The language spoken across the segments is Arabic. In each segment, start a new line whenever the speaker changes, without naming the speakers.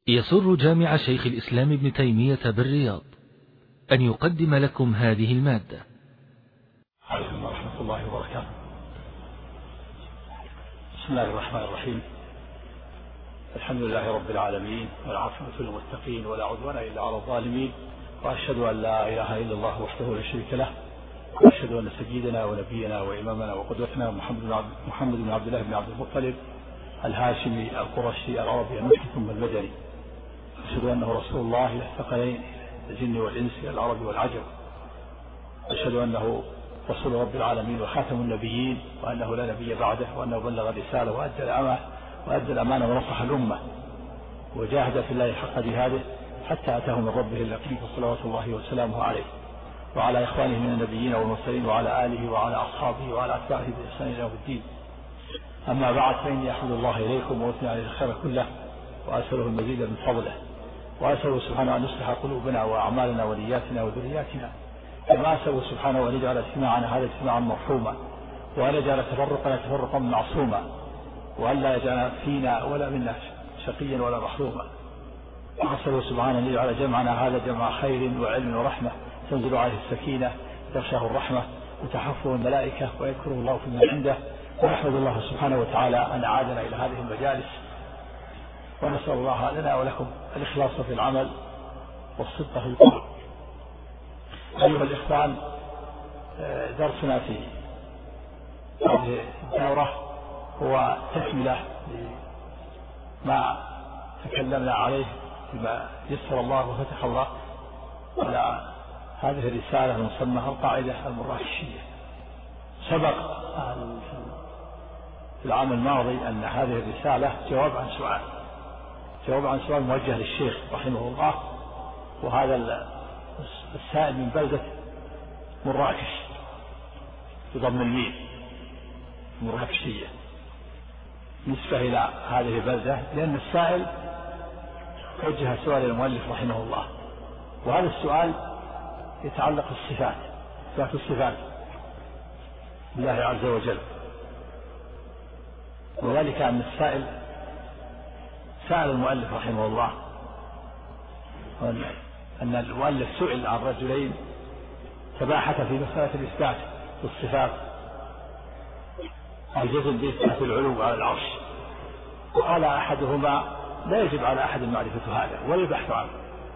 يسر جامع شيخ الإسلام ابن تيمية بالرياض أن يقدم لكم هذه المادة.
عليكم ورحمة الله وبركاته. بسم الله الرحمن الرحيم. الحمد لله رب العالمين، والعاقبة للمتقين، ولا عدوان إلا على الظالمين، وأشهد أن لا إله إلا الله وحده لا شريك له، وأشهد أن سيدنا ونبينا وإمامنا وقدوتنا محمد بن عبد الله بن عبد المطلب الهاشمي القرشي العربي المكي ثم المدني، أشهد أنه رسول الله إلى الثقلين الجن والإنس العرب والعجم، أشهد أنه رسول رب العالمين وخاتم النبيين، وأنه لا نبي بعده، وأنه بلغ الرسالة وأدى الأمانة ونصح الأمة، وجاهد في الله حق جهاده حتى أتاه من ربه اليقين، صلوات الله وسلامه عليه وعلى إخوانه من النبيين والمرسلين وعلى آله وعلى أصحابه وعلى أتباعه بإحسان إلى يوم الدين. أما بعد، فإني أحمد الله إليكم وأثني عليه الخير كله، وأسأله المزيد من فضله، وأسأله سبحانه أن يصلح قلوبنا وأعمالنا ونياتنا وذرياتنا، كما أسأله سبحانه أن يجعل اجتماعنا هذا اجتماعا مرحوما، وأن يجعل تفرقنا تفرقا معصوما، وأن لا يجعل فينا ولا منا شقيا ولا محروما. وأسأله سبحانه أن يجعل جمعنا هذا جمع خير وعلم ورحمة تنزل عليه السكينة، تغشاه الرحمة، وتحفه الملائكة، ويذكره الله في من عنده. ونحمد الله سبحانه وتعالى أن أعادنا إلى هذه المجالس، ونسأل الله لنا ولكم الإخلاص في العمل والصدق في القول. أيها الإخوان، درسنا في هذه الدورة هو تكملة لما تكلمنا عليه بما يسر الله وفتح الله على هذه الرسالة المسمى القاعدة المراكشية. سبق في العام الماضي أن هذه الرسالة جواب عن سؤال موجه للشيخ رحمه الله، وهذا السائل من بلدة مراكش بضم الميم، مراكشية، نسبة إلى هذه البلدة، لأن السائل وجه سؤال المؤلف رحمه الله، وهذا السؤال يتعلق بالصفات، إثبات الصفات لله عز وجل، وذلك أن السائل سأل المؤلف رحمه الله أن المؤلف سئل عن رجلين تباحث في مسألة الإثبات في الصفات، الجزم بإثبات العلو على العرش، وقال أحدهما لا يجب على أحد معرفة هذا ولا البحث عنه،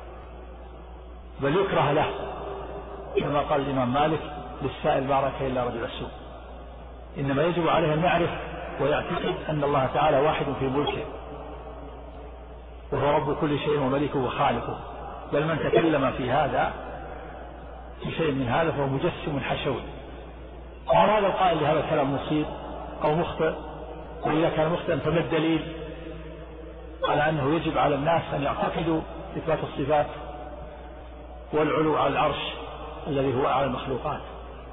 بل يكره له، كما قال الإمام مالك للسائل بارك إلا رجل السوء، إنما يجب عليه أن يعرف ويعتقد أن الله تعالى واحد في ملكه، وهو رب كل شيء وملكه وخالقه، بل من تكلم في هذا في شيء من هذا فهو مجسم حشوي. وهل هذا القائل لهذا الكلام مصيب أو مخطئ؟ وإذا كان مخطئا فما الدليل على أنه يجب على الناس أن يعتقدوا إثبات الصفات والعلو على العرش الذي هو أعلى المخلوقات،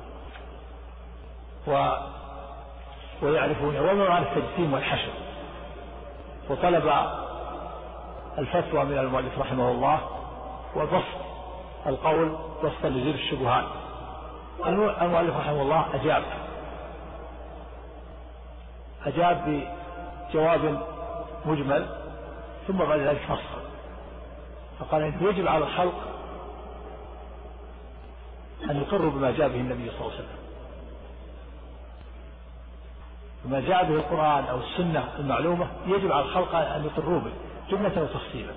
ويعرفون وما معنى التجسيم والحشو. وطلب الفتوى من المؤلف رحمه الله وبسط القول بسطا لزيل الشبهات. المؤلف رحمه الله أجاب بجواب مجمل، ثم بعد ذلك فصل فقال إنه يجب على الخلق أن يقروا بما جاء به النبي صلى الله عليه وسلم، بما جاء به القرآن أو السنة المعلومة، يجب على الخلق أن يقروا به جملة وتفصيلا.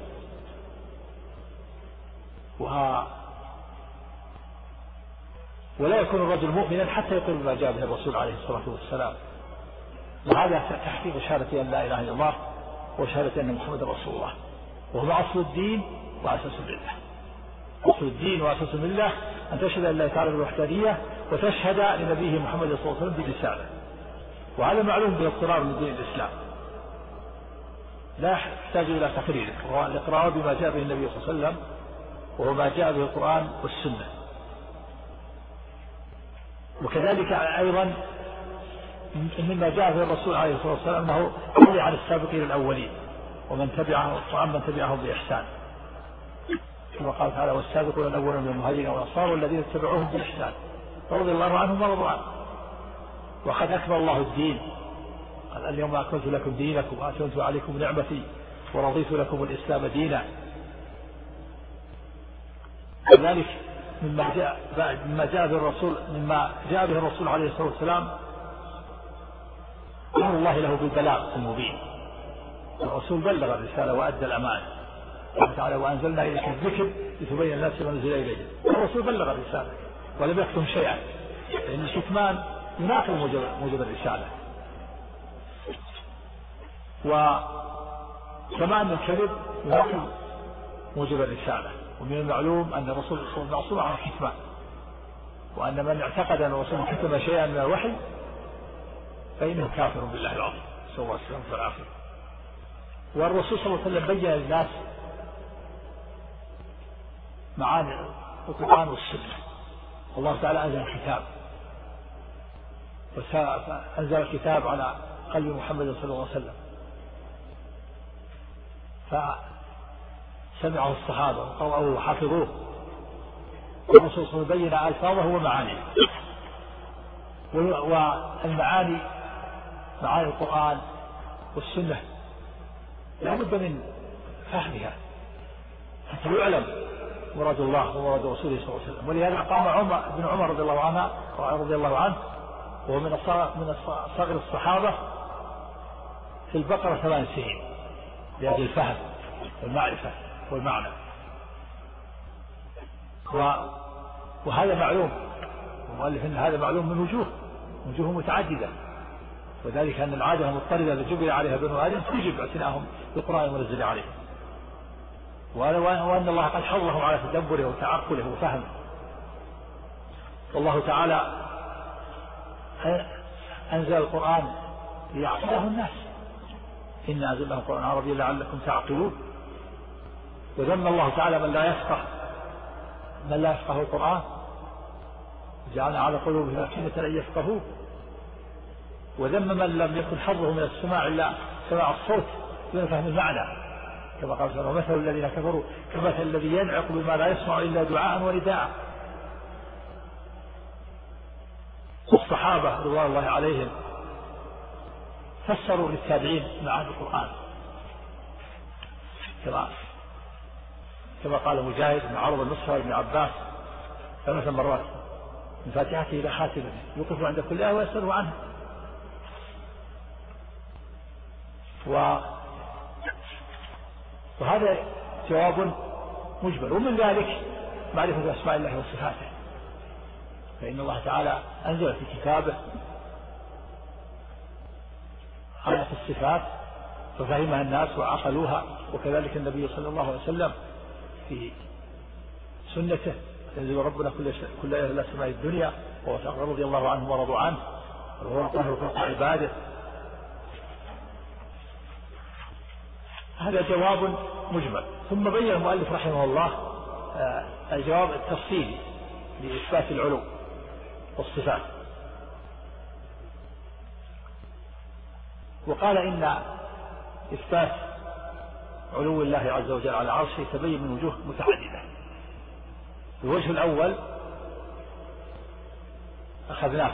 ولا يكون الرجل مؤمنا حتى يقر بما جاء به الرسول عليه الصلاة والسلام، وهذا تحقيق شهادة أن لا إله إلا الله وشهادة أن محمد رسول الله، وهو أصل الدين وأساس الملة. أصل الدين وأساس الملة أن تشهد أن الله تعالى بالوحدانية، وتشهد لنبيه محمد صلى الله عليه وسلم برسالة، وهذا معلوم بالاقرار من دين الإسلام، لا يحتاج إلى تقرير، وهو الإقرار بما جاء به النبي صلى الله عليه وسلم، وهو ما جاء به القرآن والسنة. وكذلك أيضا مما جاء به الرسول عليه الصلاة والسلام أنه يروي عن السابقين الأولين ومن تبعهم بإحسان، كما قال تعالى والسابقون الأولون من المهاجرين والأنصار والذين اتبعوهم بإحسان رضي الله عنهم ورضوا عنه. وقد أكمل الله الدين، قال اليوم أكملت لكم دينكم وأتممت عليكم نعمتي ورضيت لكم الإسلام دينا. كذلك مما جاء به الرسول عليه الصلاة والسلام أمر الله له بالبلاغ المبين. الرسول بلغ الرسالة وأدى الأمانة. قال تعالى وأنزلنا إليك الذكر لتبين الناس ما نزل إليهم. الرسول بلغ الرسالة ولم يكتم شيئا، لأن الكتمان يناقض موجب الرسالة. وكما أن الكذب يناقض موجب الرسالة. ومن المعلوم أن الرسول معصوم عن الكتمان، وأن من اعتقد أن الرسول كتم شيئا من الوحي فإنه كافر بالله العظيم، صلى الله عليه وسلم والعافية. والرسول صلى الله عليه وسلم بين للناس معاني القرآن والسنة. الله تعالى أنزل الكتاب، وأنزل الكتاب على قلب محمد صلى الله عليه وسلم، فسمعه الصحابة وقرأوه وحفظوه. والرسول صلى الله عليه وسلم بين ألفاظه ومعانيه. والمعاني معاني القرآن والسنة لا بد من فهمها حتى يعلم مراد الله ومراد رسوله صلى الله عليه وسلم. ولهذا قام ابن عمر رضي الله عنه وهو من صغر الصحابة في البقرة 8 سنين لأجل الفهم والمعرفة والمعنى. وهذا معلوم، المؤلف إن هذا معلوم من وجوه متعددة، وذلك أن العادة المضطردة التي جبل عليها بنو آدم تجب اعتناءهم بالقرآن المنزل عليه، وأن الله قد حرهم على تدبره وتعقله وفهمه. والله تعالى أنزل القرآن ليعقله الناس، إنا أنزلناه قرآن عربيا لعلكم تعقلون. وذم الله تعالى من لا يفقه القرآن، جعلنا على قلوبهم أكنة أن يفقهوه. وذم من لم يكن حظه من السماع إلا سماع الصوت دون فهم المعنى، كما قال سبحانه مثل الذين كفروا كمثل الذي ينعق بما لا يسمع إلا دعاء ونداء. الصحابة رضوان الله عليهم فسروا للتابعين معاني القرآن كما قال مجاهد بن عرض النصر بن عباس 3 مرات من فاتحته إلى خاتمه يوقف عند كل آية ويسأله عنها. وهذا جواب مجمل. ومن ذلك معرفة أسماء الله وصفاته، فإن الله تعالى أنزل في كتابه آيات الصفات ففهمها الناس وعقلوها، وكذلك النبي صلى الله عليه وسلم في سنته ينزل ربنا كل ليلة إلى سماء الدنيا، وهو رضي الله عنه ورضوا عنه، وهو القاهر فوق عباده. هذا جواب مجمل. ثم بين المؤلف رحمه الله الجواب التفصيلي لإثبات العلو والصفات، وقال إن إثبات علو الله عز وجل على عرشه يتبين من وجوه متعددة. الوجه الأول أخذناه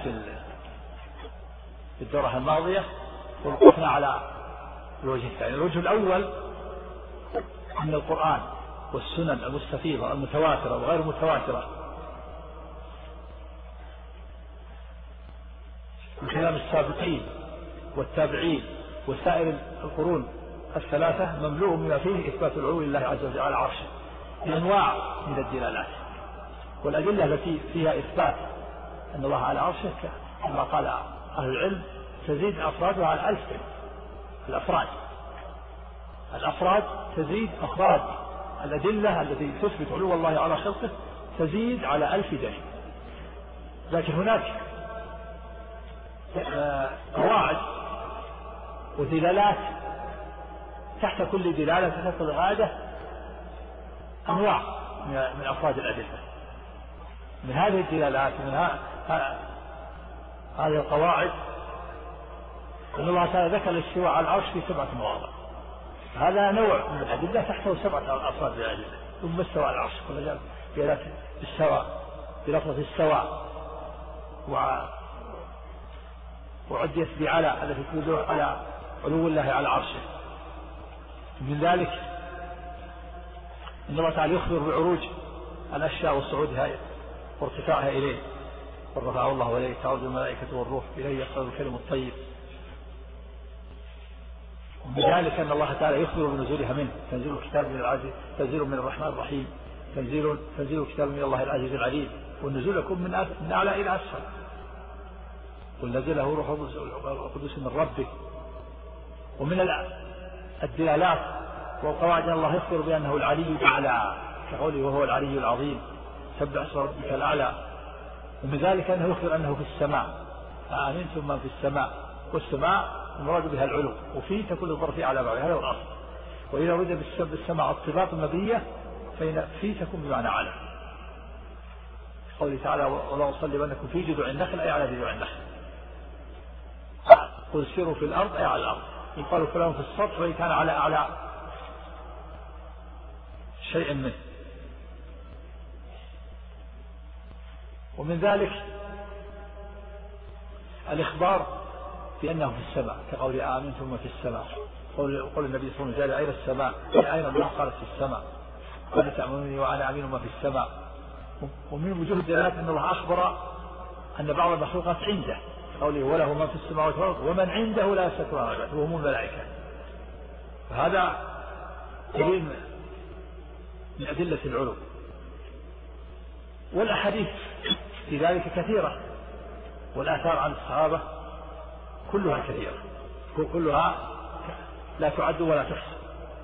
في الدورة الماضية ووقفنا على الوجه الثاني. الوجه الأول أن القرآن والسنن المستفيضة المتواترة وغير المتواترة من كلام السابقين والتابعين وسائر القرون الثلاثة مملوء بما فيه إثبات العلو لله عز وجل على عرشه بأنواع من الدلالات. والأدلة التي فيها إثبات أن الله على عرشه كما قال أهل العلم تزيد أفرادها على 1000. الأفراد تزيد أفراد الأدلة التي تثبت علو الله على خلقه تزيد على 1000 دليل. لكن هناك قواعد ودلالات تحت كل دلالة تحت العادة أنواع من أفراد الأدلة. من هذه الدلالات من هذه القواعد أن الله تعالى ذكر الاستواء على العرش في 7 مواضع. هذا نوع من الأدلة تحته 7 أفراد من الأدلة. ثم استوى على العرش بلفظة السواء وعديت بعلى التي تدل على علو الله على عرشه. من ذلك إن الله تعالى يخبر بعروج الأشياء وصعودها وارتفاعها إليه، ورفعه الله وإليه تعرج الملائكة والروح إليه يصعد الكلم الطيب. ومن ذلك أن الله تعالى يخبر بنزولها منه، تنزيل الكتاب من العزيز، تنزيل من الرحمن الرحيم، تنزيل الكتاب من الله العزيز العليم. والنزول يكون من أعلى إلى أسفل. قل نزله روح القدس من ربك. ومن الدلالات والقواعد أن الله يخبر بأنه العلي الأعلى كقوله وهو العلي العظيم سبح اسم ربك الأعلى. ومن ذلك أنه يخبر أنه في السماء، أأمنتم من في السماء، والسماء المراد بها العلو، وفيه تكون الظرفية على بعضها، هذا هو الأصل. وإذا أريد بالسماء الطباق المبنية فإن فيه تكون بمعنى على. قوله تعالى ولا أصلبنكم في جذوع النخل أي على جذوع النخل. قل سيروا في الأرض أي على الأرض. يقال فلان في السطح وإن كان على أعلى شيء منه. ومن ذلك الإخبار بأنه في السماء كقول آمنتم في السماء. قول النبي صلى الله عليه وسلم أين السماء؟ أين الله؟ قالت في السماء. قال تأمنوني وأنا أمين ما في السماء. ومن وجوه الدلالات أن الله أخبر أن بعض المخلوقات عنده، قوله وله من في السماوات والأرض ومن عنده لا يستكبرون عن عبادته وهم الملائكة. فهذا دليل من أدلة العلو. والأحاديث في ذلك كثيرة، والآثار عن الصحابة كلها كثيرة، كلها لا تعد ولا تحصى.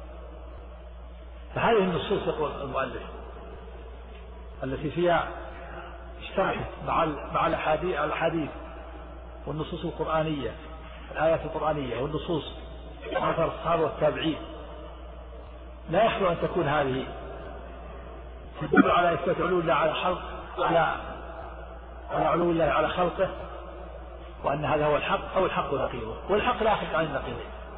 فهذه النصوص يقول المؤلف التي فيها اشتركت مع الأحاديث والنصوص القرآنية، الآيات القرآنية والنصوص آثار الصحابة والتابعين، لا يخلو أن تكون هذه تدل على إثبات علو الله على خلق على علو الله على خلقه، وأن هذا هو الحق أو الحق نقيضه، والحق لا يخرج عن النقيض.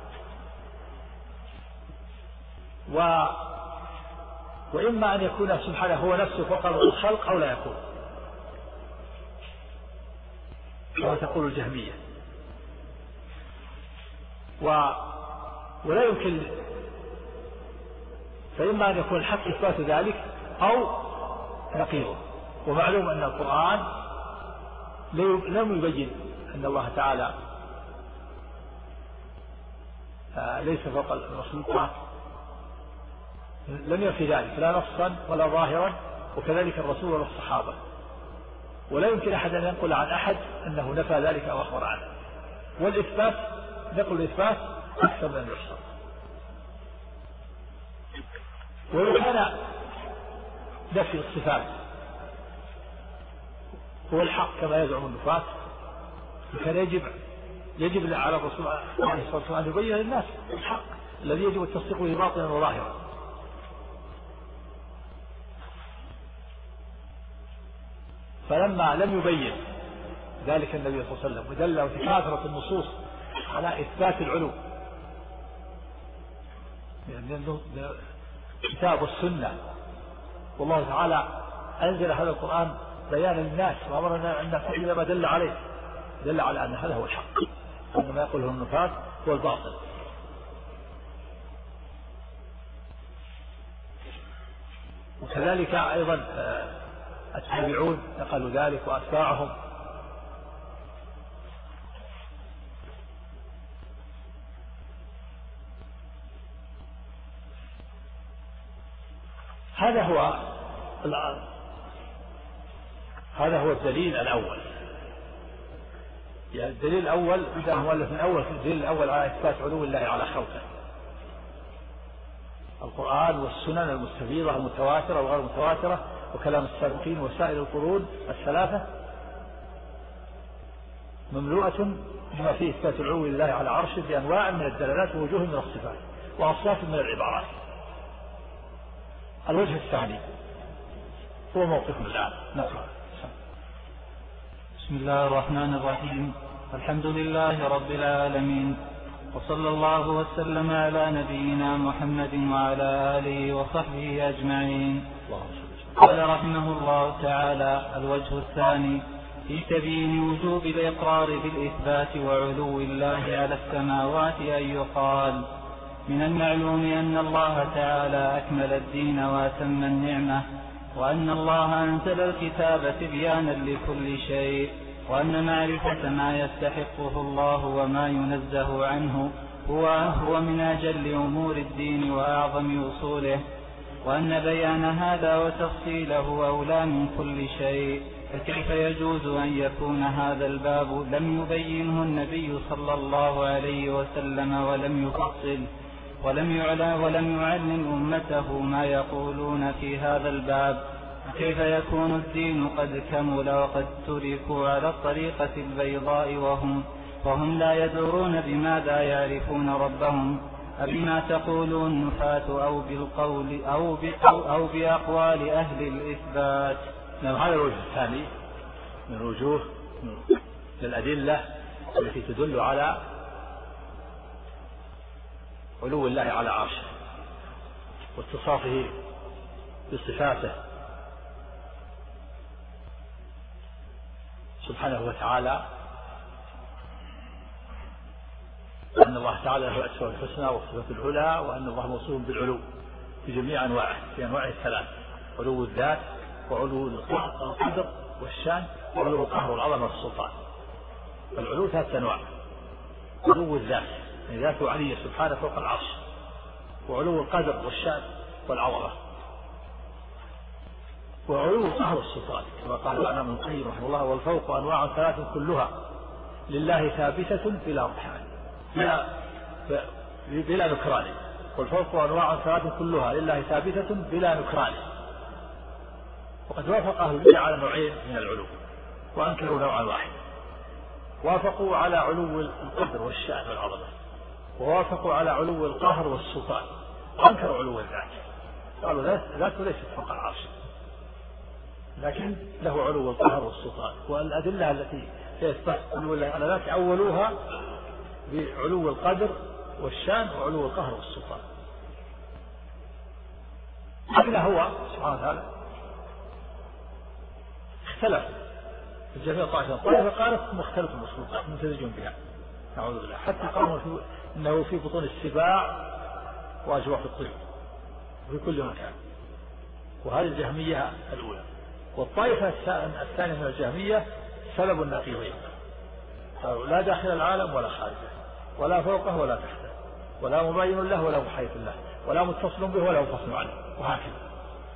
وإما أن يكون سبحانه هو نفسه فوق الخلق أو لا يكون، كما تقول الجهمية. ولا يمكن، فإما أن يكون الحق إثبات ذلك أو نقيضه. ومعلوم أن القرآن لم يبين أن الله تعالى ليس فوق المخلوقات، لم يفي ذلك لا نصا ولا ظاهرا، وكذلك الرسول ولا الصحابة. ولا يمكن أحد أن ينقل عن أحد أنه نفى ذلك أو أخبر عنه. والإثبات نقل الإثبات أكثر من الإحصاء. ولو كان نفي الصفات هو الحق كما يزعم النفاة، كان يجب على الرسول عليه الصلاة والسلام أن يبين للناس الحق الذي يجب التصديق به باطنا وظاهرا. فلما لم يبين ذلك النبي صلى الله عليه وسلم ودل في كثرة النصوص على إثبات العلو من الكتاب والسنة، والله تعالى أنزل هذا القرآن بيانا للناس وأمرنا أن نفعل ما دل عليه، دل على أن هذا هو الحق، وأن ما يقوله النفاة هو الباطل. وكذلك أيضا التابعون نقلوا ذلك وأتباعهم. هذا هو الدليل الأول. يعني الدليل الأول بدأ مؤلف من أول، الدليل الأول على إثبات علو الله على خلقه القرآن والسنن المستفيضة المتواترة وغير المتواترة وكلام السابقين وسائر القرون الثلاثة مملوءة بما فيه إثبات العلو لله على عرشه بأنواع من الدلالات ووجوه من الصفات وأصناف من العبارات. الوجه الثاني هو موقفنا الآن. نقرأ.
بسم الله الرحمن الرحيم. الحمد لله رب العالمين، وصلى الله وسلم على نبينا محمد وعلى آله وصحبه أجمعين. قال رحمه الله تعالى: الوجه الثاني في تبيين وجوب الإقرار بالإثبات وعلو الله على السماوات أن يقال من المعلوم أن الله تعالى أكمل الدين وأتم النعمة، وأن الله أنزل الكتاب تبيانا لكل شيء، وأن معرفة ما يستحقه الله وما ينزه عنه هو من أجل أمور الدين وأعظم أصوله، وأن بيان هذا وتفصيله أولى من كل شيء. فكيف يجوز أن يكون هذا الباب لم يبينه النبي صلى الله عليه وسلم ولم يفصل ولم يعلم أمته ما يقولون في هذا الباب؟ كيف يكون الدين قد كمل وقد تركوا على الطريقة البيضاء وهم لا يدرون بماذا يعرفون ربهم، أبما تقولون النفاة أو بالقول أو بأقوال أهل الإثبات؟
نعم، هذا الوجه الثاني من وجوه الأدلة التي تدل على علو الله على عرشه واتصافه بصفاته سبحانه وتعالى، أن الله تعالى له الأسماء الحسنى والصفات العلى، وأن الله موصوف بالعلو في جميع أنواعه، في أنواعه الثلاث: علو الذات وعلو القدر والشان وعلو القهر والعظمة والسلطان. العلو ثلاثة أنواع: علو الذات يعني ذاته علية سبحانه فوق العرش، وعلو القدر والشان والعظمة، وعلو القهر والسلطان، كما قال الإمام ابن القيم رحمه الله: والفوق أنواع ثلاث كلها لله ثابتة بلا رجحان بلا نكران. والفوق أنواع ثلاث كلها لله ثابتة بلا نكران. وقد وافق أهل البدع على نوعين من العلو وأنكروا نوعا واحدا: وافقوا على علو القدر والشأن والعظمة، ووافقوا على علو القهر والسلطان، وأنكروا علو الذات. قالوا ذاته ليست فوق العرش، لكن له علو القهر والسلطان. والأدلة التي يستحق علو الله على ذاته أولوها بعلو القدر والشان وعلو القهر والسلطان. لكن هو سبحانه وتعالى اختلف في الجميع طائفة قالت مختلف المخلوقات ممتزجون بها، نعوذ بالله، حتى قالوا إنه في بطون السباع وأجواف الطير في كل مكان. وهذه الجهمية الأولى. والطائفة الثانية من الجهمية سلب النقيضين، لا داخل العالم ولا خارجه، ولا فوقه ولا تحته، ولا مبين له ولا محيط له، ولا متصل به ولا منفصل عنه، وهكذا.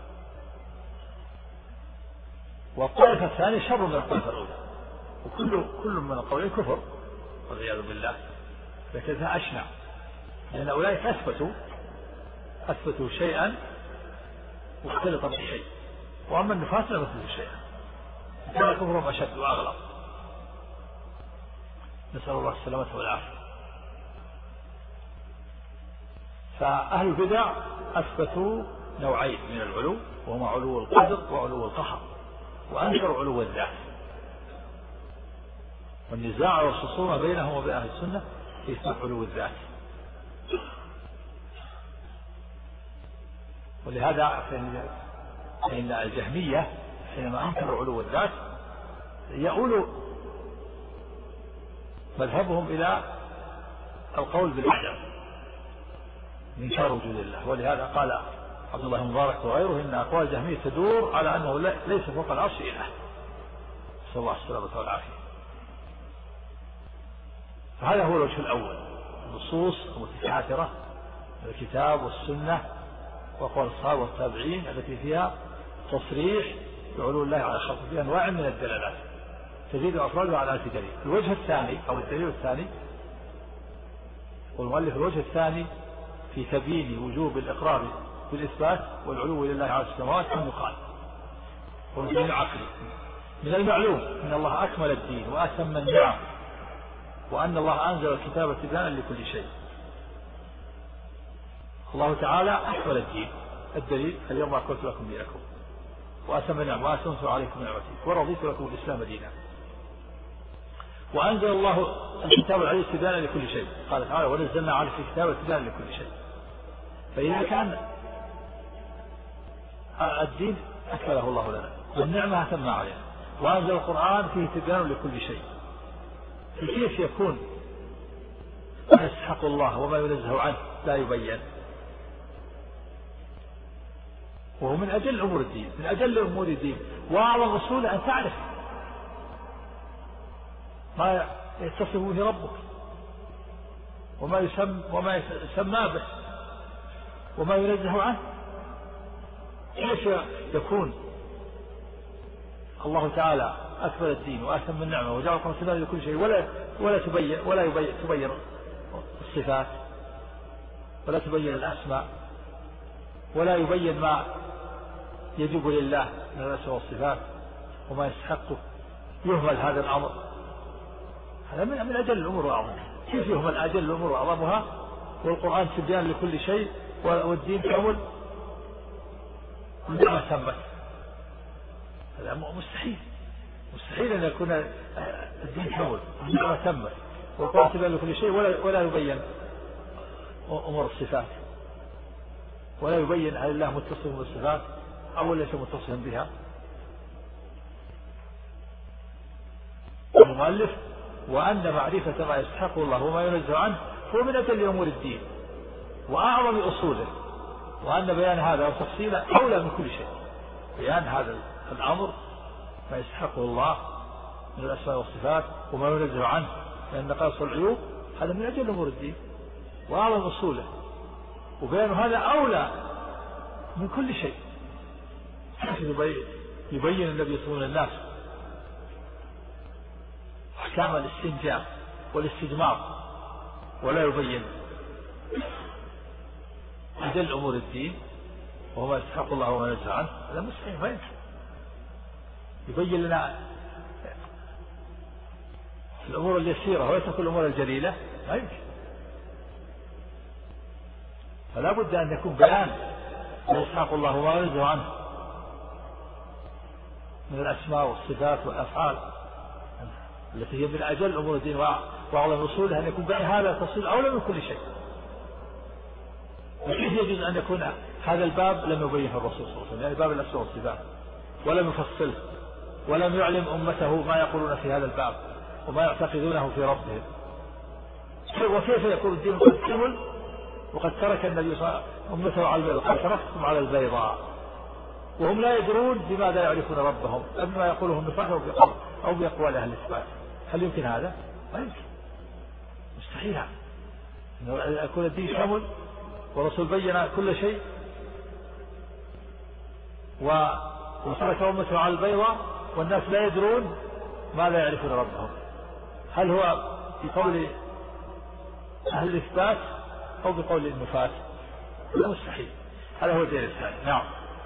والطائفة الثانية شر من الطائفة الأولى، وكل من القولين كفر والعياذ بالله، لكنها أشنع، لأن أولئك أثبتوا شيئا مختلطا بشيء، وأما النفاس لا يثبت شيئا، كان كفرهم أشد وأغلظ، نسأل الله السلامة والعافية. فأهل البدع أثبتوا نوعين من العلو، وهما علو القدر وعلو القهر، وأنكروا علو الذات. والنزاع والخصومة بينهم وبين أهل السنة في إثبات علو الذات. ولهذا فإن الجهمية حينما أنكروا علو الذات يؤول مذهبهم إلى القول بالعدم، إنكار وجود الله. ولهذا قال عبد الله بن مبارك وغيره: إن أقوال الجهمية تدور على أنه ليس فوق العرش إله، نسأل الله السلامة والعافية. فهذا هو الوجه الأول: النصوص المتكاثرة من الكتاب والسنة وقول الصحابة والتابعين التي فيها تصريح بعلو الله على خلقه فيها أنواع من الدلالات تزيد أفرادها على ألف دليل. الوجه الثاني أو الدليل الثاني، والمؤلف الوجه الثاني في تبيين وجوب الإقرار بالإثبات والعلو لله على السماوات أن يقال ونبين عقلي: من المعلوم أن الله أكمل الدين وأتم النعم، وأن الله أنزل الكتاب تبيانا لكل شيء. الله تعالى أكمل الدين. الدليل: اليوم أكملت لكم دينكم وأتم النعم وأتممت عليكم نعمتي ورضيت لكم الإسلام دينا. وأنزل الله الكتاب العزيز تبيانا لكل شيء، قال تعالى: ونزلنا عليك الكتاب تبيانا لكل شيء. فإذا كان الدين أكمله الله لنا والنعمة أتم علينا، وأنزل القرآن فيه تبيان لكل شيء، فكيف يكون ما يستحق الله وما ينزه عنه لا يبين، وهو من أجل أمور الدين، من أجل أمور الدين، وأعظم أصوله أن تعرف ما يتصف به ربك وما يسمى به وما ينزه عنه. كيف يكون الله تعالى أكبر الدين وأتم النعمة وجعلكم صفات لكل شيء ولا تبين الصفات ولا تبين الأسماء ولا يبين ما يجب لله من الأسماء والصفات وما يستحقه، يهمل هذا الأمر. هذا من أجل الأمور وأعظمها. كيف يهمل أجل الأمور وأعظمها والقرآن تبيان لكل شيء والدين كامل ما ثبت؟ هذا مستحيل أن يكون الدين كامل ما ثبت والقرآن تبيان لكل شيء ولا يبين أمور الصفات ولا يبين هل الله متصف بالصفات أو ليس متصفا بها. المؤلف وأن معرفة ما يستحق الله وما ينزه عنه هو من أجل أمور الدين وأعظم أصوله، وأن بيان هذا وتفصيله أولى من كل شيء. بيان هذا الأمر ما يستحقه الله من الأسماء والصفات وما ينزه عنه من النقائص والعيوب هذا من أجل أمور الدين وأعظم أصوله، وبيان هذا أولى من كل شيء. يبين النبي صلى الله عليه وسلم الناس أحكام الاستنجاء والاستجمار ولا يبين أجل أمور الدين وهو ما يستحق الله وما ينزه عنه، هذا مستحيل ما يمكن. يبين لنا الأمور اليسيرة ويترك الأمور الجليلة ما يمكن. فلا بد أن يكون بيان ما يستحق الله وما ينزه عنه من الأسماء والصفات والأفعال التي هي من أجل أمور الدين وأعظم أصولها، أن يكون بين هذا التفصيل أولى من كل شيء. وكيف يجوز أن يكون هذا الباب لم يبينه الرسول صلى الله عليه وسلم، يعني باب الأسماء والصفات، ولم يفصله ولم يعلم أمته ما يقولون في هذا الباب وما يعتقدونه في ربهم؟ وكيف يكون الدين قد كمل وقد ترك النبي صلى الله عليه وسلم أمته على البيضاء، قد تركتم على البيضاء وهم لا يدرون بماذا يعرفون ربهم، بما يقولهم بفهم أو بأقوال أهل الإثبات؟ هل يمكن هذا؟ ما يمكن، مستحيل أن يكون الدين كامل ورسول بين كل شيء وترك أمته على البيضاء والناس لا يدرون ماذا يعرفون ربهم. هل هو بقول أهل الإثبات أو بقول النفاة؟ لا، مستحيل. هذا هو الدين الثاني. نعم.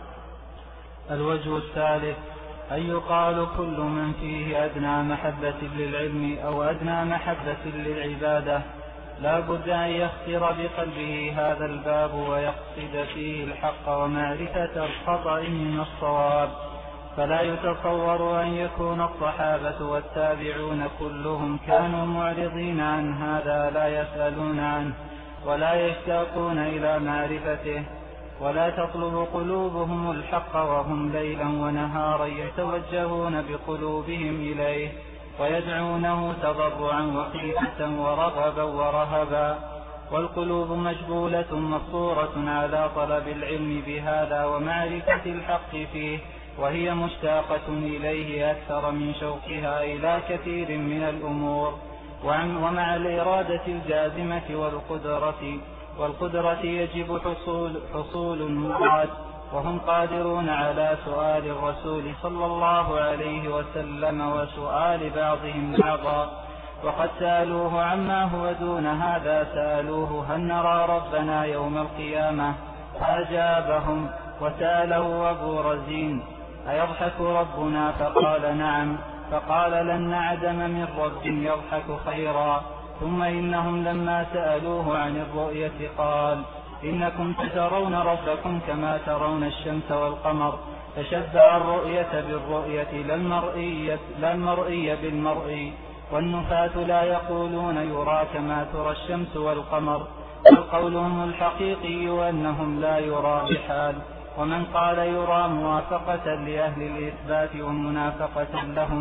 الوجه الثالث أن يقال كل من فيه أدنى محبة للعلم أو أدنى محبة للعبادة لا بد أن يختر بقلبه هذا الباب ويقصد فيه الحق ومعرفة الخطأ من الصواب، فلا يتصور أن يكون الصحابة والتابعون كلهم كانوا معرضين عن هذا لا يسألون عنه ولا يشتاقون إلى معرفته، ولا تطلب قلوبهم الحق وهم ليلا ونهارا يتوجهون بقلوبهم إليه ويدعونه تضرعا وخيفة ورغبا ورهبا، والقلوب مجبولة مفطورة على طلب العلم بهذا ومعرفة الحق فيه، وهي مشتاقة إليه أكثر من شوقها إلى كثير من الأمور. ومع الإرادة الجازمة والقدرة يجب حصول المراد، وهم قادرون على سؤال الرسول صلى الله عليه وسلم وسؤال بعضهم بعضا، وقد سألوه عما هو دون هذا، سألوه هل نرى ربنا يوم القيامة؟ فأجابهم. وسأله أبو رزين أيضحك ربنا؟ فقال نعم. فقال لن نعدم من رب يضحك خيرا. ثم إنهم لما سألوه عن الرؤية قال إنكم تترون ربكم كما ترون الشمس والقمر، فشبع الرؤية بالرؤية لا المرئي بالمرئي، والنفاة لا يقولون يرى كما ترى الشمس والقمر، بل قولهم الحقيقي أنهم لا يرى بحال. ومن قال يرى موافقة لأهل الإثبات ومنافقة لهم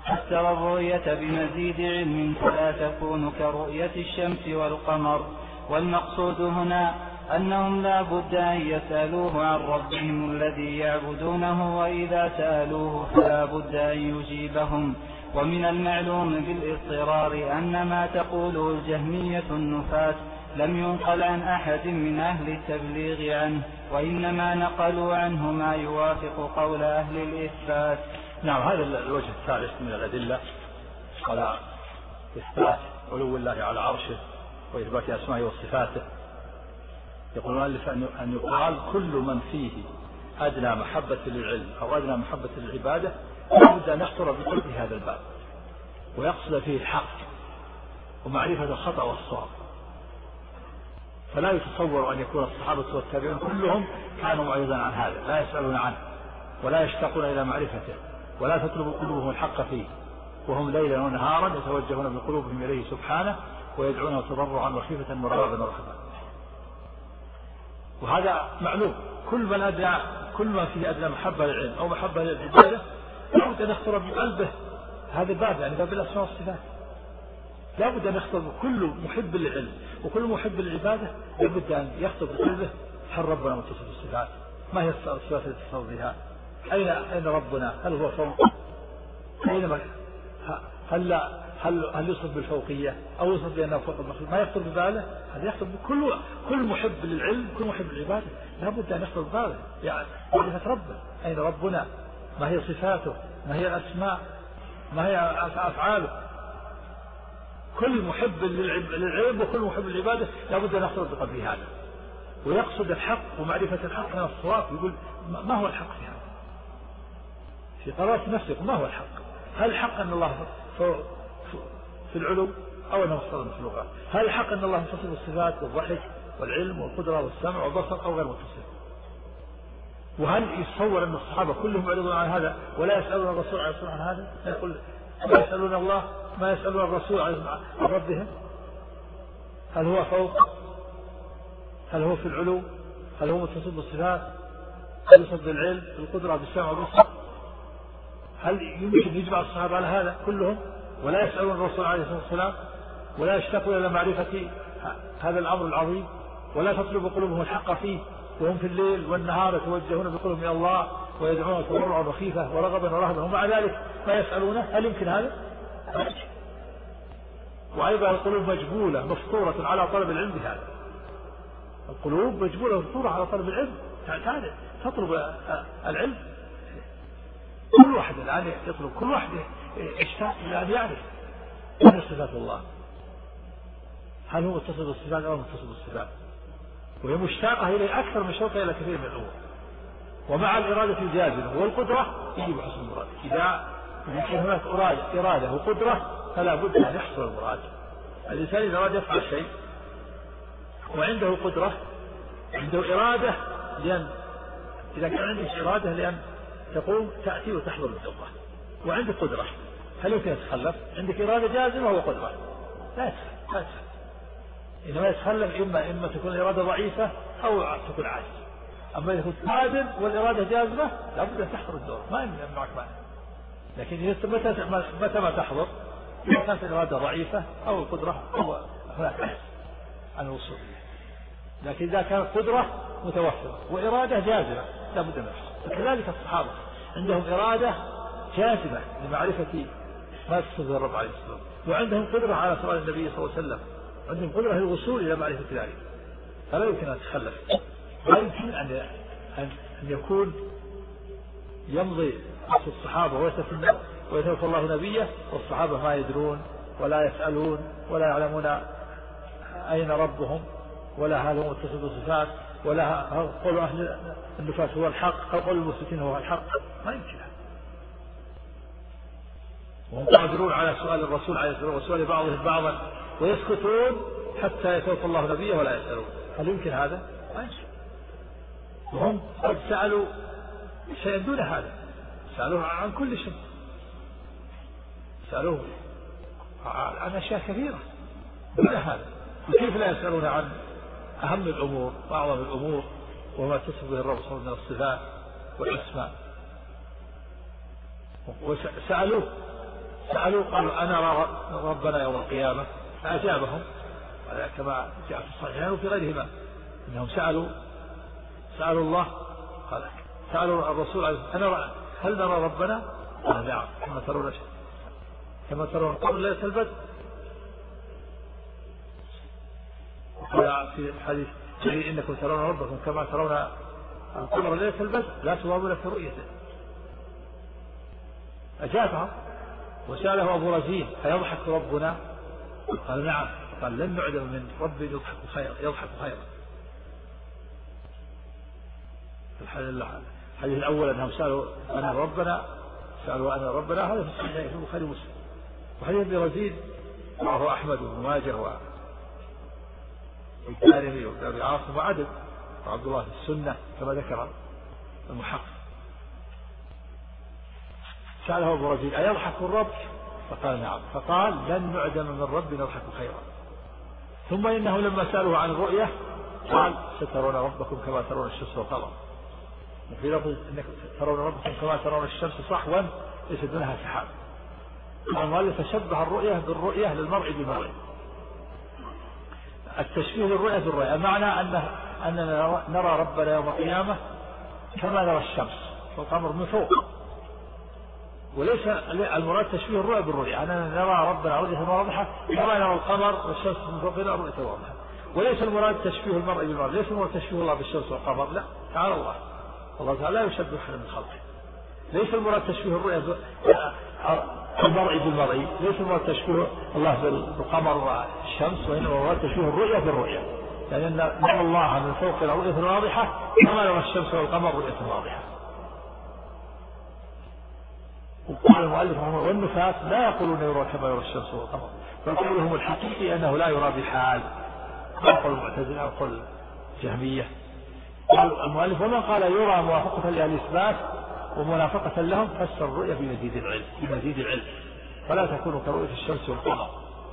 فسر الرؤية بمزيد علم فلا تكون كرؤية الشمس والقمر. والمقصود هنا أنهم لا بد أن يسألوه عن ربهم الذي يعبدونه، وإذا سألوه فلا بد أن يجيبهم. ومن المعلوم بالاضطرار أن ما تقوله الجهمية النفاة لم ينقل عن أحد من أهل التبليغ عنه، وإنما نقلوا عنه ما يوافق قول أهل الإثبات.
نعم، هذا الوجه الثالث من الأدلة على إثبات علو الله على عرشه وإثبات أسمائه وصفاته. يقول المؤلف أن يقال كل من فيه أدنى محبة للعلم أو أدنى محبة للعبادة لابد أن يخطر بقلبه هذا الباب ويقصد فيه الحق ومعرفة الخطأ والصواب. فلا يتصور أن يكون الصحابة والتابعين كلهم كانوا معرضا عن هذا، لا يسألون عنه ولا يشتاقون إلى معرفته ولا تطلب قلوبهم الحق فيه، وهم ليلا ونهارا يتوجهون بقلوبهم إليه سبحانه ويدعونه تضرعا وخيفة ورغبا ورهبا. وهذا معلوم، كل ما فيه أدنى محبة للعلم أو محبة للعبادة لابد أن يخطر بقلبه هذا الباب، يعني باب الأسماء والصفات. لابد أن يخطر كل محب للعلم وكل محب للعبادة لابد أن يخطر بقلبه هل ربنا متصف بالصفات؟ ما هي الصفات التي تصف بها؟ أين ربنا؟ هل هو فوق؟ هل يصف بالفوقية أو يصف بأنه فوق المخلوق؟ ما يخطر بباله. هذا يخطر كل محب للعلم كل محب للعبادة لابد أن يخطر بباله، يعني معرفة ربه. أين ربنا؟ ما هي صفاته؟ ما هي الأسماء؟ ما هي أفعاله؟ كل محب للعلم وكل محب للعبادة لابد أن يخطر بقلبه هذا ويقصد الحق ومعرفة الحق من الصواب. يقول ما هو الحق في هذا؟ في قرارة نفسه ما هو الحق؟ هل الحق أن الله في العلو أو أنه متصل بالمخلوقات؟ هل الحق أن الله متصل بالصفات والضحك والعلم والقدرة والسمع والبصر أو غير متصل؟ وهل يتصور أن الصحابة كلهم يعرضون عن هذا ولا يسألون الرسول عليه الصلاة والسلام عن هذا؟ يقول ما يسألون الله ما يسألون الرسول عن ربهم؟ هل هو فوق؟ هل هو في العلو؟ هل هو متصل بالصفات؟ هل يصل بالعلم بالقدرة بالسمع والبصر؟ هل يمكن يجمع الصحابة على هذا كلهم ولا يسألون الرسول عليه الصلاة والسلام ولا يشتاقون إلى معرفة هذا الأمر العظيم ولا تطلب قلوبهم الحق فيه وهم في الليل والنهار يتوجهون بقلوبهم إلى الله ويدعون تضرعا وخيفة ورغبا ورهبا ومع ذلك ما يسألونه؟ هل يمكن هذا؟ وأيضا القلوب مجبولة مفطورة على طلب العلم بهذا. القلوب مجبولة مفطورة على طلب العلم، تطلب العلم. كل واحد الآن يطلب، كل واحد يشتاق إلى أن يعرف ما هي صفات الله، هل هو متصل بالصفات أو متصل بالصفات، وهي مشتاقة إليه أكثر من شوقها إلى كثير من الأمور. ومع الإرادة الجازمة والقدرة يجب حصول المراد. إذا يكون هناك إرادة وقدرة فلا بد أن يحصل المراد. الإنسان إذا أراد يفعل شيء وعنده قدرة عنده إرادة، لأن إذا كان عندك إرادة لأن تقوم تأتي وتحضر الدورة وعندك قدرة، هل يمكن يتخلف؟ عندك إرادة جازمة وقدرة لا يتخلف. إنما يتخلف إما تكون الإرادة ضعيفة أو تكون عاجز. أما إذا كنت قادر والإرادة جازمة لابد أن تحضر الدورة، ما يمنعك معنى. لكن متى ما تحضر إذا كانت الإرادة ضعيفة أو القدرة أو هناك عجز عن الوصول. لكن إذا كانت قدرة متوفرة وإرادة جازمة لابد من الحصول. فكذلك الصحابة عندهم إرادة جازمة لمعرفة ما تصدر الرب عليه الصلاة والسلام، وعندهم قدرة على سؤال النبي صلى الله عليه وسلم، عندهم قدرة للوصول إلى معرفة ذلك، فلا يمكن أن تتخلف. لا يمكن أن يكون يمضي الصحابة ويتوفى الله نبيه والصحابة ما يدرون ولا يسألون ولا يعلمون أين ربهم ولا هل هو متصل بالصفات ولا قول أهل النفاس هو الحق أو قول المثبتين هو الحق. ما يمكن. وهم قادرون على سؤال الرسول عليه الصلاة والسلام وسؤال بعضهم بعضا ويسكتون حتى يتوفى الله نبيه ولا يسألون. هل يمكن هذا؟ ما يمكن. وهم قد سألوا شيئا دون هذا، سألوه عن كل شيء، سألوه عن أشياء كثيرة دون هذا. وكيف لا يسألون عن أهم الأمور وأعظم الأمور وما تصف به الرب صلى الله عليه وسلم من الصفات والأسماء؟ وسألوه سألوا قالوا أنا نرى ربنا يوم القيامة، فأجابهم كما جاء في الصحيحين وفي غيرهما أنهم سألوا الله، قال سألوا الرسول هل نرى ربنا؟ قال نعم كما ترون القمر ليلة البدر. وقال في الحديث إنكم ترون ربكم كما ترون القمر ليلة البدر لا تضامون في رؤيته. أجابهم. وسأله أبو رزين أيضحك ربنا؟ قال نعم. قال لن نعدم من رب يضحك خيرا. الحديث الأول أنهم سألوا أنا ربنا هذا في الصحيح في البخاري ومسلم. وحديث ابن رزين رواه أحمد بن ماجه والدارمي وابن عاصم وعدد وعبد الله في السنة كما ذكر المحقق. سأله أبو رزين أيضحك الرب؟ فقال نعم. فقال لن نعدم من رب يضحك خيرا. ثم إنه لما سألوا عن الرؤية قال سترون ربكم كما ترون الشمس والقمر. وفي لفظ إنكم ترون ربكم كما ترون الشمس صحوا ليس دونها سحاب. المؤلف تشبه الرؤية بالرؤية للمرء بالمرء. التشبيه للرؤية بالرؤية المعنى أننا نرى ربنا يوم القيامة كما نرى الشمس والقمر من فوق، وليس المراد تشبيه الرؤية بالرؤية أننا نرى ربنا رؤية واضحة كما نرى القمر والشمس من فوقنا رؤية واضحة. وليس المراد تشبيه المرء بالمرء، ليس المراد تشبيه الله بالشمس والقمر، لا تعالى الله تعالى لا يشبه أحد من خلقه. ليس المراد تشبيه الرؤية المرء بالمرء، ليس المراد تشبيه الله بالقمر والشمس، وإنما المراد تشبيه الرؤية بالرؤية، لأن نرى الله من فوقنا رؤية واضحة كما نرى الشمس والقمر رؤية واضحة. وقال المؤلف رحمه الله والنفاة لا يقولون يرى كما يرى الشمس والقمر، بل قولهم الحقيقي أنه لا يرى بحال، قول المعتزلة وقول الجهمية. قال المؤلف ومن قال يرى موافقة للإثبات ومنافقة لهم فسر الرؤية بمزيد العلم فلا تكون كرؤية الشمس والقمر.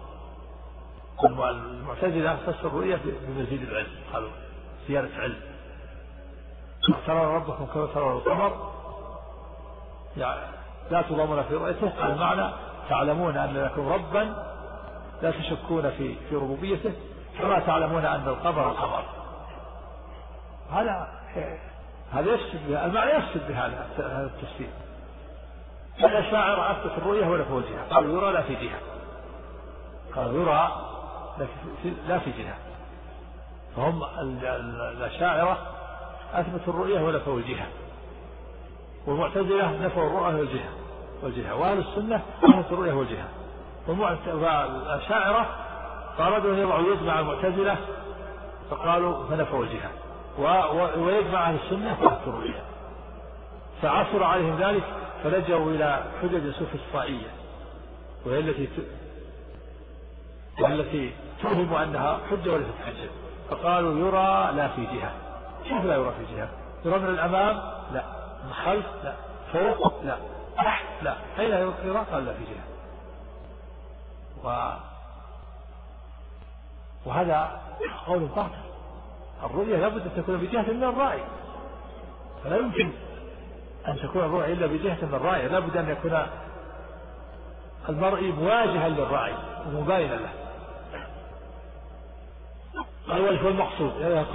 المعتزلة فسر الرؤية بمزيد العلم، قالوا زيادة علم. ترى ربكم كما ترى القمر يعني لا تضامون في رؤيته، المعنى تعلمون أن لكم ربا لا تشكون في ربوبيته كما تعلمون أن القمر قمر. هذا يفسد بها المعنى، يفسد بهذا التفسير. الأشاعرة أثبت الرؤية ولا في وجهها، قالوا يرى لا في جهة، قالوا يرى لا في جهة. فهم الأشاعرة أثبتوا الرؤية ولا في وجهها، والمعتزلة نفوا الرؤية والجهة، وأهل السنة أثبتوا الرؤية والجهة. والأشاعرة فأرادوا أن يضعوا يجمع المعتزلة فقالوا فنفوا الجهة، ويجمع أهل السنة فأثبتوا الرؤية، فعثر عليهم ذلك فلجأوا إلى حجج سوفسطائية وهي التي توهم أنها حجة وليست حجة. فقالوا يرى لا في جهة. كيف لا يرى في جهة؟ يرى من الأمام؟ لا. من الخلف؟ لا. فوق؟ لا. تحت؟ لا. أين يرى؟ قال لا في جهة. وهذا قول باطل. الرؤية لابد أن تكون بجهة من الرأي، فلا يمكن أن تكون الرؤية إلا بجهة من الرأي، لابد أن يكون المرء مواجها للرأي ومباينا له. الوجه والمقصود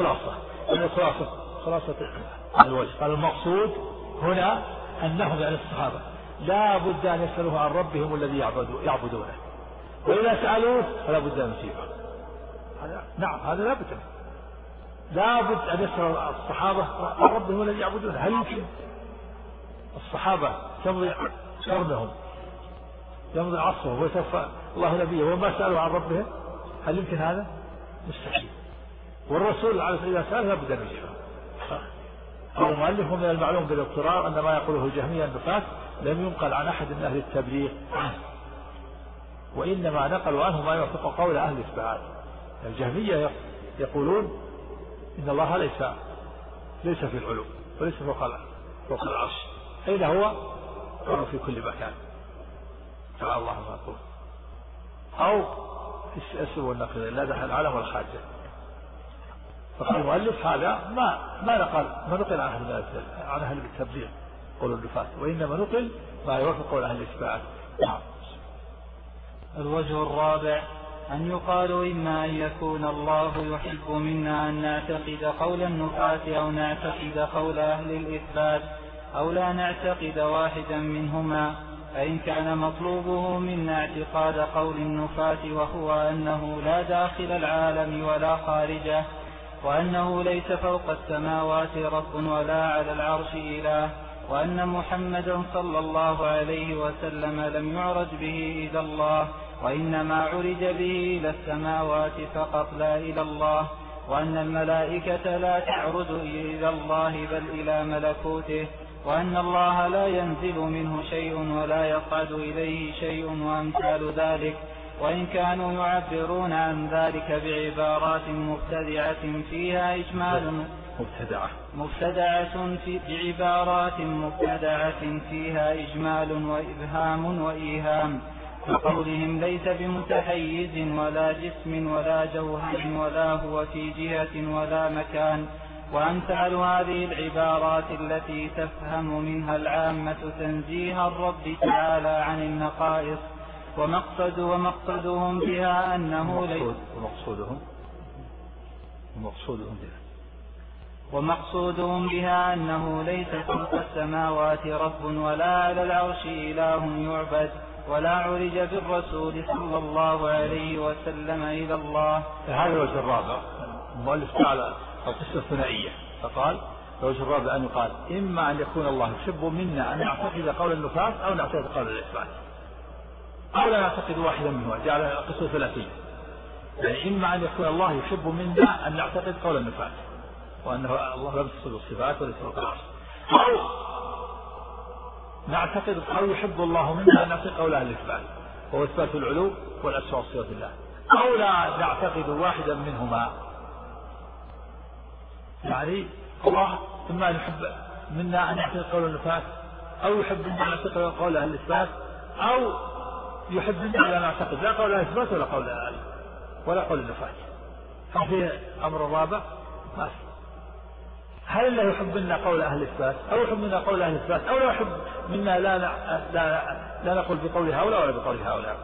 خلاصة الوجه. قال المقصود هنا أنهم يعني الصحابة لا بد أن يسألوه عن ربهم الذي يعبدونه، وإذا سألوه فلا بد أن يجيبه. نعم هذا لا بد، لا بد أن يسأل الصحابة عن ربهم الذي يعبدونه. هل يمكن الصحابة تمضي قرنهم يمضي عصرهم ويتوفى الله نبيه وما سألوا عن ربهم؟ هل يمكن هذا؟ مستحيل. والرسول عليه الصلاة والسلام لا بد أن يجيبه. قال المؤلف من المعلوم بالاضطرار أن ما يقوله الجهمية النفاة لم ينقل عن أحد من أهل التبليغ عنه، وإنما نقلوا عنه ما يوافق قول أهل الإثبات. الجهمية يقولون إن الله ليس في العلو وليس فوق العرش. أين هو؟ قالوا في كل مكان تعالى الله ما يقول، أو السؤال والنقل لا دخل العالم ولا خارجه. فقال المؤلف هذا ما نقل عن أهل التبليغ قول النفاة، وإنما نقل ما يوافق قول أهل الإثبات. نعم.
الوجه الرابع أن يقال إما أن يكون الله يحب منا أن نعتقد قول النفاة أو نعتقد قول أهل الإثبات أو لا نعتقد واحدا منهما، فإن كان مطلوبه منا اعتقاد قول النفاة وهو أنه لا داخل العالم ولا خارجه، وأنه ليس فوق السماوات رب ولا على العرش إله، وأن محمدا صلى الله عليه وسلم لم يعرج به إلى الله وإنما عرج به إلى السماوات فقط لا إلى الله، وأن الملائكة لا تعرج إلى الله بل إلى ملكوته، وأن الله لا ينزل منه شيء ولا يصعد إليه شيء وأمثال ذلك. وإن كانوا يعبرون عن ذلك بعبارات مبتدعة فيها إجمال بعبارات مبتدعة فيها إجمال وإبهام وإيهام، كقولهم ليس بمتحيز ولا جسم ولا جوهر ولا هو في جهة ولا مكان، وأمثال هذه العبارات التي تفهم منها العامة تنزيه الرب تعالى عن النقائص، ومقصدهم بها أنه ليس فوق السماوات رب ولا على العرش إله يعبد ولا عرج بالرسول صلى الله عليه وسلم إلى الله.
هذا الوجه الرابع. المؤلف على القصة الثنائية فقال الوجه الرابع أن يقال إما أن يكون الله يحب منا أن نعتقد قول النفاة أو نعتقد قول الإثبات أو لا نعتقد واحدا منهما، جعل القصة ثلاثية. يعني إما أن يكون الله يحب منا أن نعتقد قول النفاة وأنه الله لم يصل الصفات وليس فوق العرش، أو نعتقد أو يحب الله منا أن نعتقد قول أهل الإثبات وهو إثبات العلو والأسماء والصفات الله، أو لا نعتقد واحدا منهما. يعني الله إما أن يحب منا أن نعتقد قول النفاة أو يحب منا أن نعتقد قول أهل الإثبات أو يحب منا أن نعتقد لا قول أهل الإثبات ولا قول النفاة. ففي أمر الرابع ما في. هل الله يحب منا قول أهل الإثبات أو يحب منا قول أهل الإثبات أو لا يحب منا لا نقول بقول هؤلاء ولا بقول هؤلاء؟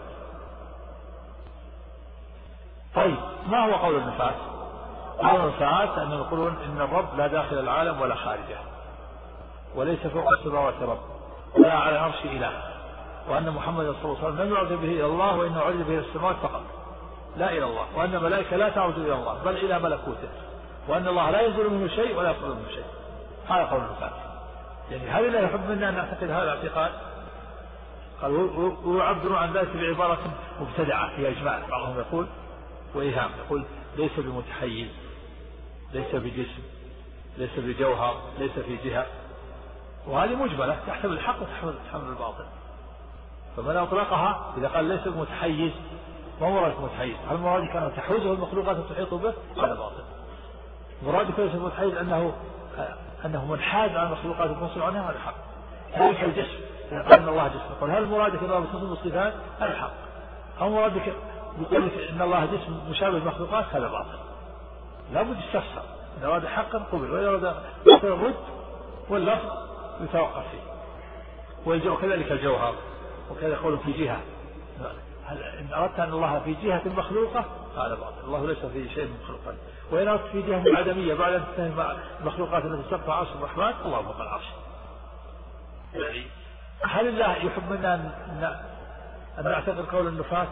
طيب ما هو قول النفاة؟ قول النفاة أنهم يقولون إن الرب لا داخل العالم ولا خارجه، وليس فوق السماوات رب ولا على العرش إله، وأن محمد صلى الله عليه وسلم لم يعرج به إلى الله وإنه عرج به إلى السماوات فقط لا إلى الله، وأن الملائكة لا تعرج إلى الله بل إلى ملكوته، وأن الله لا ينزل منه شيء ولا يخرج منه شيء. هذا قول النفاة. يعني هل لا يحب منا أن نعتقد هذا الاعتقاد؟ قال ويعبرون عن ذلك بعبارة مبتدعة فيها إجمال، بعضهم يقول وإيهام، يقول ليس بمتحيز، ليس بجسم، ليس بجوهر، ليس في جهة، وهذه مجملة تحتمل الحق وتحتمل الباطل. فمن أطلقها إذا قال ليس بمتحيز ما مراد المتحيز؟ هل مراد كان تحوزه المخلوقات تحيط به؟ هذا باطل. مراد ليس بمتحيز أنه منحاز عن المخلوقات المسؤول عنها، هذا حق. ليس الجسم إذا قال إن الله جسم، قل هل مرادك أنه بتصف الصفات؟ هذا حق. أو مرادك يقول إن الله جسم مشابه المخلوقات؟ هذا باطل. لا بد يستفسر، إذا أراد حقا قبل، وإذا أراد الرد واللفظ يتوقف فيه. وكذلك الجوهر، وكذا يقول في جهة. إن أردت أن الله في جهة مخلوقة هذا باطل، الله ليس في شيء من مخلوقات. وإن أردت في جهة عدمية بعد أن تنتهي المخلوقات التي ترفع عرش الرحمن الله فوق العرش. يعني هل الله يحب منا أن نعتقد قول النفاة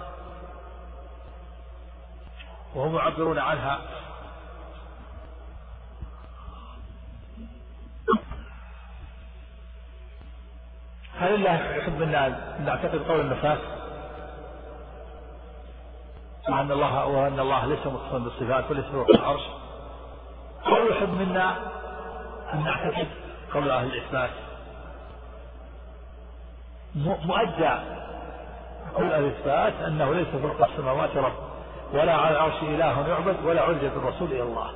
وهم يعبرون عنها؟ هل الله يحب منا أن نعتقد قول النفاة وأن الله ليس متصفا بالصفات وليس فوق العرش، أو يحب منا أن نعتقد قول أهل الإثبات؟ مؤدى قول أهل الإثبات أنه ليس فوق السماوات رب ولا على العرش إله يعبد ولا عرج بالرسول إلى الله.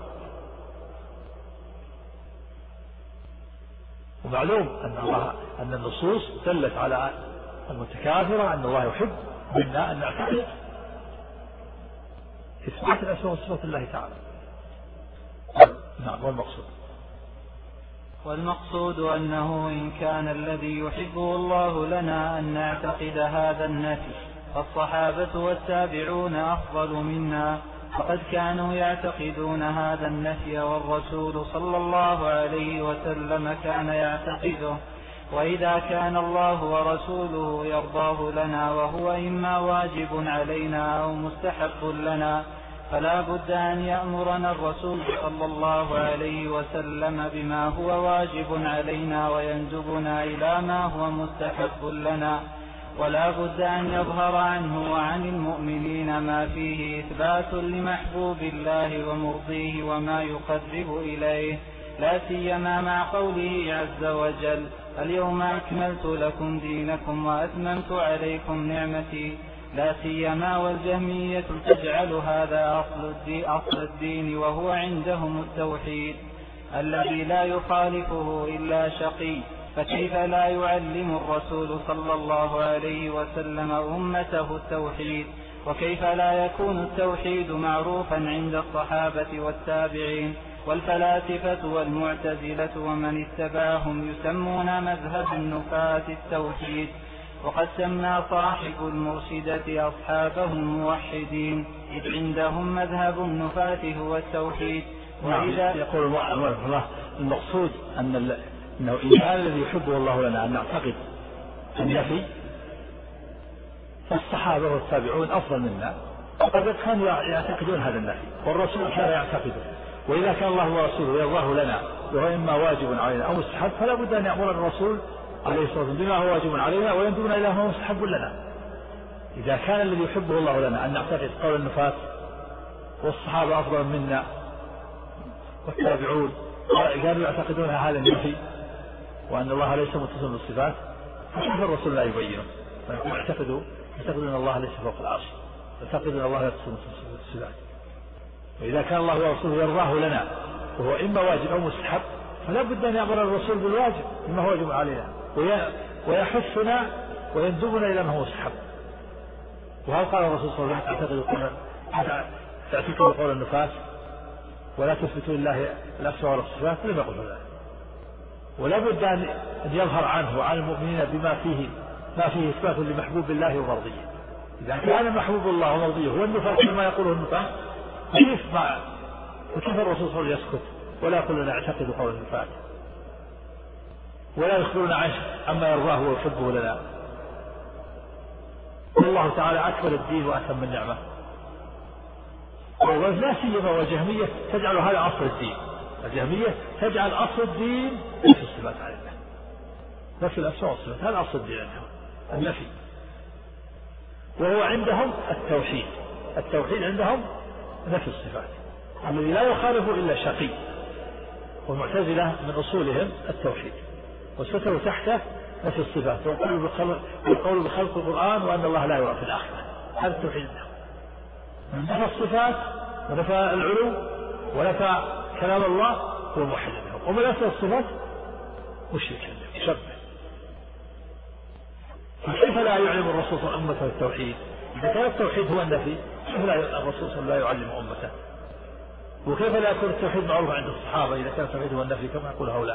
ومعلوم أن النصوص دلت على المتكاثرة أن الله يحب منا أن نعتقد إثبات الأسماء وصفات الله تعالى. نعم.
والمقصود أنه إن كان الذي يحبه الله لنا أن نعتقد هذا النفي فالصحابة والتابعون أفضل منا، فقد كانوا يعتقدون هذا النفي والرسول صلى الله عليه وسلم كان يعتقده. وإذا كان الله ورسوله يرضاه لنا وهو إما واجب علينا أو مستحب لنا، فلا بد أن يأمرنا الرسول صلى الله عليه وسلم بما هو واجب علينا ويندبنا إلى ما هو مستحب لنا، ولا بد أن يظهر عنه وعن المؤمنين ما فيه إثبات لمحبوب الله ومرضيه وما يقرب إليه، لا سيما مع قوله عز وجل: اليوم أكملت لكم دينكم وأتممت عليكم نعمتي، لا سيما والجهمية تجعل هذا أصل الدين وهو عندهم التوحيد الذي لا يخالفه إلا شقي، فكيف لا يعلم الرسول صلى الله عليه وسلم أمته التوحيد؟ وكيف لا يكون التوحيد معروفا عند الصحابة والتابعين والفلاسفة والمعتزلة ومن اتبعهم يسمون مذهب النفاة التوحيد، وقد سمى صاحب المرشدة أصحابهم موحدين، إذ عندهم مذهب النفاة هو التوحيد.
وإذا يقول الله المقصود أنه إن كان الذي يحبه الله لنا أن نعتقد النفي، فالصحابة والتابعون أفضل منا، وقد كانوا يعتقدون هذا النفي والرسول كان يعتقده. وإذا كان الله ورسوله يرضاه لنا وهو إما واجب علينا أو مستحب، فلا بد أن يأمر الرسول عليه الصلاة والسلام بما هو واجب علينا ويندبنا إلى ما هو مستحب لنا. إذا كان الذي يحبه الله لنا أن نعتقد قول النفاة، والصحابة أفضل منا والتابعون كانوا يعتقدون هذا النفي وأن الله ليس متصل بالصفات، فكيف الرسول لا يبينه؟ يعتقدون أن الله ليس فوق العرش، يعتقدون أن الله يتصل بالصفات. وإذا كان الله ورسوله يرضاه لنا وهو إما واجب أو مستحب، فلا بد أن يأمر الرسول بالواجب بما هو واجب علينا ويحثنا ويندبنا إلى ما هو مستحب. وهل قال الرسول صلى الله عليه وسلم: تعتقد قول النفاس ولا تثبتوا لله الأسماء والصفات؟ لم يقل ذلك. ولا بد أن يظهر عنه وعن المؤمنين بما فيه إثبات لمحبوب الله ومرضيه. إذا كان محبوب الله ومرضيه هو النفاس كما يقوله النفاس، وكيف الرسول صلى الله عليه وسلم يسكت ولا يقول لنا اعتقد قول النفاس ولا يخبرنا عما يرضاه ويحبه لنا؟ والله تعالى أكمل الدين وأتم النعمة. ولا سيما والجهمية تجعل هذا أصل الدين. الجهمية تجعل أصل الدين نفي الصفات على الله، نفي الأسماء والصفات، هذا أصل الدين عندهم النفي، وهو عندهم التوحيد عندهم نفي الصفات الذي لا يخالف إلا شقي. والمعتزلة من أصولهم التوحيد، وستروا تحته نفي الصفات، والقول بخلق القرآن وأن الله لا يرى في الآخرة. هذا التوحيد نفى الصفات ونفى العلو ونفى كلام الله هو موحد لهم، ومن نفى الصفات مشرك لهم شبه. فكيف لا يعلم الرسول صلى الله عليه وسلم أمته التوحيد؟ إذا كان التوحيد هو النفي، كيف الرسول صلى الله عليه وسلم لا يعلم أمته؟ وكيف لا يكون التوحيد معروف عند الصحابة إذا كان التوحيد هو النفي كما يقول هؤلاء؟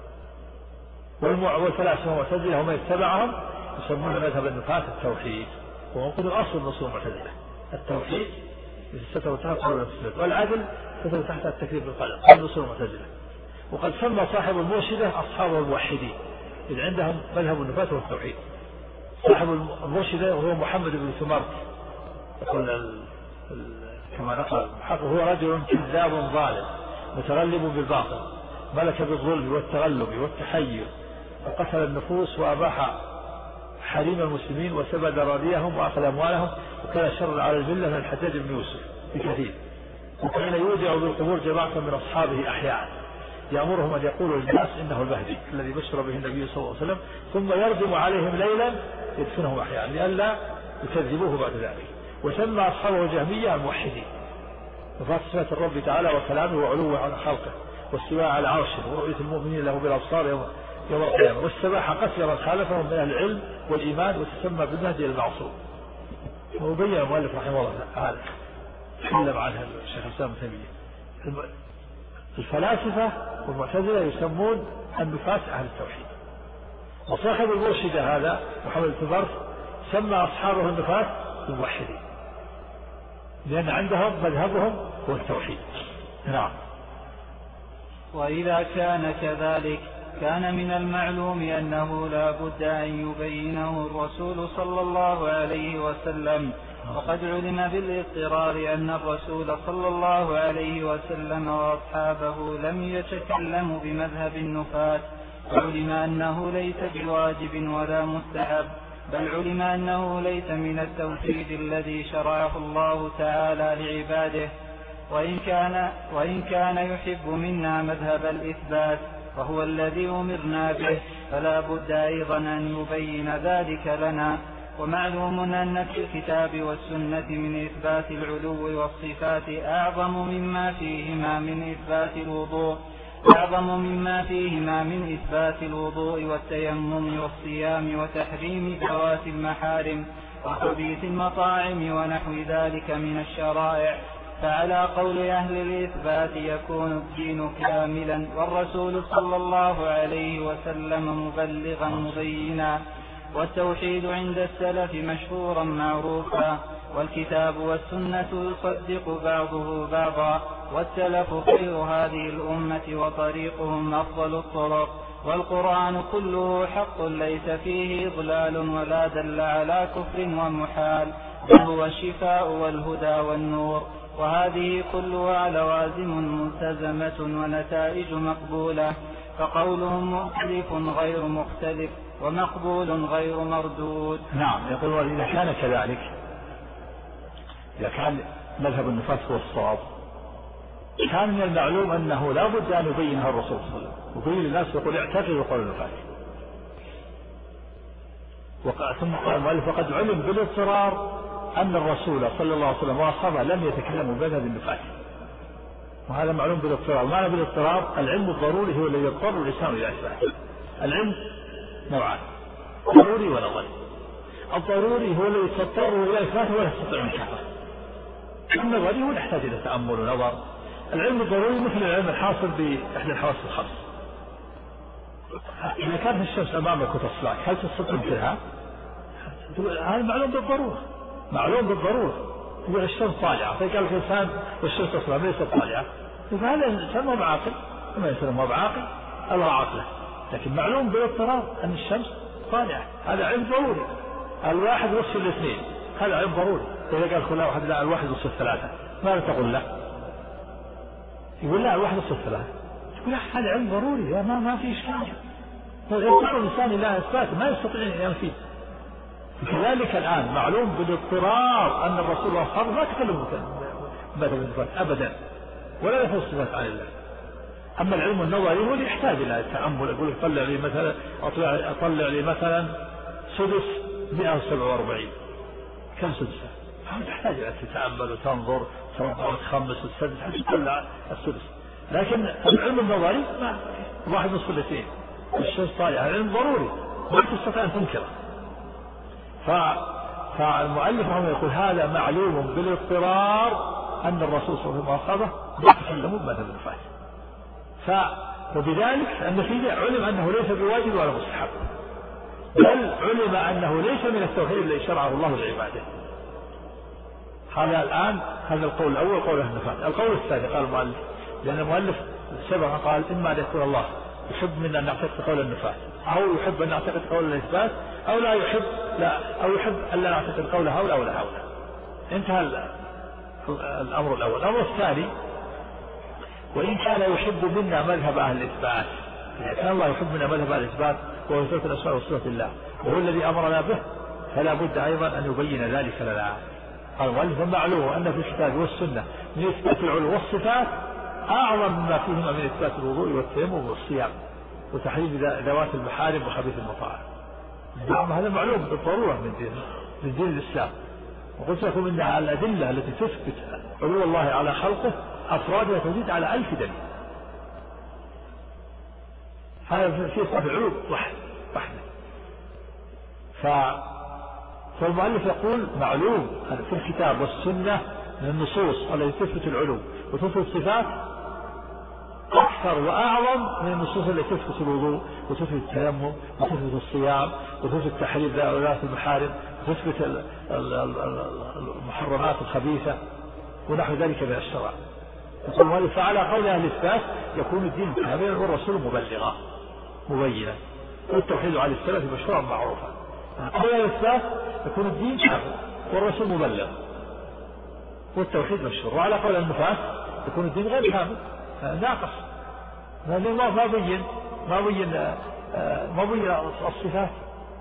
والفلاسفة والمعتزلة هم يتبعهم يسمون مذهب النفاة التوحيد، وهو قد الأصل من أصول المعتزلة التوحيد ستر تحت والعدل ستر تحت التكليف بالقدر من أصول المعتزلة. وقد سمى صاحب المرشدة أصحاب الموحدين، إذ عندهم مذهب النفاة والتوحيد. صاحب المرشدة وهو محمد بن ثمرت، يقول كما نقل المحقق: هو رجل كذاب ظالم متغلب بالباطل، ملك بالظلم والتغلب والتحير، وقتل النفوس وأباح حريم المسلمين وسبى ذراريهم وأخذ أموالهم، وكان شر على الملة من الحجاج بن يوسف بكثير. وكان يودع بالقبور جماعة من أصحابه أحياء يأمرهم أن يقولوا للناس إنه المهدي الذي بشر به النبي صلى الله عليه وسلم، ثم يردم عليهم ليلا يدفنهم أحياء لئلا يكذبوه بعد ذلك. وسمى أصحابه الجهمية الموحدين، وفات صفات الرب تعالى وكلامه وعلوه على خلقه، واستواء على عرشه، ورؤية المؤمنين له بالأبصار يوم القيامة، والسباحة قسر من خالفهم من أهل العلم والإيمان، وتسمى بالمهدي المعصوم. وبين المؤلف رحمه الله تعالى تكلم عنها الشيخ الإسلام ابن تيمية. الفلاسفة والمعتزلة يسمون النفاة أهل التوحيد. وصاحب المرشدة هذا محمد بن ثمرت سمى أصحابه النفاة الموحدين لأن عندهم مذهبهم هو التوحيد. نعم.
وإذا كان كذلك كان من المعلوم أنه لا بد أن يبينه الرسول صلى الله عليه وسلم، وقد علم بالاضطرار أن الرسول صلى الله عليه وسلم وأصحابه لم يتكلموا بمذهب النفاة، وعلم أنه ليس بواجب ولا مستحب، بل علم أنه ليس من التوحيد الذي شرعه الله تعالى لعباده. وإن كان يحب منا مذهب الإثبات وهو الذي أمرنا به، فلا بد أيضا أن يبين ذلك لنا. ومعلوم أن في الكتاب والسنة من إثبات العلو والصفات أعظم مما فيهما من إثبات الوضوء والتيمم والصيام وتحريم ذوات المحارم وخبيث المطاعم ونحو ذلك من الشرائع. فعلى قول أهل الإثبات يكون الدين كاملا، والرسول صلى الله عليه وسلم مبلغا مبينا. والتوحيد عند السلف مشهورا معروفا، والكتاب والسنة يصدق بعضه بعضا، والسلف خير هذه الأمة وطريقهم أفضل الطرق، والقرآن كله حق ليس فيه إضلال ولا دل على كفر ومحال، بل هو الشفاء والهدى والنور. وهذه كلها لوازم ملتزمة ونتائج مقبولة، فقولهم مختلف غير مختلف ومقبول غير مردود.
نعم. يقول وإذا كان كذلك، إذا كان مذهب النفاة هو الصواب، كان من المعلوم أنه لا بد أن يبينها الرسول صلى الله عليه وسلم ويبين للناس يقول اعتقدوا قول النفاة. ثم قال المؤلف وقد علم بالاضطرار أن الرسول صلى الله عليه وسلم وأصحابه لم يتكلموا بمذهب النفاة، وهذا معلوم بالاضطرار. معنى بالاضطرار العلم الضروري هو الذي يضطر الإنسان إلى إثباته. العلم نوعان، ضروري ونظري. الضروري هو الذي يضطر إلى إثباته ولا يستطيع انكاره. النظري هو يحتاج إلى تأمل ونظر. العلم الضروري مثل العلم الحاصل بإحدى الحواس الخمس. إذا كانت الشمس أمامك وتصلك هل تستطيع انكارها؟ هذا معلوم بالضرورة، معلوم بالضرورة. يقول الشمس طالعة، فقال الإنسان والشمس تصلع ليست طالعة، فهذا الإنسان ما بعاقل، وما الإنسان ما بعاقل الله عقله. لكن معلوم بالاضطرار أن الشمس طالعة، هذا علم ضروري. الواحد وصف الاثنين هذا علم ضروري. إذا قال خلا واحد لا الواحد وصف ثلاثة ماذا تقول له؟ يقول لا الواحد وصف ثلاثة، يقول لا هذا علم ضروري ما في إشكال. يضطر الإنسان إلى إثبات ما يستطيع أن ينفيه. كذلك الآن معلوم بالاضطرار أن الرسول وأصحابه ما تكلموا بمذهب النفاة أبدا ولا يفوز صفات عن الله. أما العلم النظري هو اللي يحتاج إلى التأمل. يقول طلع لي مثلا أطلع لي مثلا سدس 147 كم سدسة؟ هذا يحتاج إلى تتأمل وتنظر وتخمس وتسدس حتى تطلع السدس. لكن العلم النظري ما واحد نصف الاثنين الشمس طالعة، العلم ضروري ما تستطيع أن تنكره. فالمؤلف رحمه يقول هذا معلوم بالاضطرار أن الرسول صلى الله عليه وسلم وأصحابه يتكلموا بمذهب النفاة. وبذلك النتيجة علم أنه ليس بواجب ولا مستحب، بل علم أنه ليس من التوحيد الذي شرعه الله لعباده. هذا الآن هذا القول الأول قول أهل النفاة. القول الثاني قال المؤلف، لأن المؤلف سبق قال إما أن يكون الله يحب منا أن نعتقد قول النفاة، أو يحب أن نعتقد قول الإثبات، أو لا يحب أو يحب أن لا نعتقد قول هؤلاء ولا هؤلاء. انتهى الأمر الأول. الأمر الثاني وإن كان يحب منا مذهب أهل الإثبات، إذا كان الله يحب منا مذهب أهل الإثبات وهو إثبات الأسماء وصفات الله وهو الذي أمرنا به، فلا بد أيضا أن يبين ذلك لنا. قال المؤلف معلوم أن في الكتاب والسنة من إثبات العلو والصفات أعظم مما فيهما من إثبات الوضوء والتيمم والصيام وتحريم ذوات المحارم وخبيث المطاعم. هذا معلوم بالضرورة من دين الإسلام. وقلت لكم إن الأدلة التي تثبت علو الله على خلقه أفرادها تزيد على 1000 دليل. هذا في صف العلو وحده. فالمؤلف يقول معلوم في الكتاب والسنة من النصوص التي تثبت العلو وتثبت الصفات أكثر وأعظم من النصوص التي تثبت الوضوء وتثبت التيمم وتثبت الصيام وتثبت تحريم ذات المحارم وتثبت المحرمات الخبيثة ونحو ذلك من الشرع. فعلى قول أهل الإثبات يكون الدين كاملا والرسول مبلغا مبينا والتوحيد على السلف مشروعا معروفا. قول أهل الإثبات يكون الدين كامل والرسول مبلغ والتوحيد مشروع. وعلى قول النفاة يكون الدين غير كامل ناقص لأن الله ما بين الصفات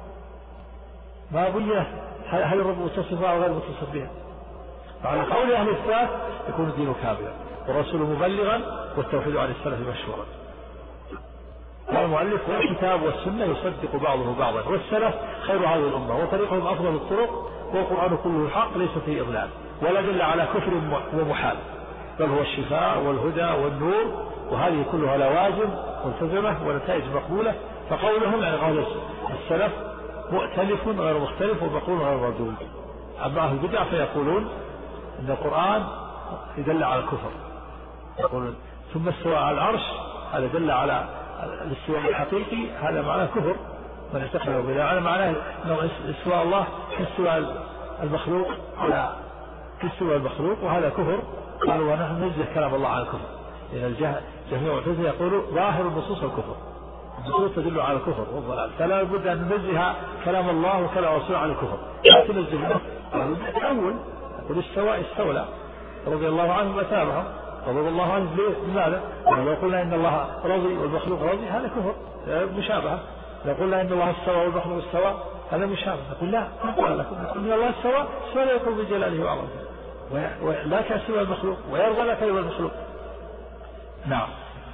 ما بين هل الرب متصف بها أو غير متصف بها. فعلى قول أهل الإثبات يكون الدين كاملا والرسول مبلغا والتوحيد عن السلف مشهورا. قال المؤلف والكتاب والسنة يصدق بعضه بعضا والسلف خير هذه الأمة وطريقهم أفضل الطرق والقرآن كله حق ليس فيه إضلال ولا دل على كفر ومحال بل هو الشفاء والهدى والنور وهذه كلها لوازم ملتزمة ونتائج مقبولة. فقولهم يعني قول السلف مؤتلف غير مختلف ومقول غير مردود. أما أهل البدع فيقولون أن القرآن يدل على الكفر يقولون ثم استوى على العرش هذا دل على الاستواء الحقيقي هذا معناه كفر من اعتقده بذلك. هذا معناه أن استواء الله كاستواء المخلوق على كاستواء المخلوق وهذا كفر. قالوا ونحن ننزه كلام الله على الكفر لأن جميع المعتزلة يقولوا ظاهر النصوص الكفر النصوص تدل على الكفر والضلال فلا بد أن ننزه كلام الله وكلام رسوله عن الكفر لا تنزه الأول يقول استولى رضي الله عنه وتابعه رضي الله عنه لماذا؟ لو قلنا إن الله رضي والمخلوق رضي هذا كفر مشابهة. لو قلنا إن الله استوى والمخلوق استوى هذا مشابه. نقول لا نقول لكم إن الله استوى لا يكون بجلاله وعظمته ولا كسوى المخلوق ويرضى لا كسوى المخلوق. نعم.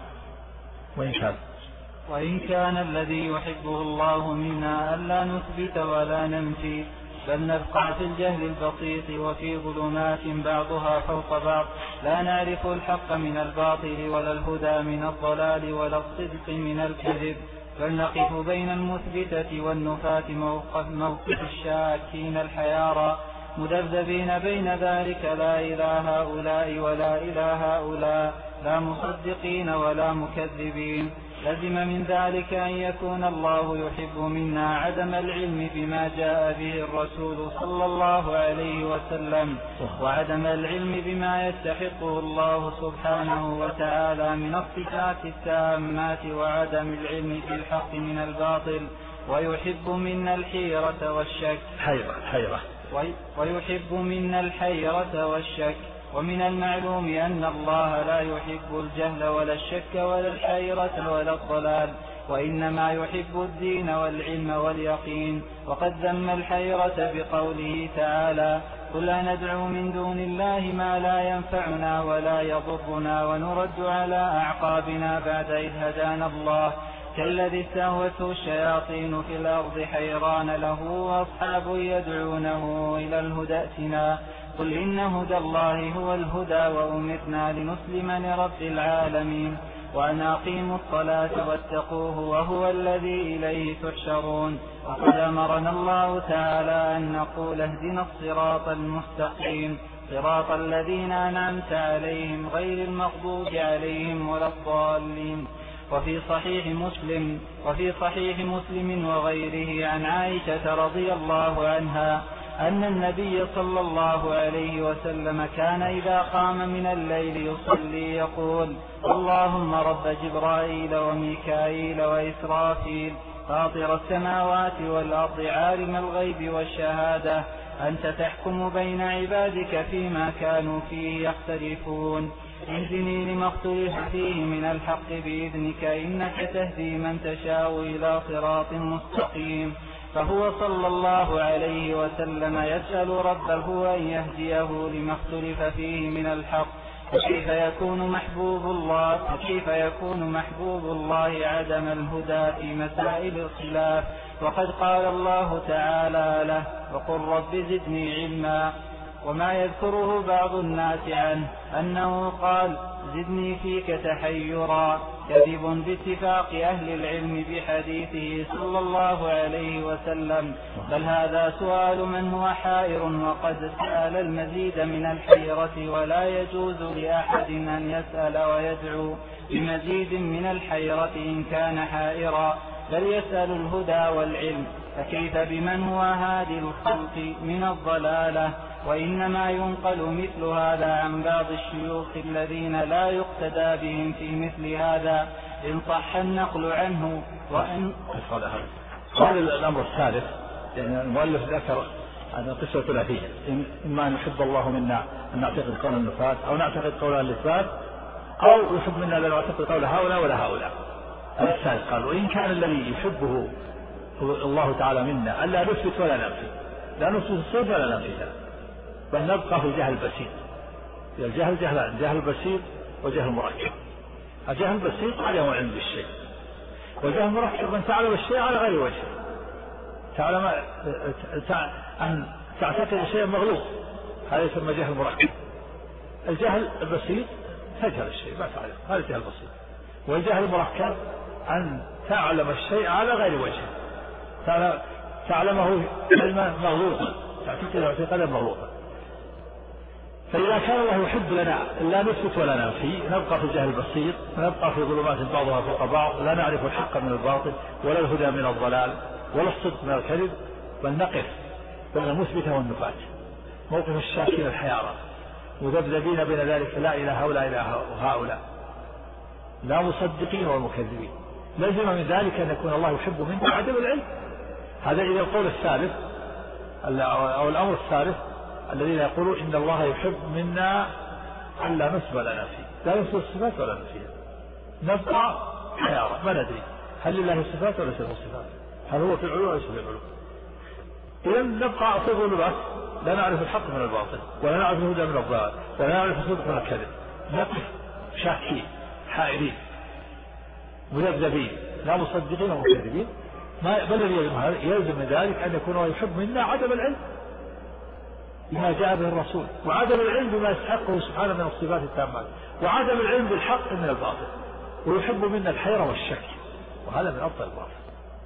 وإن كان الذي يحبه الله منا ألا نثبت ولا ننفي بل نبقى في الجهل البسيط وفي ظلمات بعضها فوق بعض لا نعرف الحق من الباطل ولا الهدى من الضلال ولا الصدق من الكذب بل نقف بين المثبتة والنفاة موقف الشاكين الحيارى مذبذبين بين ذلك لا إلى هؤلاء ولا إلى هؤلاء لا مصدقين ولا مكذبين. لزم من ذلك أن يكون الله يحب منا عدم العلم بما جاء به الرسول صلى الله عليه وسلم وعدم العلم بما يستحقه الله سبحانه وتعالى من الصفات التامات وعدم العلم بالحق من الباطل ويحب منا الحيرة والشك ويحب منا الحيرة والشك. ومن المعلوم أن الله لا يحب الجهل ولا الشك ولا الحيرة ولا الضلال وإنما يحب الدين والعلم واليقين. وقد ذم الحيرة بقوله تعالى قل ندعو من دون الله ما لا ينفعنا ولا يضرنا ونرد على أعقابنا بعد إذ هدانا الله كالذي استهوته الشياطين في الأرض حيران له وأصحاب يدعونه إلى الهدى ائتنا قل إن هدى الله هو الهدى وأمرنا لنسلم لرب العالمين وأن أقيموا الصلاة واتقوه وهو الذي إليه تحشرون. وقد أمرنا الله تعالى أن نقول اهدنا الصراط المستقيم صراط الذين أنعمت عليهم غير المغضوب عليهم ولا الضالين. وفي صحيح مسلم وغيره عن عائشة رضي الله عنها أن النبي صلى الله عليه وسلم كان إذا قام من الليل يصلي يقول اللهم رب جبرائيل وميكائيل وإسرافيل فاطر السماوات والأرض عالم الغيب والشهادة أنت تحكم بين عبادك فيما كانوا فيه يختلفون اهدني لما اختلف فيه من الحق بإذنك إنك تهدي من تشاء إلى صراط مستقيم. فهو صلى الله عليه وسلم يسأل ربه أن يهديه لما اختلف فيه من الحق. فكيف يكون محبوب الله عدم الهدى في مسائل الخلاف وقد قال الله تعالى له وقل رب زدني علما. وما يذكره بعض الناس عنه أنه قال زدني فيك تحيرا كذب باتفاق أهل العلم بحديثه صلى الله عليه وسلم، بل هذا سؤال من هو حائر وقد سأل المزيد من الحيرة، ولا يجوز لأحد أن يسأل ويدعو بمزيد من الحيرة إن كان حائرا، بل يسأل الهدى والعلم، فكيف بمن هو هادي الخلق من الضلالة؟ وإنما ينقل مثل هذا عن بعض الشيوخ الذين لا يقتدى بهم في مثل هذا إن صح النقل عنه. وإن
هذا الأمر الثالث، يعني المؤلف ذكر أن قصة ثلاثية، إما أن يحب الله منا أن نعتقد قول النفاة، أو نعتقد قول الإثبات، أو يحب منا لا نعتقد قول هؤلاء ولا هؤلاء. الثالث قال: وإن كان الذي يحبه الله تعالى منا ألا نثبت ولا ننفي، لا نثبت الصفة ولا ننفيها، بل نبقى في الجهل البسيط. الجهل جهلان: جهل بسيط وجهل مركب. الجهل البسيط عدم علم بالشيء، والجهل المركب من تعلم الشيء على غير وجه، تعلم أن تعتقد شيء مغلوط، هذا يسمى جهل مركب. الجهل البسيط تجهل الشيء ما تعلم، هذا الجهل البسيط. والجهل المركب أن تعلم الشيء على غير وجه، تعلمه علما مغلوطا، تعتقد اعتقادا مغلوطا. فإذا كان الله يحب لنا لا نثبت ولا ننفي، نبقى في الجهل البسيط، ونبقى في ظلمات بعضها فوق بعض، لا نعرف الحق من الباطل ولا الهدى من الضلال ولا الصدق من الكذب، بل نقف بين المثبتة والنفاة، موقف الشاكين الحيارى، مذبذبين بين ذلك لا إله هؤلاء إله هؤلاء، لا مصدقين والمكذبين. لازم من ذلك أن يكون الله يحب منا عدم العلم. هذا إذا القول الثالث أو الأمر الثالث الذين يقولون إن الله يحب منا ألا نثبت ولا ننفي، لا نثبت الصفات ولا ننفيها، نبقى حيارى ما ندري هل لله صفات ولا ليس له صفات، هل هو في العلو ولا ليس في العلو. إذا نبقى في الظلمات، لا نعرف الحق من الباطل ولا نعرف الهدى من الضلال ولا نعرف الصدق من الكذب، نقف شاكين حائرين مذبذبين لا مصدقين ومكذبين. بل يلزم من ذلك أن يكون الله يحب منا عدم العلم بما جاء به الرسول، وعدم العلم بما يستحقه سبحانه من الصفات التامات، وعدم العلم بالحق من الباطل، ويحب منا الحيرة والشك، وهذا من أبطل الباطل.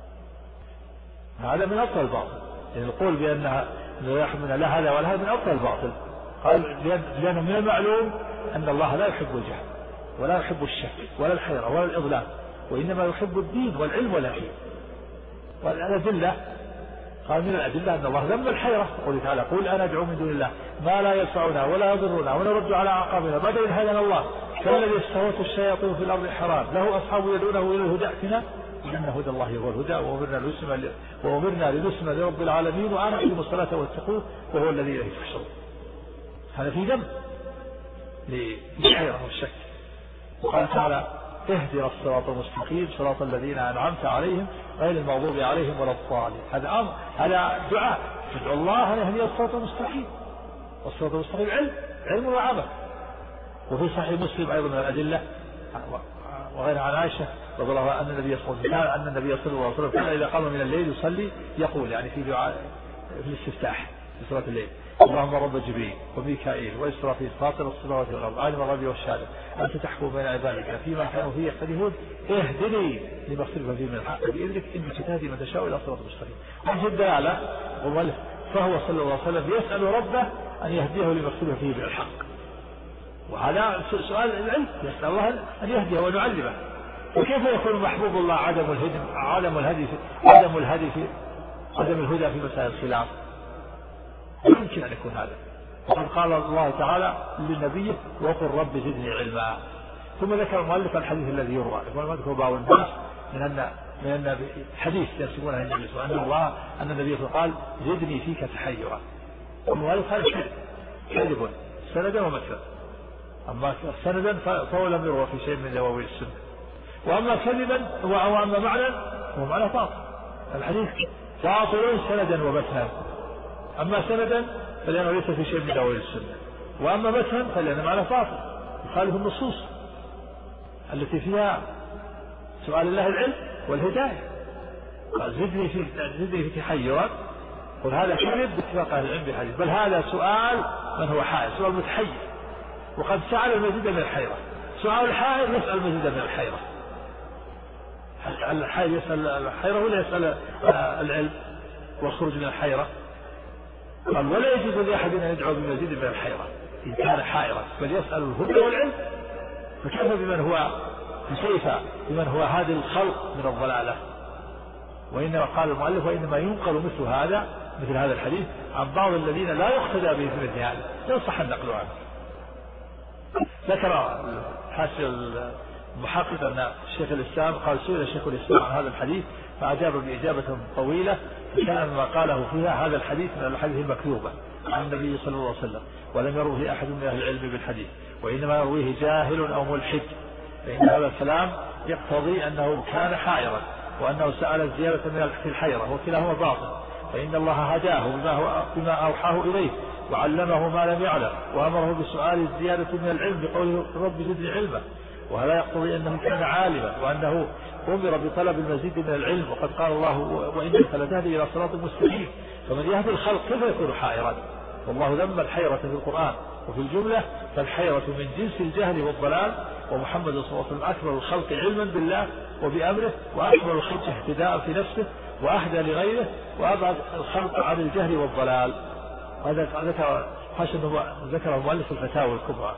هذا من أبطل الباطل، يعني القول بأنها يحب منا لا هذا ولا هذا من أبطل الباطل. قال لأنه من المعلوم أن الله لا يحب الجهل ولا يحب الشك ولا الحيرة ولا الإضلال، وإنما يحب الدين والعلم واليقين. والأدلة قال من الأدلة أن الله ذم الحيرة، قوله تعالى: قل أنا أدعو من دون الله ما لا ينفعنا ولا يضرنا ونرد على أعقابنا بعد إذ هدانا الله كالذي استهوته الشياطين في الأرض حرام له أصحاب يدعونه إلى الهدى ائتنا إن هدى الله هو الهدى وأمرنا لنسلم لرب العالمين وأن أقيموا الصلاة واتقوه وهو الذي إليه تحشرون. هذا في ذم للحيرة والشك. وقال تعالى: اهدنا الصراط المستقيم صراط الذين أنعمت عليهم غير المغضوب عليهم ولا الضالين. هذا دعاء تدعو الله أن يهدي الصراط المستقيم، والصراط المستقيم علم وعمل. وفي صحيح مسلم أيضا من الأدلة وغير عن عائشة رضي الله عنها أن النبي صلى الله عليه وسلم كان إذا قام من الليل يصلي يقول، يعني في دعاء في الاستفتاح في صلاة الليل: اللهم رب جبريل وميكائيل وإسرافيل فاطر السماوات والأرض عالم الغيب والشهادة أنت تحكم بين عبادك فيما كانوا فيه يختلفون اهدني لما اختلف فيه من الحق بإذنك إنك تهدي من تشاء إلى صراط مستقيم. وجه الدلالة فهو صلى الله عليه وسلم يسأل ربه أن يهديه لما اختلف فيه من الحق، وهذا سؤال العلم، يسأل الله أن يهديه ونعلمه. وكيف يكون محبوب الله عدم الهدى في مسائل الخلاف؟ يمكن أن يكون هذا. وقد قال الله تعالى لنبيه: وقل رب زدني علما. ثم ذكر المؤلف الحديث الذي يروى، يقول بعض الناس من أن حديث ينسبونه النبي صلى الله عليه وسلم أن النبي قال: زدني فيك تحيرا. المؤلف هذا كذب سندا ومثلا، أما سندا فهو لم يروى في شيء من دواوين السنة، وأما كذبا وأما معنى هو معنى باطل. الحديث باطل سندا ومثلا، أما سندا فلأنه ليس في شيء من دواوين السنة، وأما مثلا فلأنه معنى باطل يخالف النصوص التي فيها سؤال الله العلم والهداية. قال: زدني في تحيرا. قل هذا كذب باتفاق أهل العلم بالحديث، بل هذا سؤال من هو حائر، سؤال متحير، وقد سأل المزيد من الحيرة. سؤال الحائر يسأل المزيد من الحيرة، الحائر يسأل الحيرة ولا يسأل العلم والخروج من الحيرة؟ قال ولا يجوز لأحد أن يدعو بمزيد من الحيرة إن كان حائرا، بل يسأل الهدى والعلم، فكيف بمن هو هذه الخلق من الضلالة. وإنما قال المؤلف وإنما ينقل مثل هذا الحديث عن بعض الذين لا يقتدى به في مثل هذا، لا يصح النقل عنه. ذكر حاشية المحقق أن شيخ الإسلام قال سئل شيخ الإسلام عن هذا الحديث فأجاب بإجابة طويلة، فكان ما قاله فيها هذا الحديث من الحديث المكذوبة عن النبي صلى الله عليه وسلم، ولم يروه أحد من أهل العلم بالحديث، وإنما يرويه جاهل أو ملحد، فإن هذا الكلام يقتضي أنه كان حائرا وأنه سأل الزيادة من الحيرة، وكلاهما باطل، فإن الله هداه بما أوحاه إليه وعلمه ما لم يعلم، وأمره بسؤال الزيادة من العلم بقوله رب زدني علما، وهذا يقتضي أنه كان عالما وأنه أمر بطلب المزيد من العلم، وقد قال الله وإنك لتهدي إلى صراط مستقيم، فمن يهدي الخلق كيف يكون حائرا؟ والله ذم الحيرة في القرآن، وفي الجملة فالحيرة من جنس الجهل والضلال، ومحمد صلى الله عليه وسلم أكبر الخلق علما بالله وبأمره، وأكبر الخلق اهتداء في نفسه وأهدى لغيره، وأبعد الخلق عن الجهل والضلال. هذا ذكر المؤلف الفتاوى الكبرى،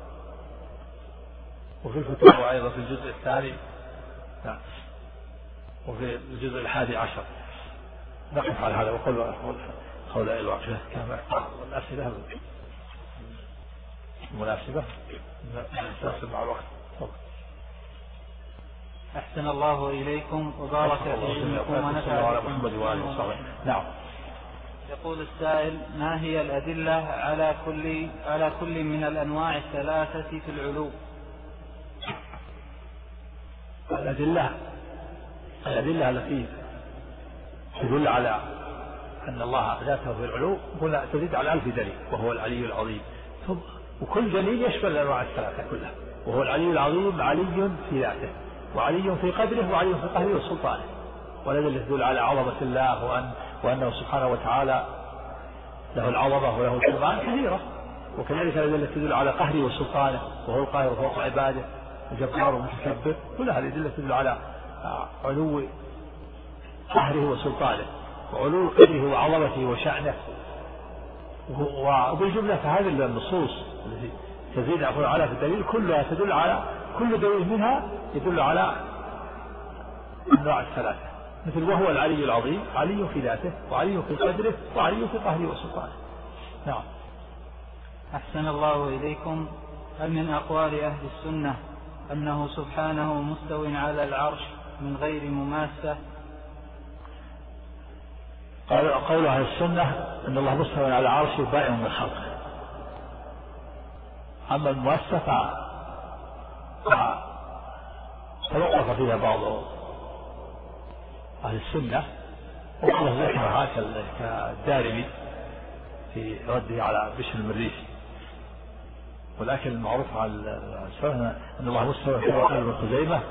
وفي الفتاوى أيضا في الجزء الثاني وفي الجزء 11. نقف على هذا وقل هؤلاء الواقفة كما والأسئلة مناسبة مع الوقت.
أحسن الله إليكم وبارك في علمكم ونفع
على محمد وآله وصحبه. نعم.
يقول السائل: ما هي الأدلة على كل من الأنواع الثلاثة في العلو؟
الأدلة التي تدل على أن الله ذاته في العلو هنا تزيد على 1000 دليل، وهو العلي العظيم، وكل دليل يشمل الأنواع الثلاثة كلها، وهو العلي العظيم علي في ذاته وعلي في قدره وعلي في قهره وسلطانه، والأدلة تدل على عظمة الله وأنه سبحانه وتعالى له العظمة وله السلطان كثيرة، وكذلك الأدلة تدل على قهره وسلطانه، وهو القاهر فوق عباده الجبار ومتكبر، كل هذه الأدلة تدل على علو قهره وسلطانه وعلو قدره وعظمته وشأنه. وبالجملة فهذه النصوص التي تزيد على في الدليل كلها تدل على كل دليل منها يدل على الأنواع الثلاثة، مثل وهو العلي العظيم علي في ذاته وعلي في قدره وعلي في قهره وسلطانه. نعم.
أحسن الله إليكم. هل من أقوال أهل السنة أنه سبحانه مستو على العرش من غير مماسة؟
قول أهل السنة أن الله مستو على العرش بائن من خلقه، أما المماسة توقف فيها بعض أهل السنة، وقال ذكرها كالدارمي في رده على بشر المريسي، ولكن المعروف على السنة أن الله مستوى كما قال ابن خزيمة،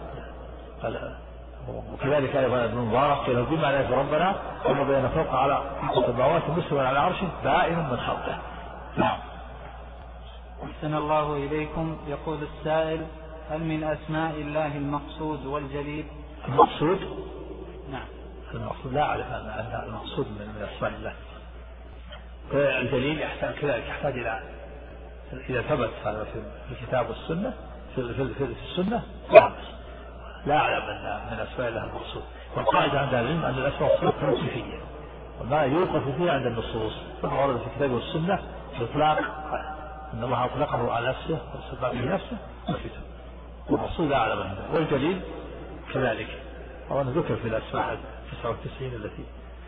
وكذلك أيضا ابن مبارك قال بما لا ربنا وما بين فوق على السماوات مستوى على عرشه بائن من خلقه. نعم.
أحسن الله إليكم. يقول السائل: هل من أسماء الله المقصود والجليل؟
المقصود؟
نعم.
المقصود لا أعرف أن المقصود من أسماء الله. الجليل كذلك يحتاج إلى إذا ثبت هذا في الكتاب والسنة في السنة لا أعلم أن من أسماء الله المقصود. والقاعدة عند العلم أن الأسماء والصفات توصيفية، وما يوقف فيها عند النصوص كما ورد في الكتاب والسنة بإطلاق أن الله أطلقه على نفسه وسبب به نفسه نفسه، والمقصود لا أعلم عنده. والجليل كذلك وأنا ذكر في الأسماء 99 التي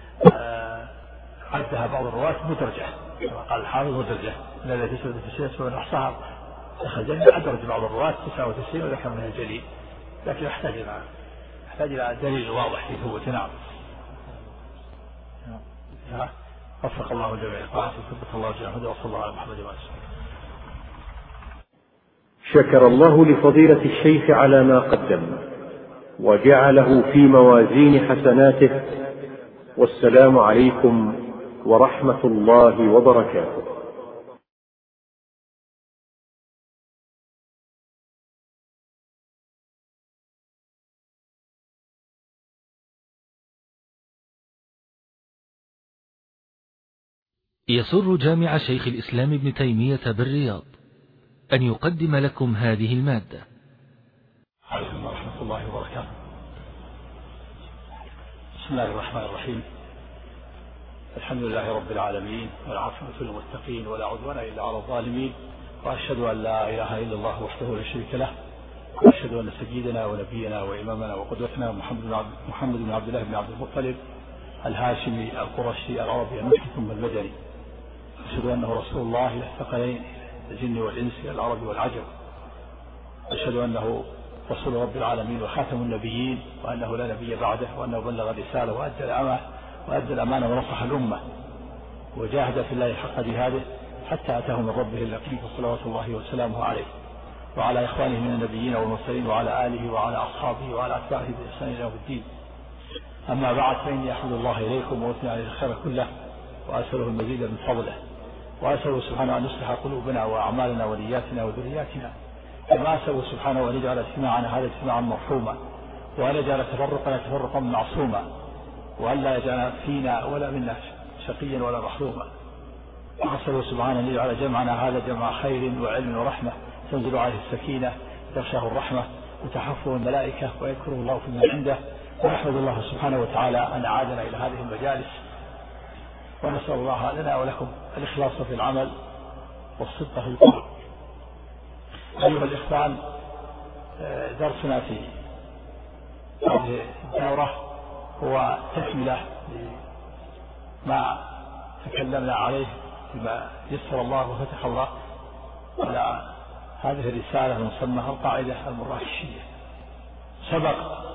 عدها بعض الرواة مدرجة، كما قال الحافظ مدرجة من التي 99 سوى نحصها خزن أدرج بعض الرواة 99 وذكر منها الجليل، لكن يحتاج إلى دليل واضح في ثبوته. نعم. وفق الله الجميع وثبت الله جميعا وصلى الله على محمد وعلى آله.
شكر الله لفضيلة الشيخ على ما قدم وجعله في موازين حسناته، والسلام عليكم ورحمة الله وبركاته.
يسر جامع شيخ الإسلام ابن تيمية بالرياض أن يقدم لكم هذه المادة.
عليكم ورحمة الله وبركاته. بسم الله الرحمن الرحيم. الحمد لله رب العالمين، والعاقبة للمتقين، ولا عدوان إلا على الظالمين، وأشهد أن لا إله إلا الله وحده لا شريك له، وأشهد أن سيدنا ونبينا وإمامنا وقدوتنا محمد بن عبد الله بن عبد المطلب الهاشمي القرشي العربي المكي ثم المدني، أشهد أنه رسول الله إلى الثقلين الجن والإنس العرب والعجم، أشهد أنه رسول رب العالمين وخاتم النبيين، وأنه لا نبي بعده، وأنه بلغ الرسالة وأدى الأمانة ونصح الأمة وجاهد في الله حق جهاده حتى أتاه من ربه اليقين، صلوات الله وسلامه عليه وعلى إخوانه من النبيين والمرسلين وعلى آله وعلى أصحابه وعلى أتباعه بإحسان إلى يوم الدين. أما بعد، فإني أحمد الله إليكم وأثني عليه الخير كله، وأسأله المزيد من فضله، وأسأله سبحانه أن يصلح قلوبنا وأعمالنا ونياتنا وذرياتنا، كما أسأله سبحانه أن يجعل اجتماعنا هذا اجتماعا مرحوما، وأن يجعل تفرقنا تفرقا معصوما، وأن لا يجعل فينا ولا منا شقيا ولا محروما. وأسأله سبحانه أن يجعل جمعنا هذا جمع خير وعلم ورحمة تنزل عليه السكينة، تغشاه الرحمة، وتحفه الملائكة، ويذكره الله في من عنده. ونحمد الله سبحانه وتعالى أن أعادنا إلى هذه المجالس، ونسأل الله لنا ولكم الإخلاص في العمل والصدق في القول. أيها الإخوان، درسنا في هذه الدورة هو تكملة لما تكلمنا عليه بما يسر الله وفتح الله على هذه الرسالة المسمى القاعدة المراكشية. سبق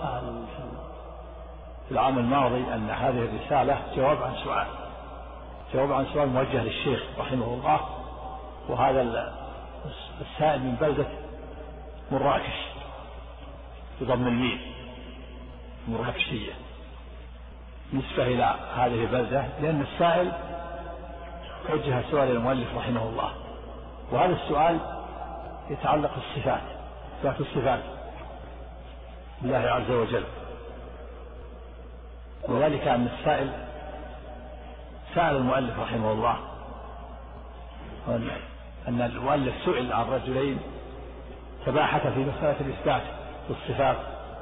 في العام الماضي أن هذه الرسالة جواب عن سؤال موجه للشيخ رحمه الله، وهذا السائل من بلدة مراكش بضم الميم، مراكشية، نسبة إلى هذه البلدة، لأن السائل وجه سؤال المؤلف رحمه الله، وهذا السؤال يتعلق بالصفات، إثبات الصفات لله عز وجل، وذلك أن السائل سأل المؤلف رحمه الله أن المؤلف سئل عن رجلين تباحث في مسألة الإثبات والصفات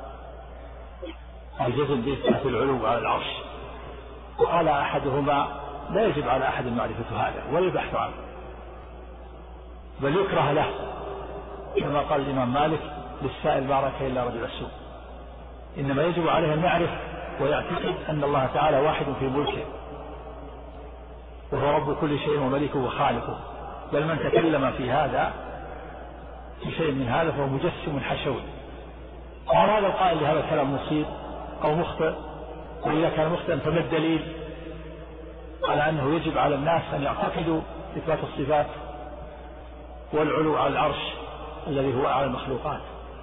الجزم بإثبات العلو على العرش، وقال أحدهما لا يجب على أحد معرفة هذا ولا البحث عنه، بل يكره له، كما قال الإمام مالك للسائل ما رأك إلا رجل السوء، إنما يجب عليه أن يعرف ويعتقد أن الله تعالى واحد في ملكه، وهو رب كل شيء وملكه وخالقه، بل من تكلم في هذا في شيء من هذا فهو مجسم حشوي. وهل هذا القائل لهذا الكلام مصيب أو مخطئ؟ وإذا كان مخطئا فما الدليل على أنه يجب على الناس أن يعتقدوا إثبات الصفات والعلو على العرش الذي هو أعلى المخلوقات،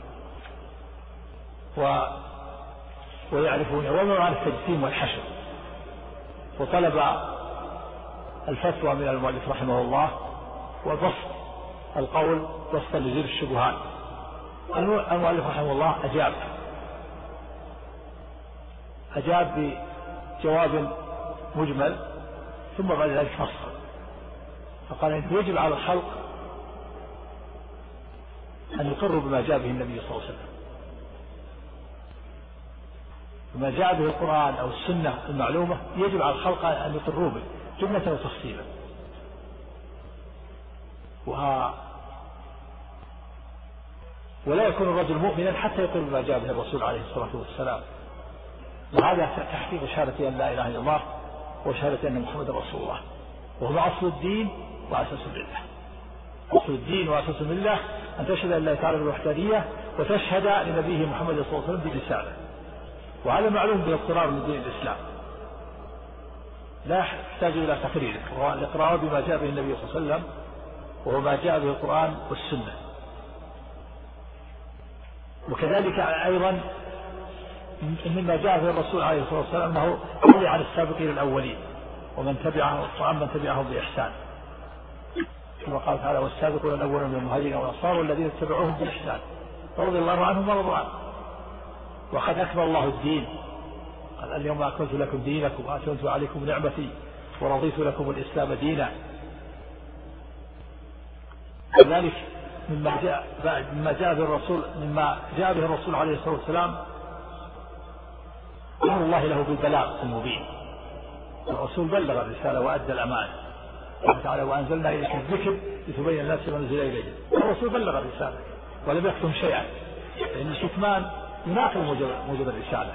ويعرفون وما معنى التجسيم والحشو؟ وطلب الفتوى من المؤلف رحمه الله وبسط القول بسطا لزيل الشبهات. المؤلف رحمه الله أجاب بجواب مجمل، ثم بعد ذلك فصل، فقال إنه يجب على الخلق أن يقروا بما جاء به النبي صلى الله عليه وسلم، بما جاء به القرآن أو السنة المعلومة، يجب على الخلق أن يقروا به جملة وتفصيلا. ولا يكون الرجل مؤمنا حتى يقر بما جاء به الرسول عليه الصلاة والسلام، وهذا تحقيق شهادة أن لا إله إلا الله وشهادة أن محمد رسول الله، وهو أصل الدين وأساس الملة. أصل الدين وأساس الملة أن تشهد أن لا تعالى بالوحدانية، وتشهد لنبيه محمد صلى الله عليه وسلم برسالة، وهذا معلوم بالاضطرار من دين الإسلام، لا يحتاج إلى تقرير، وهو الإقرار بما جاء به النبي صلى الله عليه وسلم، وهو ما جاء به القرآن والسنة. وكذلك أيضا مما جاء به الرسول عليه الصلاة والسلام أنه روي عن السابقين الأولين ومن تبعهم بإحسان، كما قال تعالى والسابقون الأولون من المهاجرين والأنصار والذين اتبعوهم بإحسان رضي الله عنهم ورضوا عنه. وقد أكمل الله الدين، قال اليوم أكملت لكم دينكم وأتممت عليكم نعمتي ورضيت لكم الإسلام دينا. كذلك مما جاء به الرسول عليه الصلاة والسلام أمر الله له بالبلاغ المبين. الرسول بلغ الرسالة وأدى الأمانة. قال تعالى: وأنزلنا إليك الذكر لتبين الناس ما نزل إليهم. الرسول بلغ الرسالة ولم يكتم شيئا، لأن الكتمان يناقض موجب الرسالة.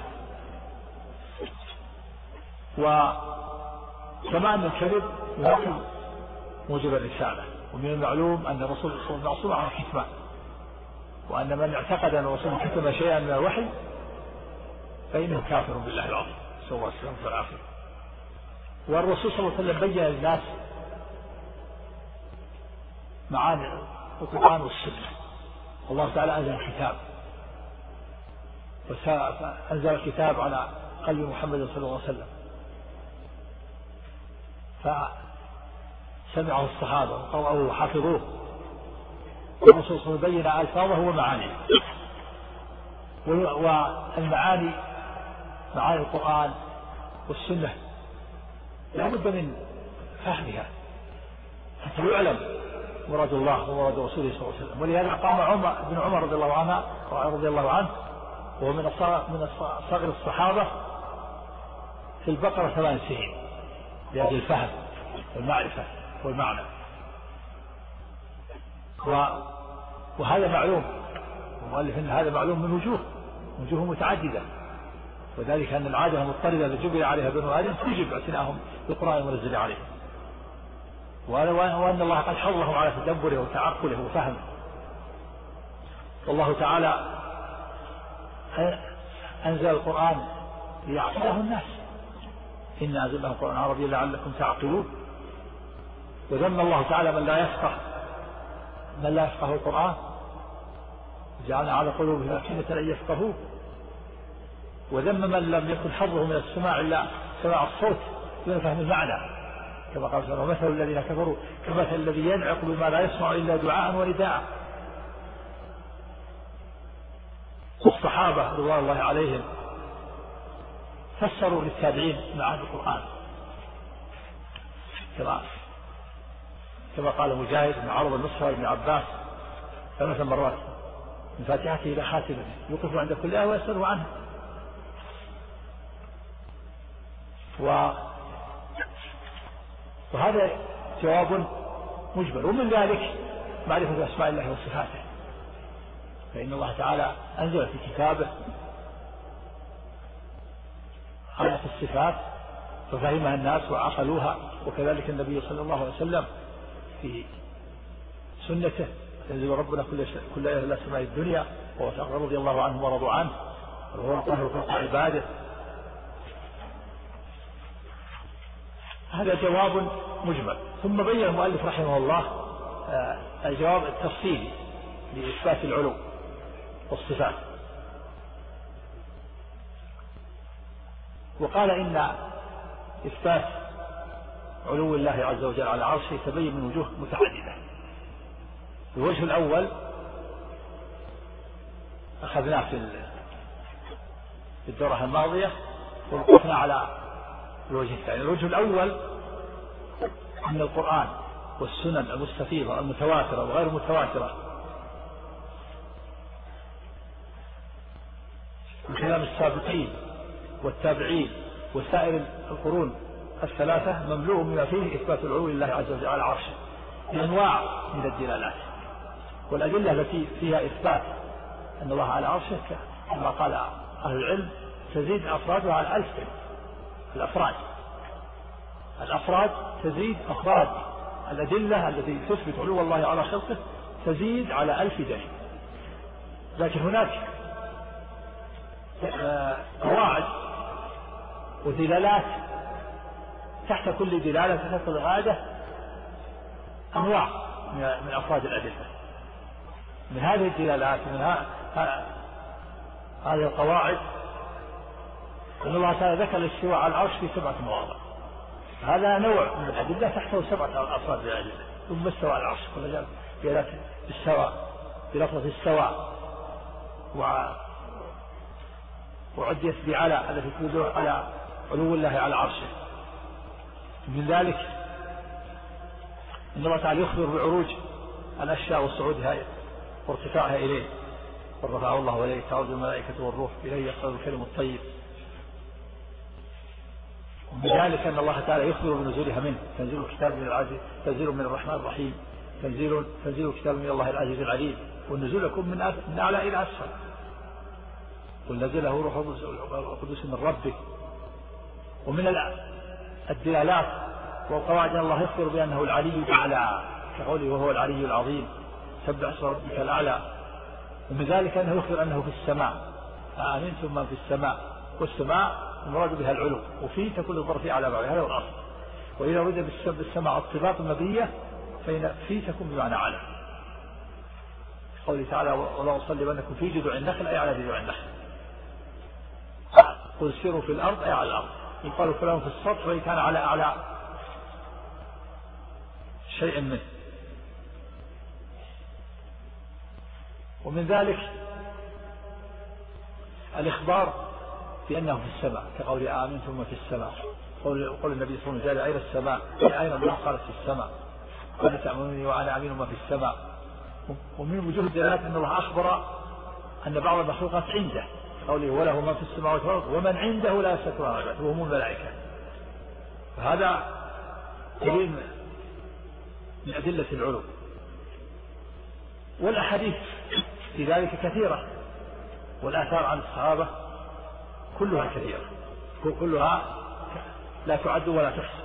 وكما أن الكذب يناقض موجب الرسالة. ومن المعلوم أن الرسول معصوم عن الكتمان، وأن من اعتقد أن الرسول كتم شيئا من الوحي فإنه كافر بالله العظيم، نسأل الله السلامة والعافية. والرسول صلى الله عليه وسلم بين للناس معاني القرآن والسنة. الله تعالى أنزل الكتاب، وأنزل الكتاب على قلب محمد صلى الله عليه وسلم، فسمعه الصحابة وقرأوه وحفظوه. والرسول صلى الله عليه وسلم بين ألفاظه ومعانيه. والمعاني معاني القرآن والسنة لا بد من فهمها حتى يعلم مراد الله ومراد رسوله صلى الله عليه وسلم. ولهذا قام ابن عمر رضي الله عنه وهو من صغر الصحابة في البقرة 8 سنين لأجل الفهم والمعرفة والمعنى. وهذا معلوم، ومؤلف ان هذا معلوم من وجوه متعددة، وذلك أن العادة المضطردة التي جبل عليها بنو آدم تجب اعتناءهم بالقرآن المنزل عليه، وأن الله قد حرهم على تدبره وتعقله وفهمه. والله تعالى أنزل القرآن ليعقله الناس، إن أنزلناه قرآن عربيا لعلكم تعقلون. وذم الله تعالى من لا يفقه القرآن، جعلنا على قلوبهم أكنة أن يفقهوه. وذم من لم يكن حظه من السماع إلا سماع الصوت دون فهم المعنى، كما قال سبحانه: مثل الذين كفروا كمثل الذي ينعق بما لا يسمع إلا دعاء ونداء. الصحابة رضوان الله عليهم فسروا للتابعين معاني القرآن كما قال مجاهد بن عرض النصر بن عباس 3 مرات من فاتحته إلى خاتمه يوقف عند كل آية ويسأل عنها. وهذا جواب مجمل. ومن ذلك معرفة أسماء الله وصفاته، فإن الله تعالى أنزل في كتابه آيات الصفات ففهمها الناس وعقلوها، وكذلك النبي صلى الله عليه وسلم في سنته: ينزل ربنا كل ليلة إلى سماء الدنيا، وهو رضي الله عنه ورضوا عنه، وهو القاهر فوق عباده. هذا جواب مجمل. ثم بين المؤلف رحمه الله الجواب التفصيلي لإثبات العلو والصفات، وقال إن إثبات علو الله عز وجل على عرشه يتبين من وجوه متعددة. الوجه الأول أخذناه في الدورة الماضية ووقفنا على الوجه الثاني. الوجه الأول أن القرآن والسنن المستفيضة المتواترة وغير المتواترة من كلام السابقين والتابعين وسائر القرون الثلاثة مملوء بما فيه إثبات العلو لله عز وجل على عرشه بأنواع من الدلالات. والأدلة التي فيها إثبات أن الله على عرشه كما قال أهل العلم تزيد أفرادها على 1000. الأفراد تزيد أفراد الأدلة التي تثبت علو الله على خلقه تزيد على 1000 دليل. لكن هناك قواعد ودلالات تحت كل دلالة تحت كل قاعدة أنواع من أفراد الأدلة. من هذه الدلالات من هذه القواعد أن الله تعالى ذكر الاستواء على العرش في 7 مواضع. هذا نوع من الأدلة تحته 7 أفراد الأدلة. ثم استوى على العرش كل جاءت بالسواء بلفظة السواء وعديت بعلى التي تدل على علو الله على عرشه. من ذلك إن الله تعالى يخبر بعروج الأشياء وصعودها وارتفاعها إليه، ورفعه الله إليه تعرج الملائكة والروح إليه يصعد الكلم الطيب. ومن ذلك أن الله تعالى يخبر بنزولها منه، تنزيل الكتاب من العزيز، تنزيل من الرحمن الرحيم، تنزيل الكتاب من الله العزيز العليم. والنزول يكون من أعلى إلى أسفل. قل نزله روح القدس من ربك. ومن الدلالات والقواعد أن الله يخبر بأنه العلي الأعلى كقوله وهو العلي العظيم سبح اسم ربك الأعلى. ومن ذلك أنه يخبر أنه في السماء، أأمنتم من في السماء، والسماء المراد بها العلو، وفيه تكون الظرف على بعض، هذا هو الأصل. وإذا ورد بالسماء الصفات المبنية فإن فيه تكون بمعنى على. قوله تعالى ولا أصلبنكم في جذوع النخل أي على جذوع النخل. قل سيروا في الأرض أي على الأرض. يقال فلان في السطح وإن كان على أعلى شيء منه. ومن ذلك الإخبار بأنه في السماء كقول آمنتم في السماء. قول النبي صلى الله عليه وسلم أين السماء؟ أين الله؟ قالت في السماء. قال تأمنوني وأنا أمين ما في السماء. ومن وجوه الدلالات أن الله أخبر أن بعض المخلوقات عنده، قوله وله من في السماوات والأرض ومن عنده لا يستكبرون عن عبادته وهم الملائكة. فهذا دليل من أدلة العلو. والأحاديث في ذلك كثيرة، والآثار عن الصحابة كلها كثيرة، كلها لا تعد ولا تحصى.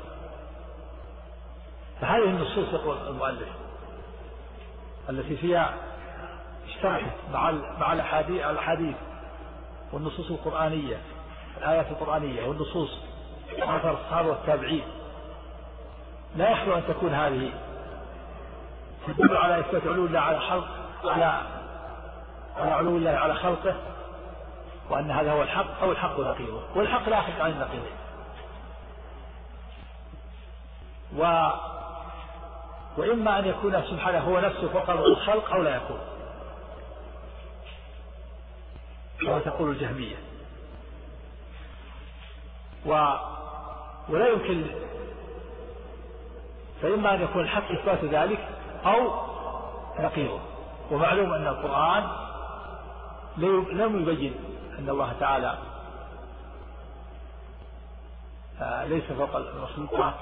فهذه النصوص يقول المؤلف التي فيها اشتركت مع الأحاديث والنصوص القرآنية، الآيات القرآنية والنصوص آثار الصحابة والتابعين، لا يخلو أن تكون هذه تدل على إثبات علو الله على خلق على علو الله على خلقه، وأن هذا هو الحق أو الحق نقيضه، والحق لا يخرج عن النقيض. وإما أن يكون سبحانه هو نفسه فوق الخلق أو لا يكون، كما تقول الجهمية. ولا يمكن، فإما أن يكون الحق إثبات ذلك أو نقيضه. ومعلوم أن القرآن لم يبين أن الله تعالى ليس فوق المخلوقات،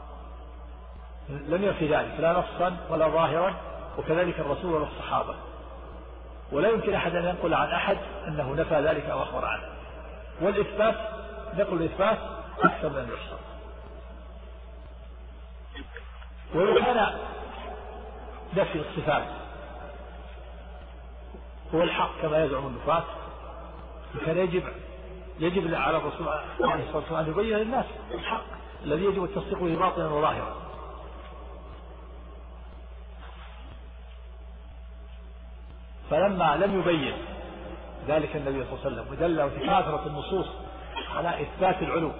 لم يفي ذلك لا نصا ولا ظاهرا، وكذلك الرسول ولا الصحابة. ولا يمكن أحد أن ينقل عن أحد أنه نفى ذلك أو أخبر عنه. والإثبات نقل الإثبات أكثر من يحصل. ولو كان نفي الصفات هو الحق كما يزعم النفاة، فكان يجب على الرسول عليه الصلاة والسلام أن يبين للناس الحق الذي يجب التصديق به باطنا وظاهرا. فلما لم يبين ذلك النبي صلى الله عليه وسلم ودل وتكاثرت النصوص على إثبات العلو،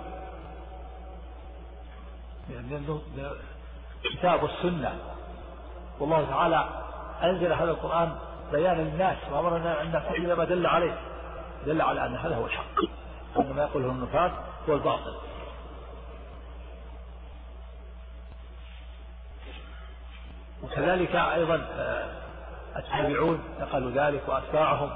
يعني الكتاب والسنة، والله تعالى أنزل هذا القرآن بيانا للناس وأمرنا أن نقول ما دل عليه، دل على أن هذا هو الحق، أن ما يقوله النفاة هو الباطل. وكذلك أيضا التابعون نقلوا ذلك وأتباعهم.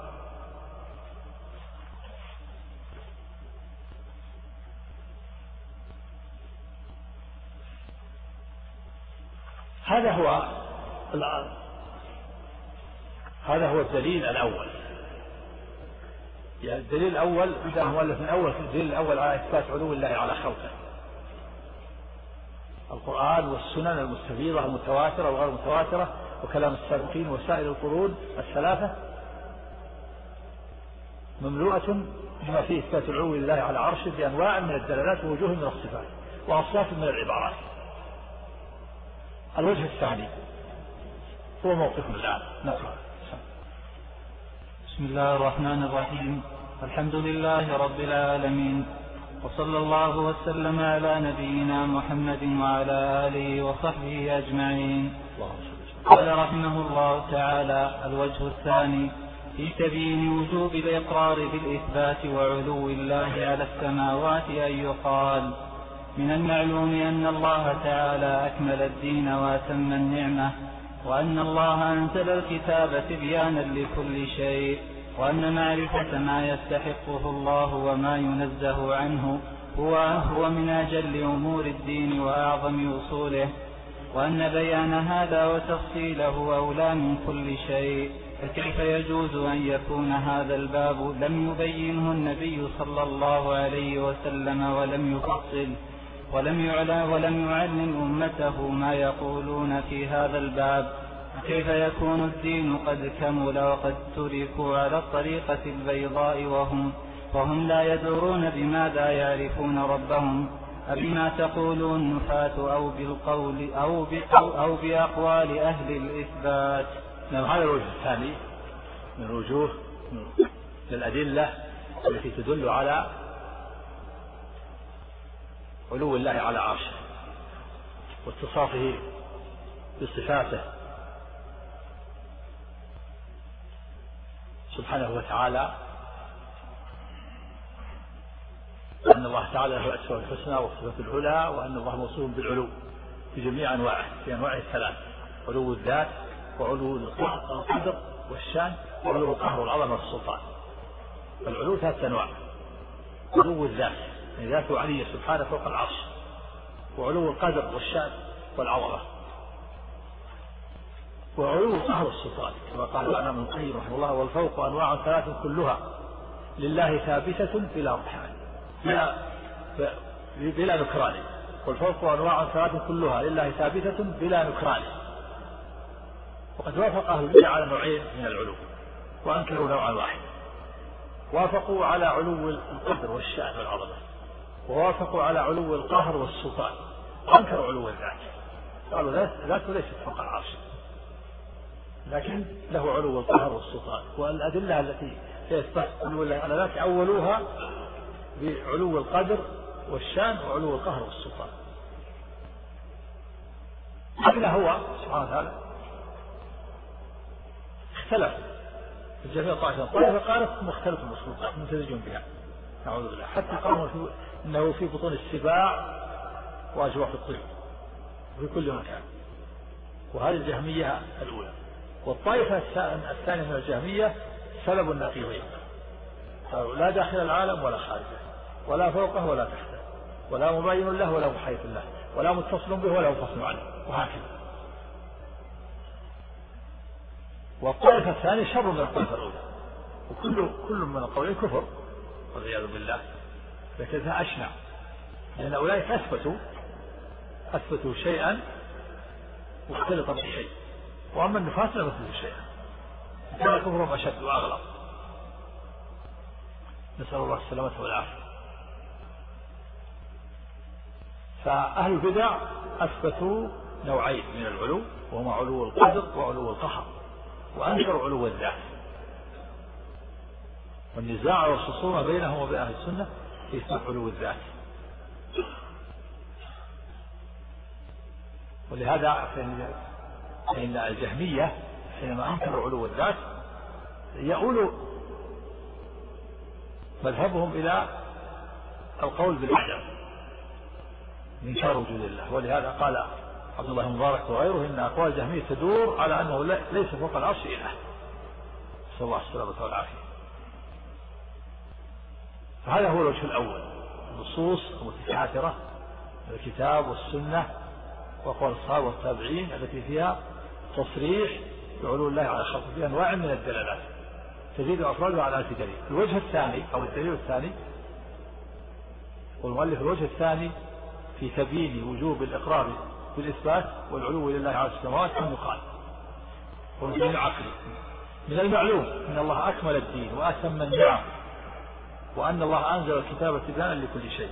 هذا هو الدليل الأول. يعني الدليل الأول بدأ المؤلف من أول، الدليل الأول على إثبات علو الله على خلقه القرآن والسنن المستفيضة المتواترة وغير المتواترة وكلام السابقين وسائر القرون الثلاثة مملوءة بما فيه إثبات علو الله على عرشه بأنواع من الدلالات ووجوه من الصفات وأصناف من العبارات. الوجه الثاني هو موقفنا الآن. نقرأ.
بسم الله الرحمن الرحيم. الحمد لله رب العالمين، وصلى الله وسلم على نبينا محمد وعلى آله وصحبه أجمعين. قال رحمه الله تعالى: الوجه الثاني في تبيين وجوب الإقرار بالإثبات وعلو الله على السماوات أن يقال من المعلوم أن الله تعالى أكمل الدين وأتم النعمة، وأن الله أنزل الكتاب تبيانا لكل شيء، وأن معرفة ما يستحقه الله وما ينزه عنه هو من أجل أمور الدين وأعظم أصوله، وأن بيان هذا وتفصيله أولى من كل شيء. فكيف يجوز أن يكون هذا الباب لم يبينه النبي صلى الله عليه وسلم ولم يفصل ولم يعلم أمته ما يقولون في هذا الباب؟ كيف يكون الدين قد كمل وقد تركوا على الطريقة البيضاء وهم لا يدرون بماذا يعرفون ربهم، أبما تقولون النفاة أو بأقوال أهل الإثبات؟
هذا الوجه الثاني من وجوه الأدلة التي تدل على علو الله على عرشه واتصافه بصفاته سبحانه وتعالى، وأن الله تعالى له الأسماء الحسنى والصفات العلى، وأن الله موصوف بالعلو في جميع أنواعه، في أنواعه الثلاث: علو الذات وعلو القدر والشان وعلو القهر والعظمة والسلطان. العلو ثلاثة أنواع: علو الذات يعني ذاته علية سبحانه فوق العرش، وعلو القدر والشان والعظمة، وعلو القهر والسلطان كما قال الإمام ابن القيم رحمه الله: والفوق أنواع ثلاث كلها لله ثابتة بلا نكران. والفوق أنواع ثلاث كلها لله ثابتة بلا نكران. وقد وافق أهل البدع على نوعين من العلو وأنكروا نوعا واحد: وافقوا على علو القدر والشأن والعظمة، ووافقوا على علو القهر والسلطان، وأنكروا علو الذات. قالوا ذاته ليست فوق العرش لكن له علو القهر والسلطان. والأدلة التي يستحق علو الله على ذلك أولوها بعلو القدر والشان وعلو القهر والسلطان. هذا هو سبحانه وتعالى اختلف في الجميع طائفة قالت مختلف المخلوقات ممتزجون بها نعوذ بالله، حتى قالوا إنه في بطون السباع وأجواف الطير وفي كل مكان. وهذه الجهمية الأولى. والطائفة الثانية من الجهمية سلبوا النقيضين، لا داخل العالم ولا خارجه، ولا فوقه ولا تحته، ولا مبين له ولا محيط له، ولا متصل به ولا منفصل عنه، وهكذا. والطائفة الثانية شر من الطائفة الأولى، وكل من القولين كفر والعياذ بالله، لكنها أشنع، لأن أولئك أثبتوا شيئا مختلطا بشيء، وأما النفاس لم يثبتوا شيئا، كان كفرهم أشد وأغلظ، نسأل الله السلامة والعافية. فأهل البدع أثبتوا نوعين من العلو، وهما علو القدر وعلو القهر، وأنكروا علو الذات. والنزاع والخصومة بينهم وبين أهل السنة في إثبات علو الذات. ولهذا فإن الجهمية حينما أنكروا علو الذات يؤول مذهبهم إلى القول بالعدم، إنكار وجود الله. ولهذا قال عبد الله المبارك وغيره: إن أقوال الجهمية تدور على أنه ليس فوق العرش إله، نسأل الله السلامة والعافية. فهذا هو الوجه الأول: النصوص المتكاثرة من الكتاب والسنة وقول الصحابة والتابعين التي فيها تصريح بعلو الله على خلقه في أنواع من الدلالات تزيد أفرادها على ألف دليل. الوجه الثاني أو الدليل الثاني، والمؤلف الوجه الثاني في تبيين وجوب الإقرار بالإثبات والعلو لله على السماوات أن يقال ومن عقلي: من المعلوم أن الله أكمل الدين وأتم النعم، وأن الله أنزل الكتاب تبيانا لكل شيء.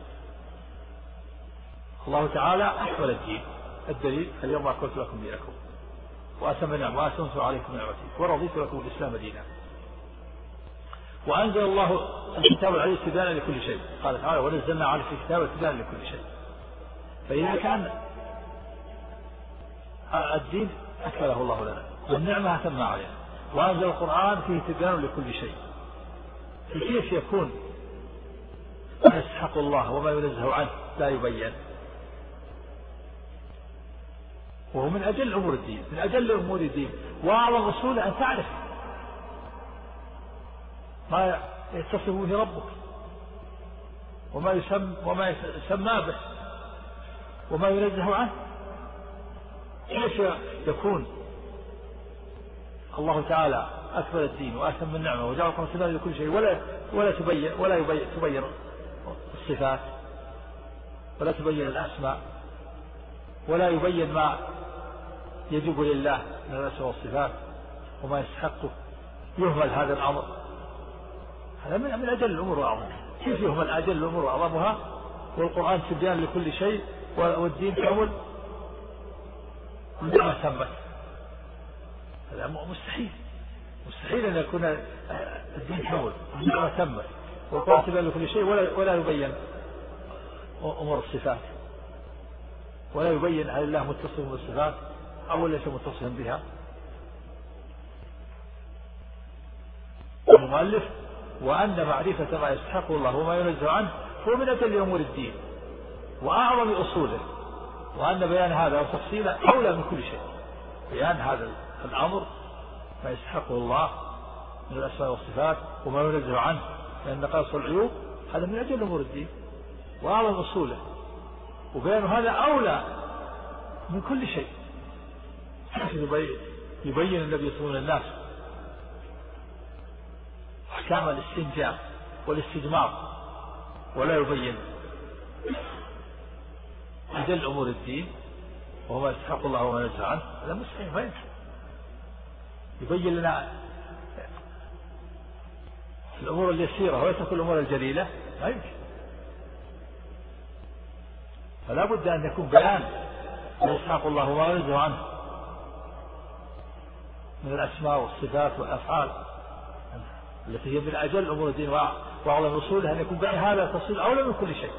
الله تعالى أكمل الدين. الدليل: اليوم أكملت لكم دينكم وأتم النعم وأتممت عليكم نعمتي ورضيت لكم الإسلام دينا. وأنزل الله الكتاب العزيز تبيانا لكل شيء، قال تعالى: ونزلنا عليك الكتاب تبيانا لكل شيء. فإذا كان الدين أكمله الله لنا والنعمة أتم علينا، وأنزل القرآن فيه تبيان لكل شيء، فكيف يكون ما يستحق الله وما ينزه عنه لا يبين، وهو من أجل أمور الدين، من أجل أمور الدين، وأعظم أصول أن تعرف ما يتصف به ربك وما يسمى به وما ينزه عنه. كيف يكون الله تعالى أكبر الدين وأتم النعمة وجعلكم سببا لكل شيء ولا تبين الصفات ولا تبين الأسماء ولا يبين ما يجب لله من الأسماء والصفات وما يستحقه، يهمل هذا الأمر. هذا من أجل الأمور وأعظمها. كيف يهمل أجل الأمور وأعظمها والقرآن تبيان لكل شيء والدين كامل ما ثبت؟ هذا مستحيل أن يكون الدين كامل ما ثبت والقرآن تبيان لكل شيء ولا يبين أمور الصفات ولا يبين هل الله متصف بالصفات أو ليس متصفا بها. المؤلف وأن معرفة ما يستحق الله وما ينزه عنه هو من أجل أمور الدين وأعظم أصوله، وأن بيان هذا وتفصيله أولى من كل شيء. بيان هذا الأمر ما يستحقه الله من الأسماء والصفات وما ينزه عنه لأن قاص العيوب هذا من أجل أمور الدين وأعظم أصوله، وبيان هذا أولى من كل شيء. يبين النبي صلى الله عليه وسلم الناس أحكام الاستنجاء والاستجمار ولا يبين أجل أمور الدين وما يستحق الله وما ينزه عنه، هذا مستحيل ما يمكن. يبين لنا الأمور اليسيرة ويترك الأمور الجليلة ما يمكن. فلا بد أن يكون بيان ما يستحق الله وما ينزه عنه من الأسماء والصفات والأفعال التي هي من أجل أمور الدين وأعظم أصولها، أن يكون بين هذا تفصيل أولى من كل شيء.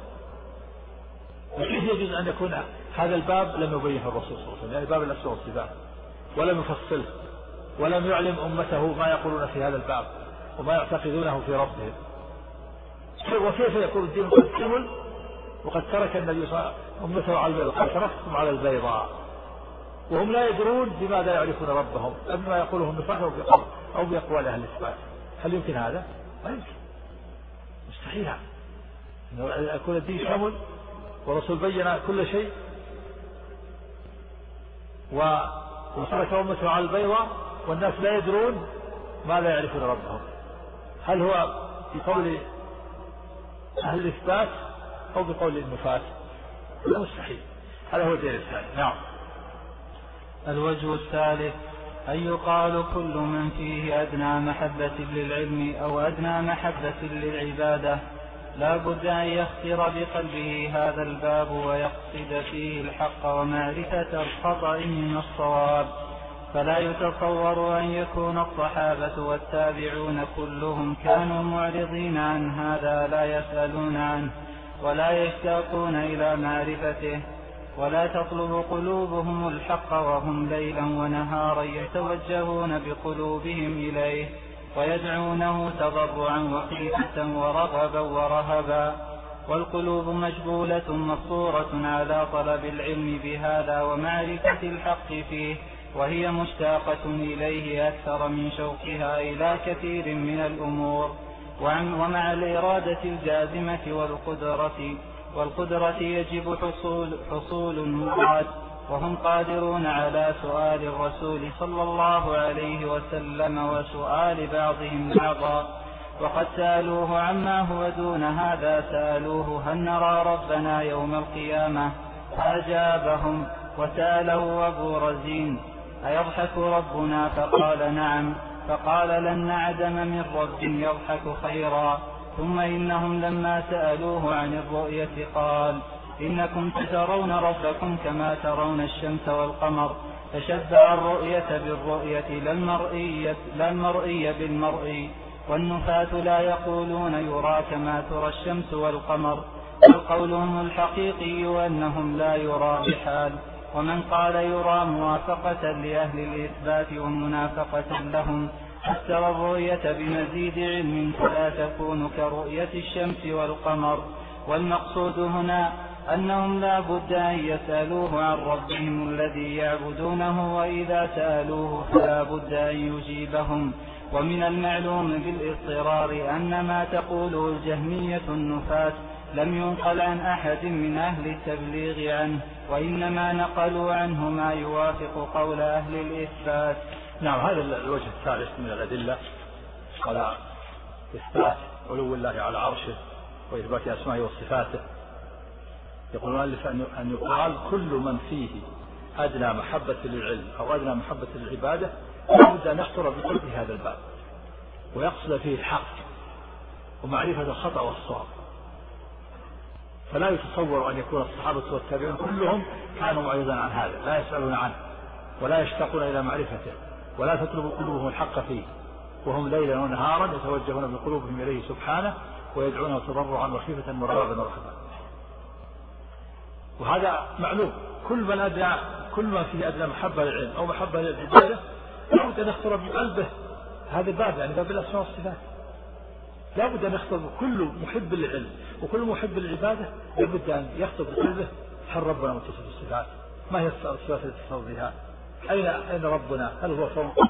وكيف يجوز أن يكون هذا الباب لم يبينه الرسول صلى الله عليه وسلم، يعني باب الأسماء والصفات، ولم يفصله ولم يعلم أمته ما يقولون في هذا الباب وما يعتقدونه في ربهم؟ وكيف يكون الدين قد كمل وقد ترك النبي صلى الله عليه وسلم أمته على البيضاء؟ قد تركتم على البيضاء وهم لا يدرون بماذا يعرفون ربهم، بما يقوله النفاق أو بأقوال أهل الإثبات. هل يمكن هذا؟ ما يمكن، مستحيل أن يكون الدين كامل والرسول بين كل شيء وترك أمته على البيضاء والناس لا يدرون ماذا يعرفون ربهم. هل هو بقول أهل الإثبات أو بقول النفاة؟ لا، مستحيل. هذا هو الدين الثاني. نعم.
الوجه الثالث أن يقال كل من فيه أدنى محبة للعلم أو أدنى محبة للعبادة لا بد أن يختر بقلبه هذا الباب ويقصد فيه الحق ومعرفة الخطأ من الصواب، فلا يتصور أن يكون الصحابة والتابعون كلهم كانوا معرضين عن هذا لا يسألون عنه ولا يشتاقون إلى معرفته، ولا تطلب قلوبهم الحق وهم ليلا ونهارا يتوجهون بقلوبهم إليه ويدعونه تضرعا وخيفة ورغبا ورهبا، والقلوب مجبولة مفطورة على طلب العلم بهذا ومعرفة الحق فيه، وهي مشتاقة إليه أكثر من شوقها إلى كثير من الأمور. ومع الإرادة الجازمة والقدرة يجب حصول المراد، وهم قادرون على سؤال الرسول صلى الله عليه وسلم وسؤال بعضهم بعضا، وقد سألوه عما هو دون هذا، سألوه هل نرى ربنا يوم القيامة؟ فأجابهم. وسأله أبو رزين أيضحك ربنا؟ فقال نعم. فقال لن نعدم من رب يضحك خيرا. ثم إنهم لما سألوه عن الرؤية قال إنكم تترون ربكم كما ترون الشمس والقمر، فشبع الرؤية بالرؤية لا المرئي بالمرئي، والنفاة لا يقولون يرى كما ترى الشمس والقمر، بل قولهم الحقيقي أنهم لا يرى بحال. ومن قال يرى موافقة لأهل الإثبات ومنافقة لهم فسر الرؤية بمزيد علم فلا تكون كرؤية الشمس والقمر. والمقصود هنا أنهم لا بد أن يسألوه عن ربهم الذي يعبدونه، وإذا سألوه فلا بد أن يجيبهم. ومن المعلوم بالاضطرار أن ما تقوله الجهمية النفاة لم ينقل عن أحد من أهل التبليغ عنه، وإنما نقلوا عنه ما يوافق قول أهل الإثبات.
نعم، هذا الوجه الثالث من الأدلة على إثبات علو الله على عرشه وإثبات أسمائه وصفاته. يقول المؤلف أن يقال كل من فيه أدنى محبة للعلم أو أدنى محبة للعبادة لابد أن يخطر بقلبه هذا الباب ويقصد فيه الحق ومعرفة الخطأ والصواب. فلا يتصور أن يكون الصحابة والتابعين كلهم كانوا معرضا عن هذا، لا يسألون عنه ولا يشتاقون إلى معرفته ولا تطلب قلوبهم الحق فيه، وهم ليلا ونهارا يتوجهون بقلوبهم إليه سبحانه ويدعونه تضرعا وخيفة ورغبا ورهبا. وهذا معلوم، كل ما فيه أدنى محبة للعلم أو محبة للعبادة لابد أن يخطر بقلبه هذا الباب، يعني باب الأسماء والصفات. لابد أن يخطر كل محب للعلم وكل محب للعبادة لابد أن يخطر بقلبه هل ربنا متصف بالصفات؟ ما هي الصفات التي تصف بها؟ أين ربنا؟ هل هو فوق؟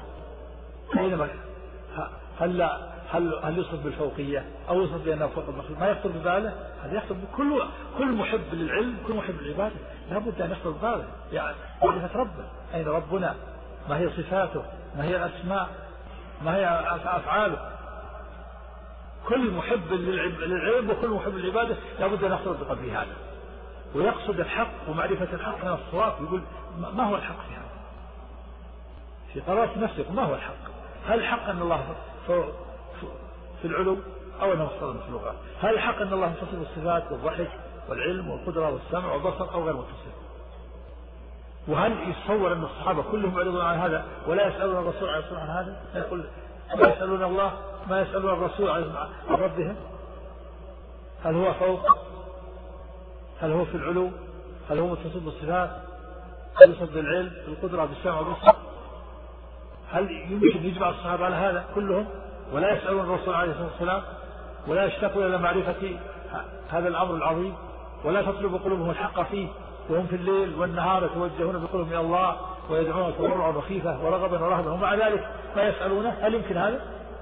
هل يوصف بالفوقية أو يوصف بأنه فوق المخلوق؟ ما يخطر بباله. هذا يخطر كل محب للعلم كل محب للعبادة لابد أن يخطر بباله، يعني معرفة ربنا. أين ربنا؟ ما هي صفاته؟ ما هي الأسماء؟ ما هي أفعاله؟ كل محب للعلم وكل محب للعبادة لابد أن يخطر بقلبه هذا ويقصد الحق ومعرفة الحق من الصواب. يقول ما هو الحق في هذا؟ في قرارة نفسه ما هو الحق؟ هل الحق أن الله في العلو أو أنه مختص بالمخلوقات؟ هل الحق أن الله متصف بالصفات والضحك والعلم والقدرة والسمع والبصر أو غير متصف؟ وهل يتصور أن الصحابة كلهم يعرضون عن هذا ولا يسألون الرسول عليه الصلاة والسلام عن هذا؟ يقول ما يسألون الله ما يسألون الرسول عن ربهم؟ هل هو فوق؟ هل هو في العلو؟ هل هو متصف بالصفات؟ هل يصف بالعلم بالقدرة بالسمع والبصر؟ هل يمكن يجمع الصحابة على هذا كلهم ولا يسألون الرسول عليه الصلاة والسلام ولا يشتاقون إلى معرفة هذا الأمر العظيم ولا تطلب قلوبهم الحق فيه وهم في الليل والنهار يتوجهون بقلوبهم إلى الله ويدعون تضرعا وخيفة ورغبا ورهبا ومع ذلك ما يسألونه؟ هل يمكن هذا؟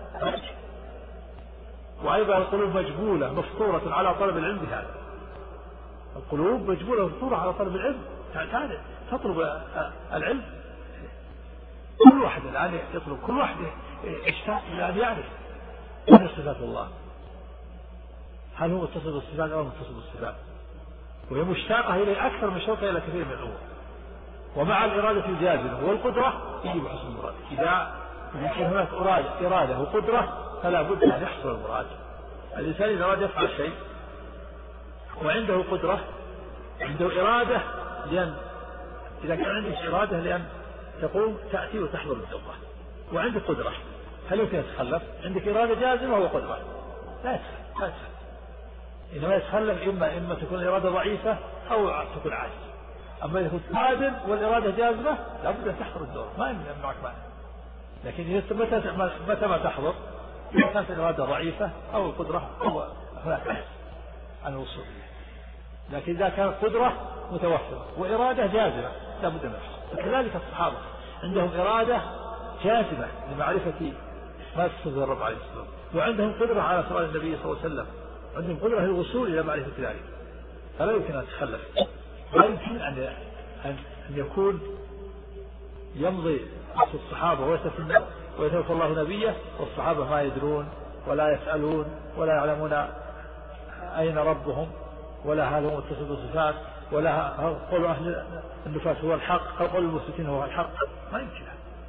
وأيضا القلوب مجبولة مفطورة على طلب العلم بهذا. القلوب مجبولة مفطورة على طلب العلم، تطلب العلم. كل واحد الآن يطلب، كل واحد يشتاق إلى أن يعرف من صفات الله، هل هو متصف بالصفات أو متصف بالصفات، وهي مشتاقة إليه أكثر من شوقها إلى كثير من الأمور. ومع الإرادة الجازمة والقدرة يجب حصول المراد. إذا كان هناك إرادة وقدرة فلا بد أن يحصل المراد. الإنسان إذا أراد يفعل شيء وعنده قدرة عنده إرادة، لأن إذا كان عندك إرادة لأن تقوم تأتي وتحضر الدوره وعندك قدرة، هل يمكن يتخلف؟ عندك إرادة جازمة وقدرة لا يتخلف. إنما يتخلف إما تكون الإرادة ضعيفة أو تكون عاجز. أما إذا كنت قادر والإرادة جازمة لابد أن تحضر الدور، ما يمنعك معنى. لكن متى ما تحضر إذا كانت الإرادة ضعيفة أو القدرة أو هناك عجز عن الوصول إليه. لكن إذا كانت قدرة متوفرة وإرادة جازمة لابد أن يحصل. وكذلك الصحابة عندهم إرادة جازمة لمعرفة ما تصف الرب عليه الصلاة والسلام، وعندهم قدرة على سؤال النبي صلى الله عليه وسلم، عندهم قدرة للوصول إلى معرفة ذلك، فلا يمكن أن تتخلف. لا يمكن أن يكون يمضي عصر الصحابة ويتوفى الله نبيه والصحابة ما يدرون ولا يسألون ولا يعلمون أين ربهم ولا هل هو متصف بالصفات ولا قول أهل النفاس هو الحق أو قول المسلمين هو الحق. ما يمكن.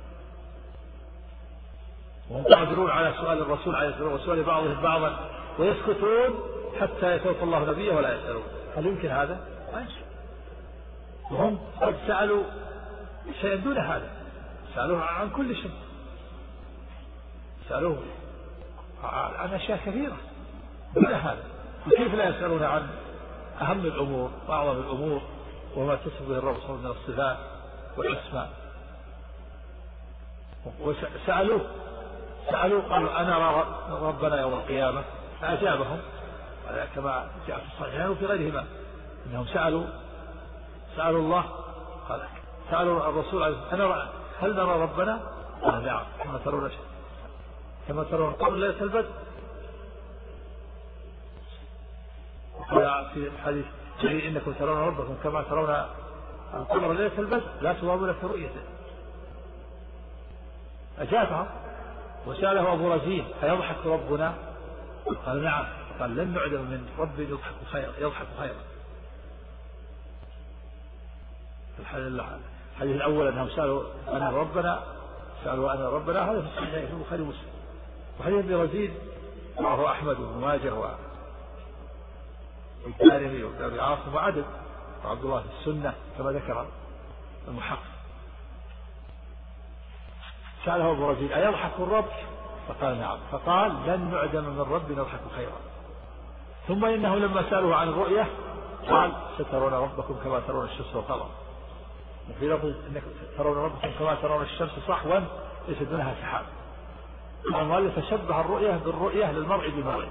وهم قادرون على سؤال الرسول عليه الصلاة والسلام وسؤال بعضهم بعضا ويسكتون حتى يتوفى الله نبيه ولا يسألون. هل يمكن هذا؟ ما يمكن. وهم قد سألوا شيئا دون هذا، سألوه عن كل شيء، سألوه عن أشياء كثيرة دون هذا. وكيف لا يسألون عن أهم الأمور وأعظم الأمور وما تصف به الرب صلى الله عليه وسلم من الصفات والأسماء؟ وسألوه سألوا قالوا أنا نرى ربنا يوم القيامة، فأجابهم كما جاء في الصحيحين وفي غيرهما أنهم سألوا الله، قال سألوا الرسول هل نرى ربنا؟ قال نعم كما ترون قبل ليلة البدر. في الحديث إنكم ترون ربكم كما ترون القمر ليلة البدر لا تضامون في رؤيته. أجابها. وسأله أبو رزين أيضحك ربنا؟ قال نعم. قال لن نعدم من رب يضحك خيرا. الحديث الأول أنهم سألوا أنا ربنا هذا في الصحيح في البخاري ومسلم. وحديث ابن رزين رواه أحمد بن ماجه والدارمي وابن عاصم وعدد وعبد الله في السنة كما ذكر المحقق. سأله أبو رزين أيضحك الرب؟ فقال نعم. فقال لن نعدم من رب نضحك خيرا. ثم إنه لما سألوه عن الرؤية قال سترون ربكم كما ترون الشمس والقمر. وفي لفظ إنك ترون ربكم كما ترون الشمس صحوا ليس دونها سحاب. المؤلف تشبه الرؤية بالرؤية للمرء بالمرء.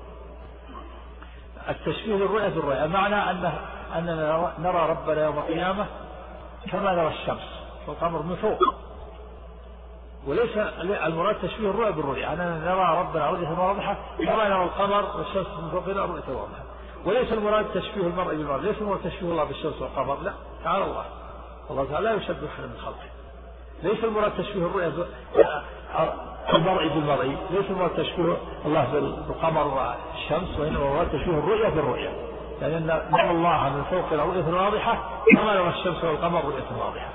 التشبيه للرؤية بالرؤية المعنى أننا نرى ربنا يوم القيامة كما نرى الشمس والقمر من فوق، وليس المراد تشبيه الرؤية بالرؤية أننا نرى ربنا رؤية واضحة كما نرى القمر والشمس من فوقنا رؤية واضحة. وليس المراد تشبيه المرء بالمرء، ليس المراد تشبيه الله بالشمس والقمر، لا، تعالى الله تعالى لا يشبه أحد من خلقه. ليس المراد تشبيه الرؤية المرء بالمرء، ليس المراد تشبيه الله بالقمر والشمس، وإنما المراد تشبيه الرؤية بالرؤية، يعني أن نرى الله من فوقنا رؤية واضحة كما نرى الشمس والقمر رؤية واضحة.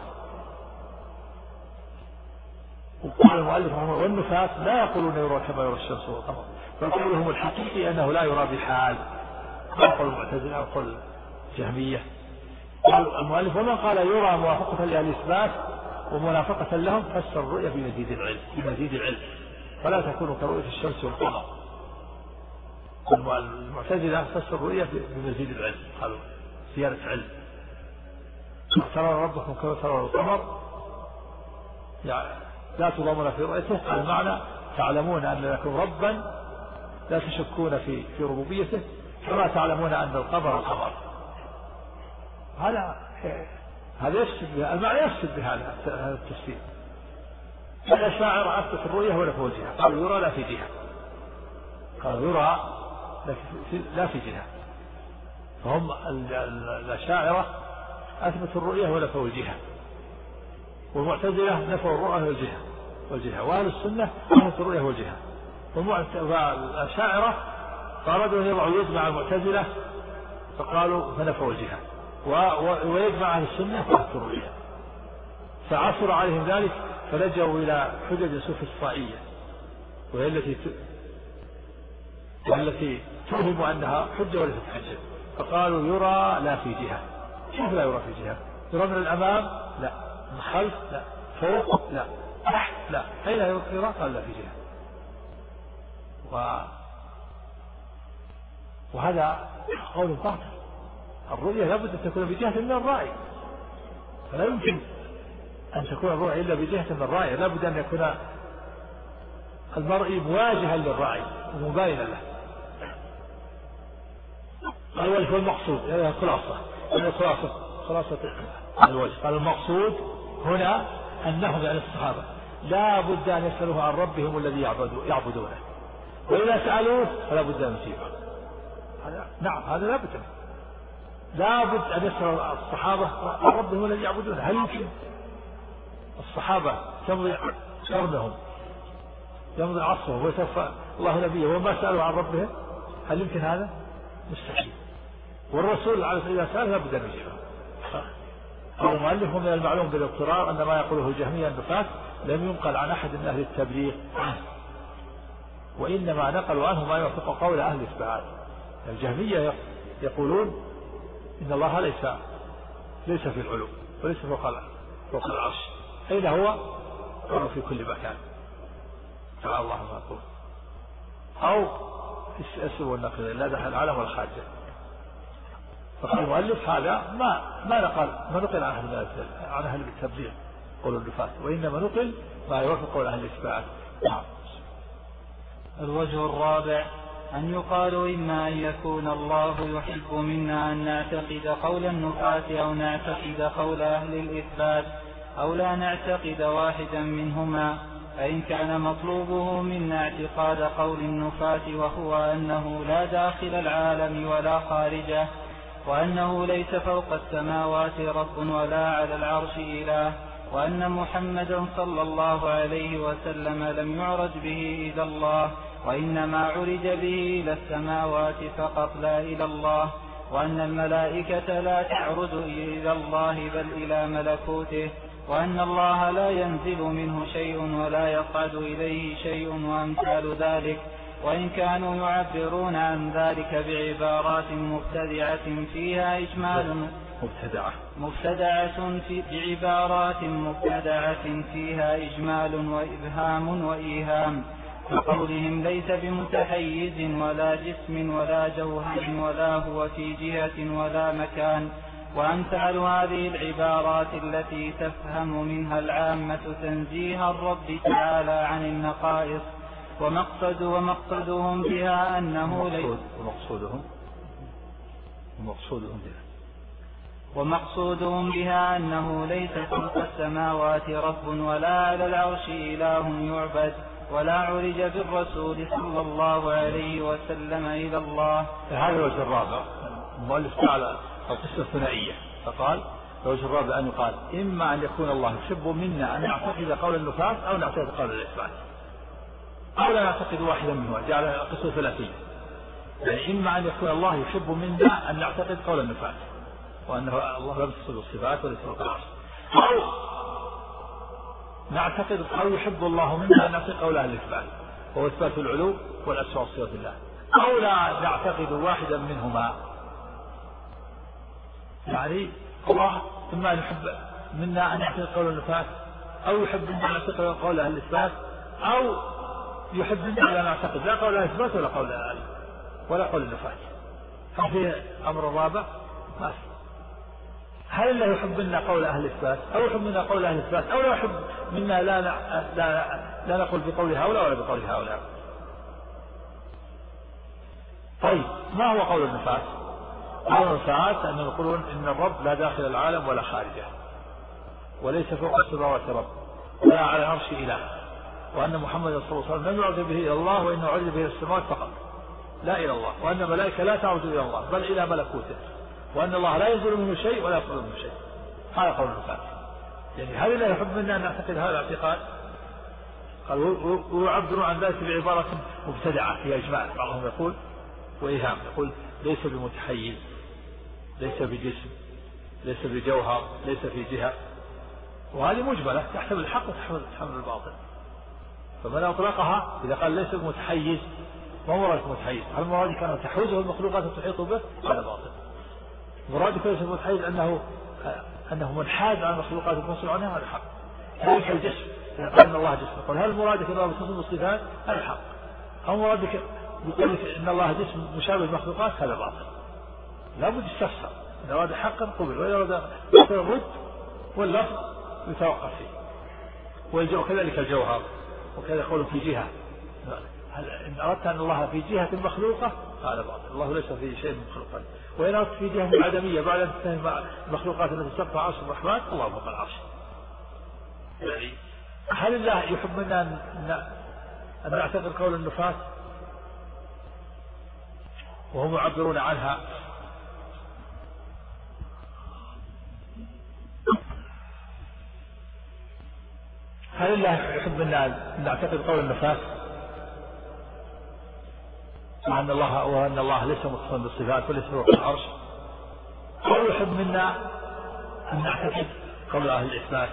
وقال المؤلف والنفاس لا يقولون يرى كما يرى الشمس والقمر، بل قولهم الحقيقي أنه لا يرى بحال، قول المعتزلة أو قول الجهمية. قال المؤلف ومن قال يرى موافقة لأهل الإثبات ومنافقة لهم فسر الرؤية بمزيد العلم فلا تكون كرؤية الشمس والقمر. المعتزلة فسر الرؤية بمزيد العلم، قالوا زيادة علم. ترى ربكم كما ترى القمر يعني لا تضامون في رؤيته، المعنى تعلمون أن لكم ربا لا تشكون في ربوبيته كما تعلمون أن القمر قمر. هذا يفسد بها المعنى، يفسد بهذا التفسير. الأشاعرة أثبت الرؤية ولا في وجهها، قالوا يرى لا في جهة، قالوا يرى لا في جهة. فهم الأشاعرة أثبتوا الرؤية ولا في وجهها، والمعتزلة نفوا الرؤية والجهة، وأهل السنة أثبتوا الرؤية والجهة. والأشاعرة قالوا يضعوا يد مع المعتزلة فقالوا فنفوا الجهة، ويجمع أهل السنة فأثبتوا الرؤية. فعثر عليهم ذلك فلجأوا إلى حجج سوفسطائية، وهي التي توهم أنها حجة وليست حجة. فقالوا يرى لا في جهة. كيف لا يرى في جهة؟ يرى من الأمام؟ لا. من الخلف؟ لا. فوق؟ لا. تحت؟ لا. أين يرى؟ قال لا في جهة. وهذا قول باطل. الرؤية لابد أن تكون بجهة من الرأي، فلا يمكن أن تكون الرؤية إلا بجهة من الرأي، لابد أن يكون المرء مواجها للرأي ومباينا له. الوجه المقصود خلاصة الوجه. قال المقصود هنا أنهم يعني الصحابة لا بد أن يسألوه عن ربهم الذي يعبدونه، وإذا سألوه فلا بد أن يجيبه. نعم هذا لا بد، لا بد أن يسأل الصحابة عن ربهم الذي يعبدونه. هل يمكن الصحابة تمضي قرنهم يمضي عصرهم ويتوفى الله نبيه وما سألوا عن ربهم؟ هل يمكن هذا؟ مستحيل. والرسول عليه الصلاة والسلام لا بد أن يجيبه. قال المؤلف من المعلوم بالاضطرار أن ما يقوله الجهمية النفاة لم ينقل عن أحد من أهل التبليغ عنه، وإنما نقلوا عنه ما يوافق قول أهل الإثبات. الجهمية يقولون إن الله ليس في العلو وليس فوق العرش. أين هو؟ في كل مكان تعالى الله ما يقول، أو السر والنقل لا دخل العالم والخارج. فقال المؤلف هذا ما نقل عن أهل التبليغ قول النفاة، وإنما نقل ما يوافق قول أهل الإثبات.
الوجه الرابع أن يقال إما أن يكون الله يحب منا أن نعتقد قول النفاة أو نعتقد قول أهل الإثبات أو لا نعتقد واحدا منهما، فإن كان مطلوبه منا اعتقاد قول النفاة وهو أنه لا داخل العالم ولا خارجه، وأنه ليس فوق السماوات رب ولا على العرش إله، وأن محمدا صلى الله عليه وسلم لم يعرج به إلى الله وإنما عرج به إلى السماوات فقط لا إلى الله، وأن الملائكة لا تعرج إلى الله بل إلى ملكوته، وأن الله لا ينزل منه شيء ولا يصعد إليه شيء وأمثال ذلك. وإن كانوا يعبرون عن ذلك بعبارات مبتدعة فيها إجمال بعبارات مبتدعة فيها إجمال وإبهام وإيهام، كقولهم ليس بمتحيز ولا جسم ولا جوهر ولا هو في جهة ولا مكان، وأمثال هذه العبارات التي تفهم منها العامة تنزيه الرب تعالى عن النقائص، ومقصدهم بها أنه ليس فوق السماوات رب ولا على العرش إله يعبد ولا عرج بالرسول صلى الله عليه وسلم إلى الله.
هذا الوجه الرابع. المؤلف على القصة الثنائية فقال الوجه الرابع أن يقال إما أن يكون الله يحب منا أن نعتقد قول النفاة أو نعتقد قول الإثبات أو لا نعتقد واحدا منهما، جعل القصة ثلاثية. يعني إما أن يكون الله يحب منا أن نعتقد قول النفاة وأنه الله لم تصل الصفات وليس فوق العرش، أو نعتقد أو يحب الله منا أن نعتقد قول أهل الإثبات وهو إثبات العلو والأسماء والصفات لله، أو لا نعتقد واحدا منهما. يعني الله إما أن يحب منا أن نعتقد قول النفاة أو يحب منا أن نعتقد قول أهل الإثبات أو يحب منا أن نعتقد لا قول أهل الإثبات ولا قول النفاة. ففي أمر الرابع ما في. هل الله يحب منا قول أهل الإثبات أو يحب منا قول أهل الإثبات أو لا يحب منا لا نقول بقول هؤلاء ولا بقول هؤلاء؟ طيب ما هو قول النفاة؟ قول النفاة أنهم يقولون إن الرب لا داخل العالم ولا خارجه، وليس فوق السماوات رب ولا على العرش إله، وأن محمد صلى الله عليه وسلم لم يعرج به إلى الله وإنه عرج به إلى السماوات فقط لا إلى الله، وأن الملائكة لا تعرج إلى الله بل إلى ملكوته، وأن الله لا ينزل منه شيء ولا يخرج منه شيء. هذا قول النفاة. يعني هل لا يحب منا أن نعتقد هذا الاعتقاد؟ قال ويعبرون عن ذلك بعبارة مبتدعة فيها إجمال، بعضهم يقول وإيهام، يقول ليس بمتحيز، ليس بجسم، ليس بجوهر، ليس في جهة، وهذه مجملة تحتمل الحق وتحتمل الباطل. فمن أطلقها إذا قال ليس بمتحيز ما مراد متحيز؟ هل مراد كان تحوزه المخلوقات تحيط به؟ هذا باطل. مراد ليس بمتحيز أنه منحاز عن المخلوقات المنصور عنها، هذا حق. ليس الجسم إذا قال إن الله جسم، قال هل مرادك الله بتصف الصفات؟ هذا حق. أو مرادك يقول لك إن الله جسم مشابه للمخلوقات؟ هذا باطل. لا بد يستفسر، إذا أراد حقا قبل، وإذا أراد الرد واللفظ يتوقف فيه. وكذلك الجوهر، وكذا يقول في جهة، إن أردت أن الله في جهة مخلوقة هذا باطل، الله ليس في شيء من مخلوقات. وإن أردت في جهة عدمية بعد أن تنتهي المخلوقات التي ترفع عرش الرحمن الله فوق العرش. يعني هل الله يحب منا أن نعتقد قول النفاة وهم يعبرون عنها هل الله يحب منا أن نعتقد قول النفاة وأن الله ليس متصفا بالصفات وليس فوق العرش، أو يحب منا أن نعتقد قول أهل الإثبات؟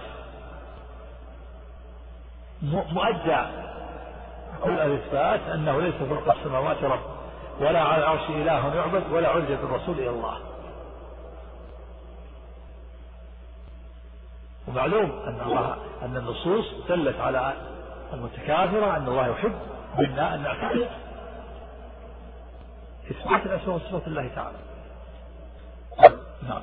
مؤدى قول أهل الإثبات أنه ليس فوق السماوات رب ولا على العرش إله يعبد ولا عرج بالرسول إلى الله. ومعلوم أن النصوص دلت على المتكاثرة أن الله يحب منا أن نعتقد إثبات الأسماء والصفات الله تعالى. نعم.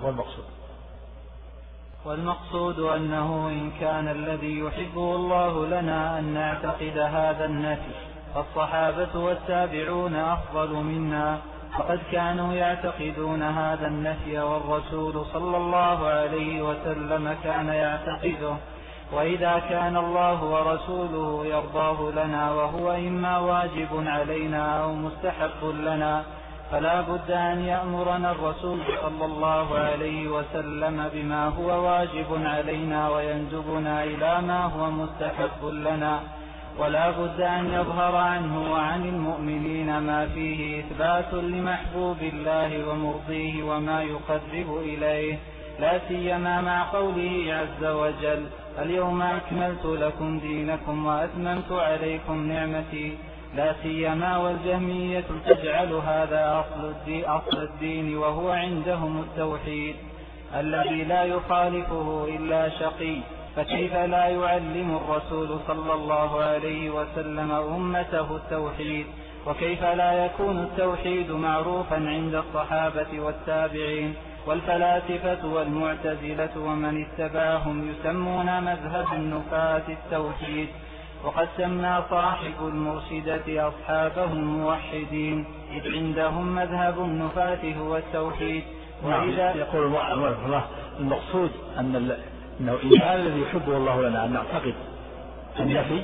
والمقصود أنه إن كان الذي يحبه الله لنا أن نعتقد هذا النفي الصحابة والتابعون أفضل منا، فقد كانوا يعتقدون هذا النفي والرسول صلى الله عليه وسلم كان يعتقده. وإذا كان الله ورسوله يرضاه لنا وهو إما واجب علينا أو مستحب لنا، فلا بد أن يأمرنا الرسول صلى الله عليه وسلم بما هو واجب علينا ويندبنا إلى ما هو مستحب لنا، ولا بد أن يظهر عنه وعن المؤمنين ما فيه إثبات لمحبوب الله ومرضيه وما يقرب إليه، لا سيما مع قوله عز وجل: اليوم أكملت لكم دينكم وأتممت عليكم نعمتي، لا سيما والجهمية تجعل هذا أصل الدين وهو عندهم التوحيد الذي لا يخالفه إلا شقي، فكيف لا يعلم الرسول صلى الله عليه وسلم أمته التوحيد؟ وكيف لا يكون التوحيد معروفا عند الصحابة والتابعين والفلاسفة والمعتزلة ومن اتبعهم يسمون مذهب النفاة التوحيد، وقد سمى صاحب المرشدة أصحابهم موحدين، إذ عندهم مذهب النفاة هو التوحيد.
وإذا يقول الله المقصود أنه إن كان الذي يحبه الله لنا أن نعتقد النفي،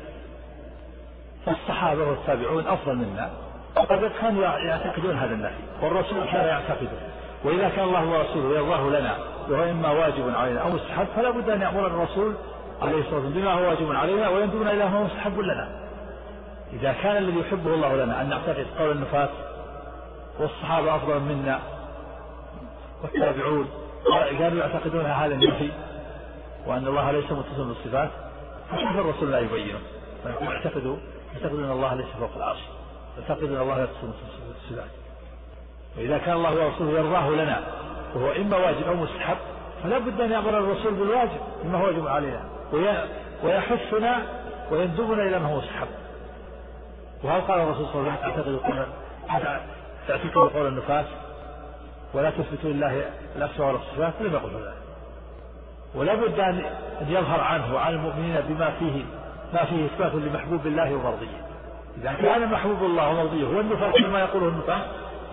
فالصحابة والتابعون أفضل منا، وقد كانوا يعتقدون هذا النفي والرسول كان يعتقده. وإذا كان الله ورسوله يرضاه لنا وهو إما واجب علينا أو مستحب، فلا بد أن يأمر الرسول عليه الصلاة والسلام بما هو واجب علينا ويندبنا إلى ما هو مستحب لنا. إذا كان الذي يحبه الله لنا أن نعتقد قول النفاة والصحابة أفضل منا والتابعون كانوا يعتقدون هذا النفي وأن الله ليس متصل بالصفات، فكيف الرسول لا يبينه؟ يعتقدون أن الله ليس فوق العرش، يعتقدون أن الله لا يتصل بالصفات. وإذا كان الله ورسوله يرضاه لنا وهو إما واجب أو مستحب، فلا بد أن يأمر الرسول بالواجب مما هو واجب علينا ويحثنا ويندبنا إلى ما هو مستحب. وهل قال الرسول صلى الله عليه وسلم تعتقدوا قول النفاة ولا تثبتوا لله الأسماء والصفات؟ لم يقل ذلك. ولا بد أن يظهر عنه وعن المؤمنين بما فيه إثبات لمحبوب الله ومرضيه. إذا كان محبوب الله ومرضيه هو النفاة كما يقوله النفاة،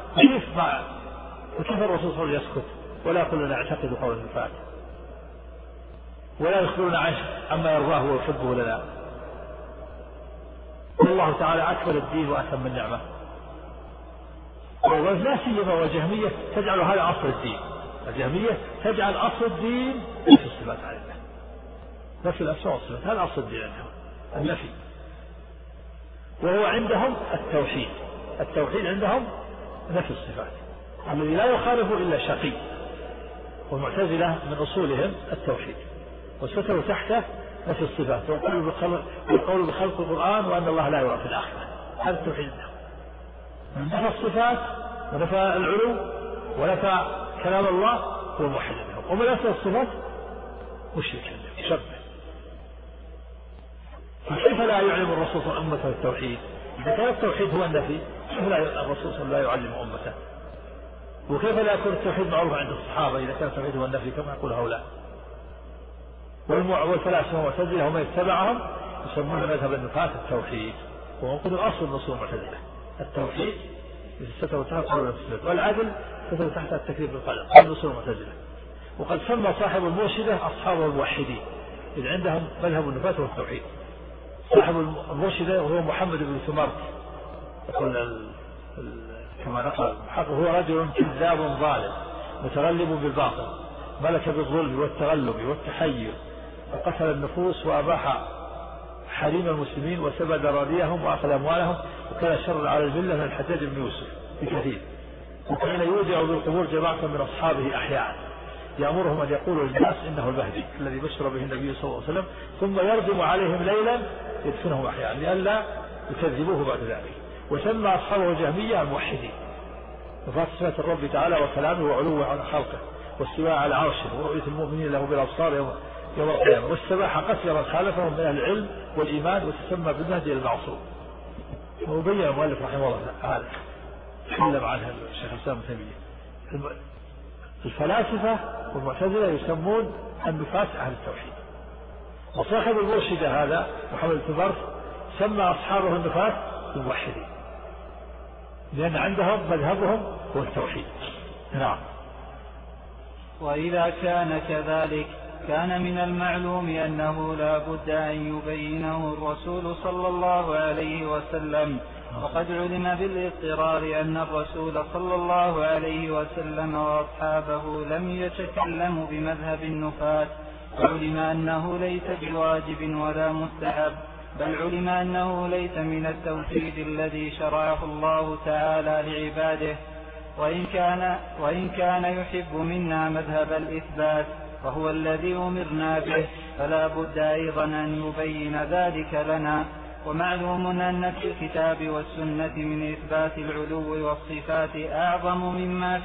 وكيف الرسول صلى الله عليه وسلم يسكت ولا يقول لنا اعتقدوا قول النفاة ولا يخبرنا عنه عما يرضاه ويحبه لنا؟ والله تعالى أكمل الدين وأتم النعمة. ولا سيما والجهمية تجعل هذا أصل الدين. الجهمية تجعل أصل الدين نفي الصفات على الله، نفي الأسماء والصفات، هذا أصل الدين عندهم النفي، وهو عندهم التوحيد عندهم نفي الصفات الذي لا يخالف إلا شقي. والمعتزلة من أصولهم التوحيد وستروا تحته نفي الصفات والقول بخلق القرآن وأن الله لا يرى في الآخرة. هذا التوحيد نفى الصفات ونفى العلو ونفى كلام الله هو موحد لهم، ومن نفى الصفات مشرك شبه. فكيف لا يعلم الرسول صلى الله عليه وسلم أمته التوحيد؟ إذا كان التوحيد هو النفي، كيف لا الرسول صلى الله عليه وسلم لا يعلم أمته؟ وكيف لا يكون التوحيد معروف عند الصحابة إذا كان التوحيد هو النفي كما يقول هؤلاء؟ والفلاسفة والمعتزلة هم يتبعهم يسمون مذهب النفاة التوحيد، وهم قدوا أصل نصوص المعتزلة. التوحيد ستر تحت قول الصفات، والعدل ستر تحت التكذيب بالقدر، قول نصوص المعتزلة. وقد سمى صاحب المرشدة أصحاب الموحدين، إذ عندهم مذهب النفاة والتوحيد. صاحب المرشدة وهو محمد بن ثمرت، يقول كما نقل المحقق: هو رجل كذاب ظالم متغلب بالباطل، ملك بالظلم والتغلب والتحير، وقتل النفوس وأباح حريم المسلمين وسبى ذراريهم وأخذ أموالهم، وكان شر على الملة من الحجاج بن يوسف بكثير. وكان يودع بالقبور جماعة من أصحابه أحياء يأمرهم أن يقولوا للناس إنه المهدي الذي بشر به النبي صلى الله عليه وسلم، ثم يردم عليهم ليلا يدفنهم أحياء لئلا يكذبوه بعد ذلك. وسمى أصحابه الجهمية الموحدين، وفات صفات الرب تعالى وكلامه وعلوه على خلقه واستواء على عرشه ورؤية المؤمنين له بالأبصار يوم القيامة، والسباحة قتل من خالفهم من أهل العلم والإيمان، وتسمى بالمهدي المعصوم. وبين المؤلف رحمه الله تعالى تكلم عنها الشيخ الإسلام ابن تيمية. الفلاسفة والمعتزلة يسمون النفاة أهل التوحيد. وصاحب المرشدة هذا محمد بن ثمرت سمى أصحابه النفاة الموحدين لأن عندهم مذهبهم هو التوحيد. نعم.
وإذا كان كذلك كان من المعلوم أنه لا بد أن يبينه الرسول صلى الله عليه وسلم، وقد علم بالاضطرار أن الرسول صلى الله عليه وسلم وأصحابه لم يتكلموا بمذهب النفاة، وعلم أنه ليس بواجب ولا مستحب، بل علم أنه ليس من التوحيد الذي شرعه الله تعالى لعباده. وإن كان يحب منا مذهب الإثبات وهو الذي أمرنا به، فلا بد أيضا أن يبين ذلك لنا. ومعلوم أن في الكتاب والسنة من إثبات العلو والصفات أعظم مما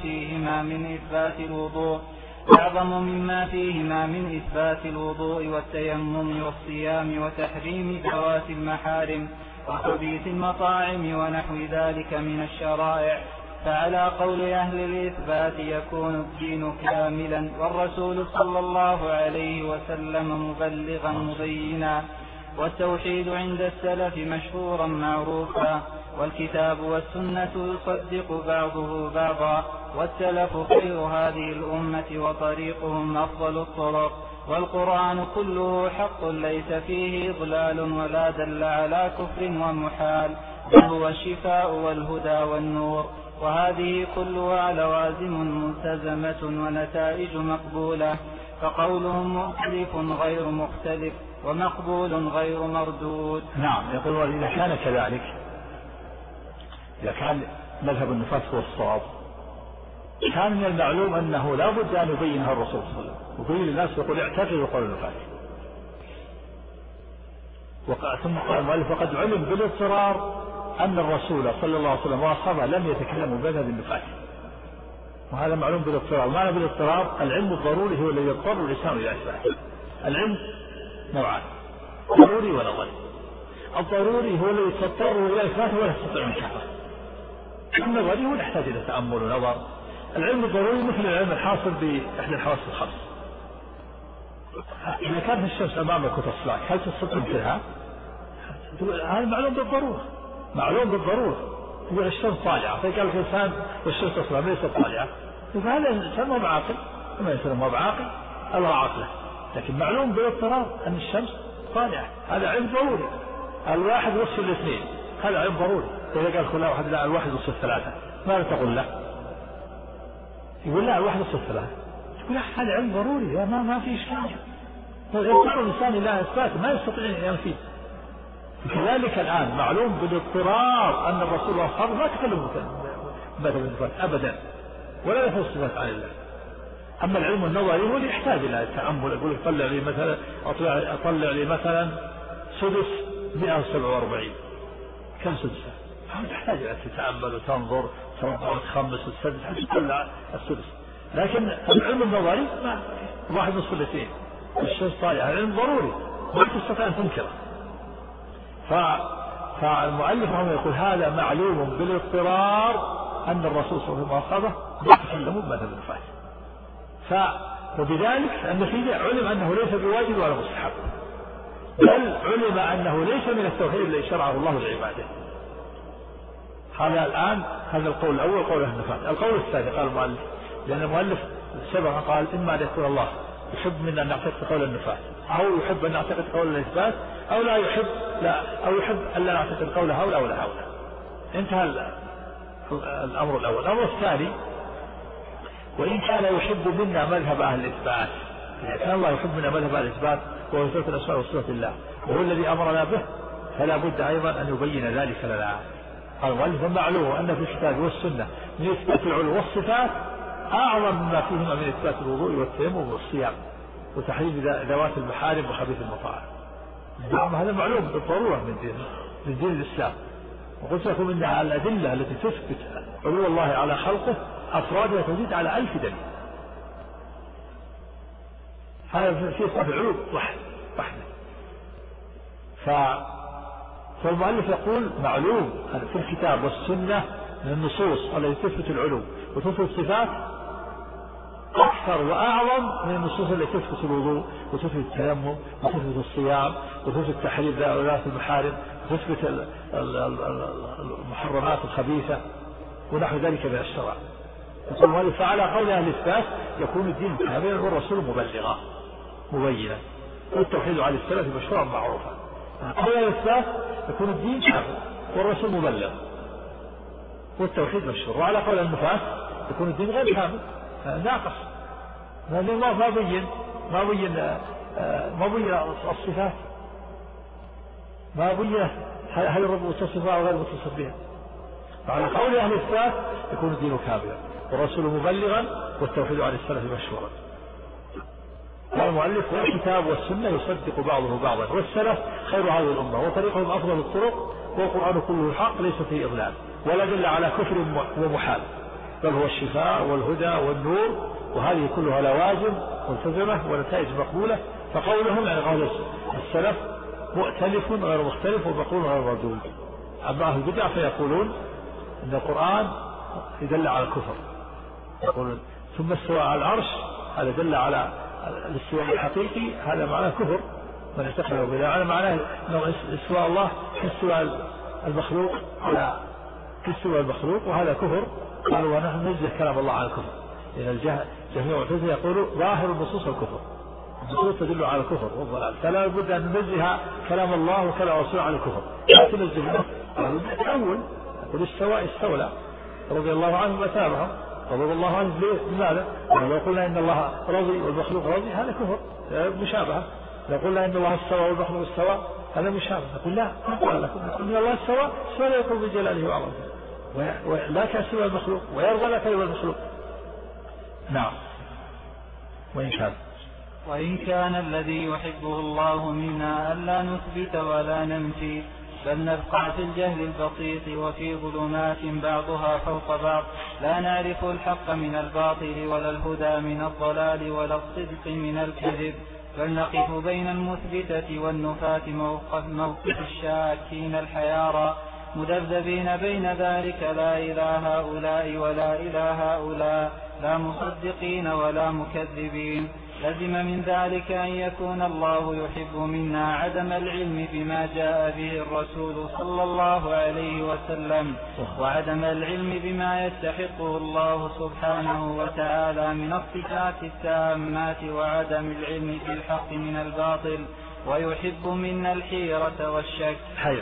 فيهما من إثبات الوضوء والتيمم والصيام وتحريم ذوات المحارم وخبيث المطاعم ونحو ذلك من الشرائع. فعلى قول أهل الإثبات يكون الدين كاملا، والرسول صلى الله عليه وسلم مبلغا مبينا. والتوحيد عند السلف مشهورا معروفا، والكتاب والسنة يصدق بعضه بعضا، والسلف خير هذه الأمة وطريقهم أفضل الطرق، والقرآن كله حق ليس فيه إضلال ولا دل على كفر ومحال، بل هو الشفاء والهدى والنور. وهذه كلها لوازم ملتزمة ونتائج مقبولة، فقولهم مختلف غير مختلف ومقبول غير مردود.
نعم. يقول إذا كان كذلك، إذا كان مذهب النفاة هو الصواب، كان من المعلوم أنه لا بد أن يبينها الرسول صلى الله عليه وسلم ويقول للناس يقول اعتقدوا قول النفاة. ثم قال المؤلف وقد علم بالاضطرار أن الرسول صلى الله عليه وسلم وأصحابه لم يتكلموا بمذهب النفاة، وهذا معلوم بالاضطرار. معنى بالاضطرار العلم الضروري هو الذي يضطر الإنسان إلى إثباته. العلم نوعان، ضروري ونظري. الضروري هو الذي يضطر إلى إثباته ولا يستطيع إنكاره. النظري هو يحتاج إلى تأمل ونظر. العلم الضروري مثل العلم الحاصل بإحدى الحواس الخمس. إذا كانت الشمس أمامك وتصلعك هل تستطيع إنكارها؟ هذا معلوم بالضرورة، معلوم بالضرورة. يقول الشمس طالعة، فقال الإنسان والشمس تصلع ليست طالعة، فهذا الإنسان ما بعاقل، وما الإنسان ما بعاقل ألا عقله. لكن معلوم بالاضطرار أن الشمس طالعة، هذا علم ضروري. الواحد وصف الاثنين هذا علم ضروري. إذا قال خلا واحد لا الواحد وصف ثلاثة ماذا تقول له؟ يقول لا الواحد وصف ثلاثة، تقول هذا علم ضروري ما في إشكال. يضطر الإنسان إلى إثبات ما يستطيع أن ينفيه. كذلك الآن معلوم بالاضطرار أن الرسول والصحابة ما تكلموا بمذهب النفاة أبدا ولا يفوز الصفات عن الله. أما العلم النظري هو اللي يحتاج إلى التأمل. أقول طلع لي مثلا سدس 147 كم سدسة؟ تحتاج إلى تتأمل وتنظر وتخمس وتسدس حتى تطلع السدس. لكن العلم النظري ما واحد نصف الاثنين الشمس طالعة، العلم ضروري ما تستطيع أن تنكره. فالمؤلف هنا يقول هذا معلوم بالاضطرار أن الرسول صلى الله عليه وسلم لا تكلموا بمذهب النفاة. وبذلك النتيجة علم أنه ليس بواجب ولا مستحب، بل علم أنه ليس من التوحيد الذي شرعه الله لعباده. هذا الآن هذا القول الأول قول أهل النفاة. القول الثاني قال المؤلف، لأن المؤلف سبق قال إما أن يكون الله يحب منا أن نعتقد قول النفاة، أو يحب أن نعتقد قول الإثبات، أو لا يحب أو يحب أن لا نعتقد قول هؤلاء ولا هؤلاء. انتهى الأمر الأول. الأمر الثاني وإن كان يحب منا مذهب أهل الإثبات، إذا كان الله يحب منا مذهب أهل الإثبات وهو إثبات الأسماء وصفات الله وهو الذي أمرنا به، فلا بد أيضا أن يبين ذلك لنا. قال المؤلف معلوم أن في الكتاب والسنة من إثبات العلو والصفات أعظم مما فيهما من إثبات الوضوء والتيمم والصيام وتحريم ذوات المحارم وخبيث المطاعم. هذا معلوم بالضرورة من دين الإسلام. وقلت لكم إنها الأدلة التي تثبت علو الله على خلقه أفرادها تزيد على 1000 دليل. هذا في إثبات العلو وحده. فالمؤلف يقول معلوم في الكتاب والسنة من النصوص التي تثبت العلو وتثبت الصفات أكثر وأعظم من النصوص التي تثبت الوضوء وتثبت التيمم وتثبت الصيام وتثبت تحريم ذات المحارم وتثبت المحرمات الخبيثة ونحو ذلك من الشرع. فعلى قول أهل الإثبات يكون الدين كاملا والرسول مبلغا مبينا والتوحيد على السلف مشروعا معروفا. قول أهل الإثبات يكون الدين كامل والرسول مبلغ والتوحيد مشروع. وعلى قول النفاة يكون الدين غير كامل ناقص لأن الله ما بين الصفات ما بين هل الرب متصف بها أو غير متصف بها. فعلى قول أهل الإثبات يكون الدين كاملا والرسول مبلغا والتوحيد عن السلف مشهورا. قال المؤلف والكتاب والسنة يصدق بعضه بعضا والسلف خير هذه الأمة وطريقهم أفضل الطرق والقرآن كله حق ليس فيه إضلال ولا دل على كفر ومحال بل هو الشفاء والهدى والنور وهذه كلها لوازم ملتزمة ونتائج مقبولة. فقولهم يعني قول السلف مؤتلف غير مختلف ومقول غير مردود. أما أهل البدع فيقولون إن القرآن يدل على الكفر يقولون ثم استوى على العرش هذا دل على الاستواء الحقيقي هذا معناه كفر من اعتقد بذلك على معناه أن استواء الله كاستواء المخلوق على كاستواء المخلوق وهذا كفر. قالوا ونحن ننزه كلام الله على الكفر لأن جميع المعتزلة يقولوا ظاهر النصوص الكفر النصوص تدل على الكفر والضلال فلا بد أن ننزه كلام الله وكلام رسوله على الكفر لا تنزه الأول يقول استولى رضي الله عنه وتابعه رضي الله عنه لماذا؟ لو قلنا إن الله راضي والمخلوق راضي هذا كفر مشابهة. لو قلنا إن الله استوى والمخلوق استوى هذا مشابهة. نقول لا نقول لكم إن الله استوى لا يقول بجلاله وعظمته ولا كسوى المخلوق ويرضى لا كسوى المخلوق. نعم.
وإن كان الذي يحبه الله منا ألا نثبت ولا ننفي بل نبقى في الجهل البسيط وفي ظلمات بعضها فوق بعض لا نعرف الحق من الباطل ولا الهدى من الضلال ولا الصدق من الكذب بل نقف بين المثبتة والنفاة موقف الشاكين الحيارى مذبذبين بين ذلك لا إلى هؤلاء ولا إلى هؤلاء لا مصدقين ولا مكذبين. لزم من ذلك أن يكون الله يحب منا عدم العلم بما جاء به الرسول صلى الله عليه وسلم وعدم العلم بما يستحقه الله سبحانه وتعالى من الصفات التامات وعدم العلم بالحق من الباطل ويحب منا الحيرة والشك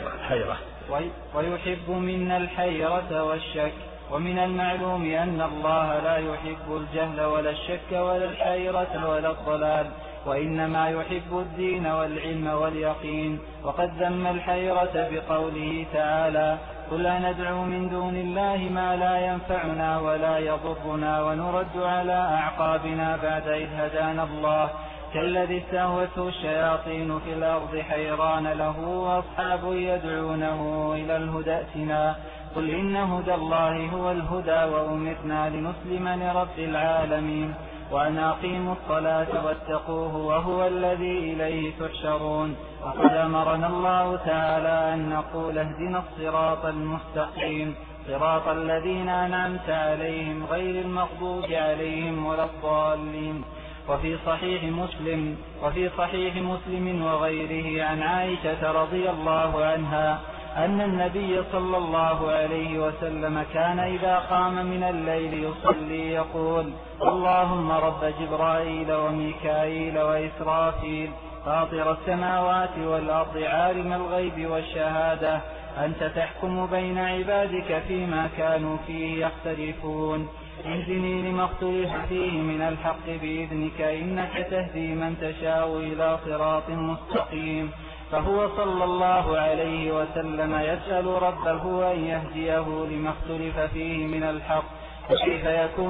ويحب منا الحيرة والشك. ومن المعلوم أن الله لا يحب الجهل ولا الشك ولا الحيرة ولا الضلال وإنما يحب الدين والعلم واليقين. وقد ذم الحيرة بقوله تعالى قل ندعو من دون الله ما لا ينفعنا ولا يضرنا ونرد على أعقابنا بعد إذ هدانا الله كالذي استهوته الشياطين في الأرض حيران له وأصحاب يدعونه إلى الهدى ائتنا قل إن هدى الله هو الهدى وأمرنا لنسلم لرب العالمين وأن أقيموا الصلاة واتقوه وهو الذي إليه تحشرون. وقد أمرنا الله تعالى أن نقول اهدنا الصراط المستقيم صراط الذين أنعمت عليهم غير المغضوب عليهم ولا الضالين. وفي صحيح مسلم وغيره عن عائشة رضي الله عنها أن النبي صلى الله عليه وسلم كان إذا قام من الليل يصلي يقول اللهم رب جبرائيل وميكائيل وإسرافيل فاطر السماوات والأرض عالم الغيب والشهادة أنت تحكم بين عبادك فيما كانوا فيه يختلفون اهدني لما اختلف فيه من الحق بإذنك إنك تهدي من تشاء إلى صراط مستقيم. فهو صلى الله عليه وسلم يسأل ربه أن يهديه لما اختلف فيه من الحق. فكيف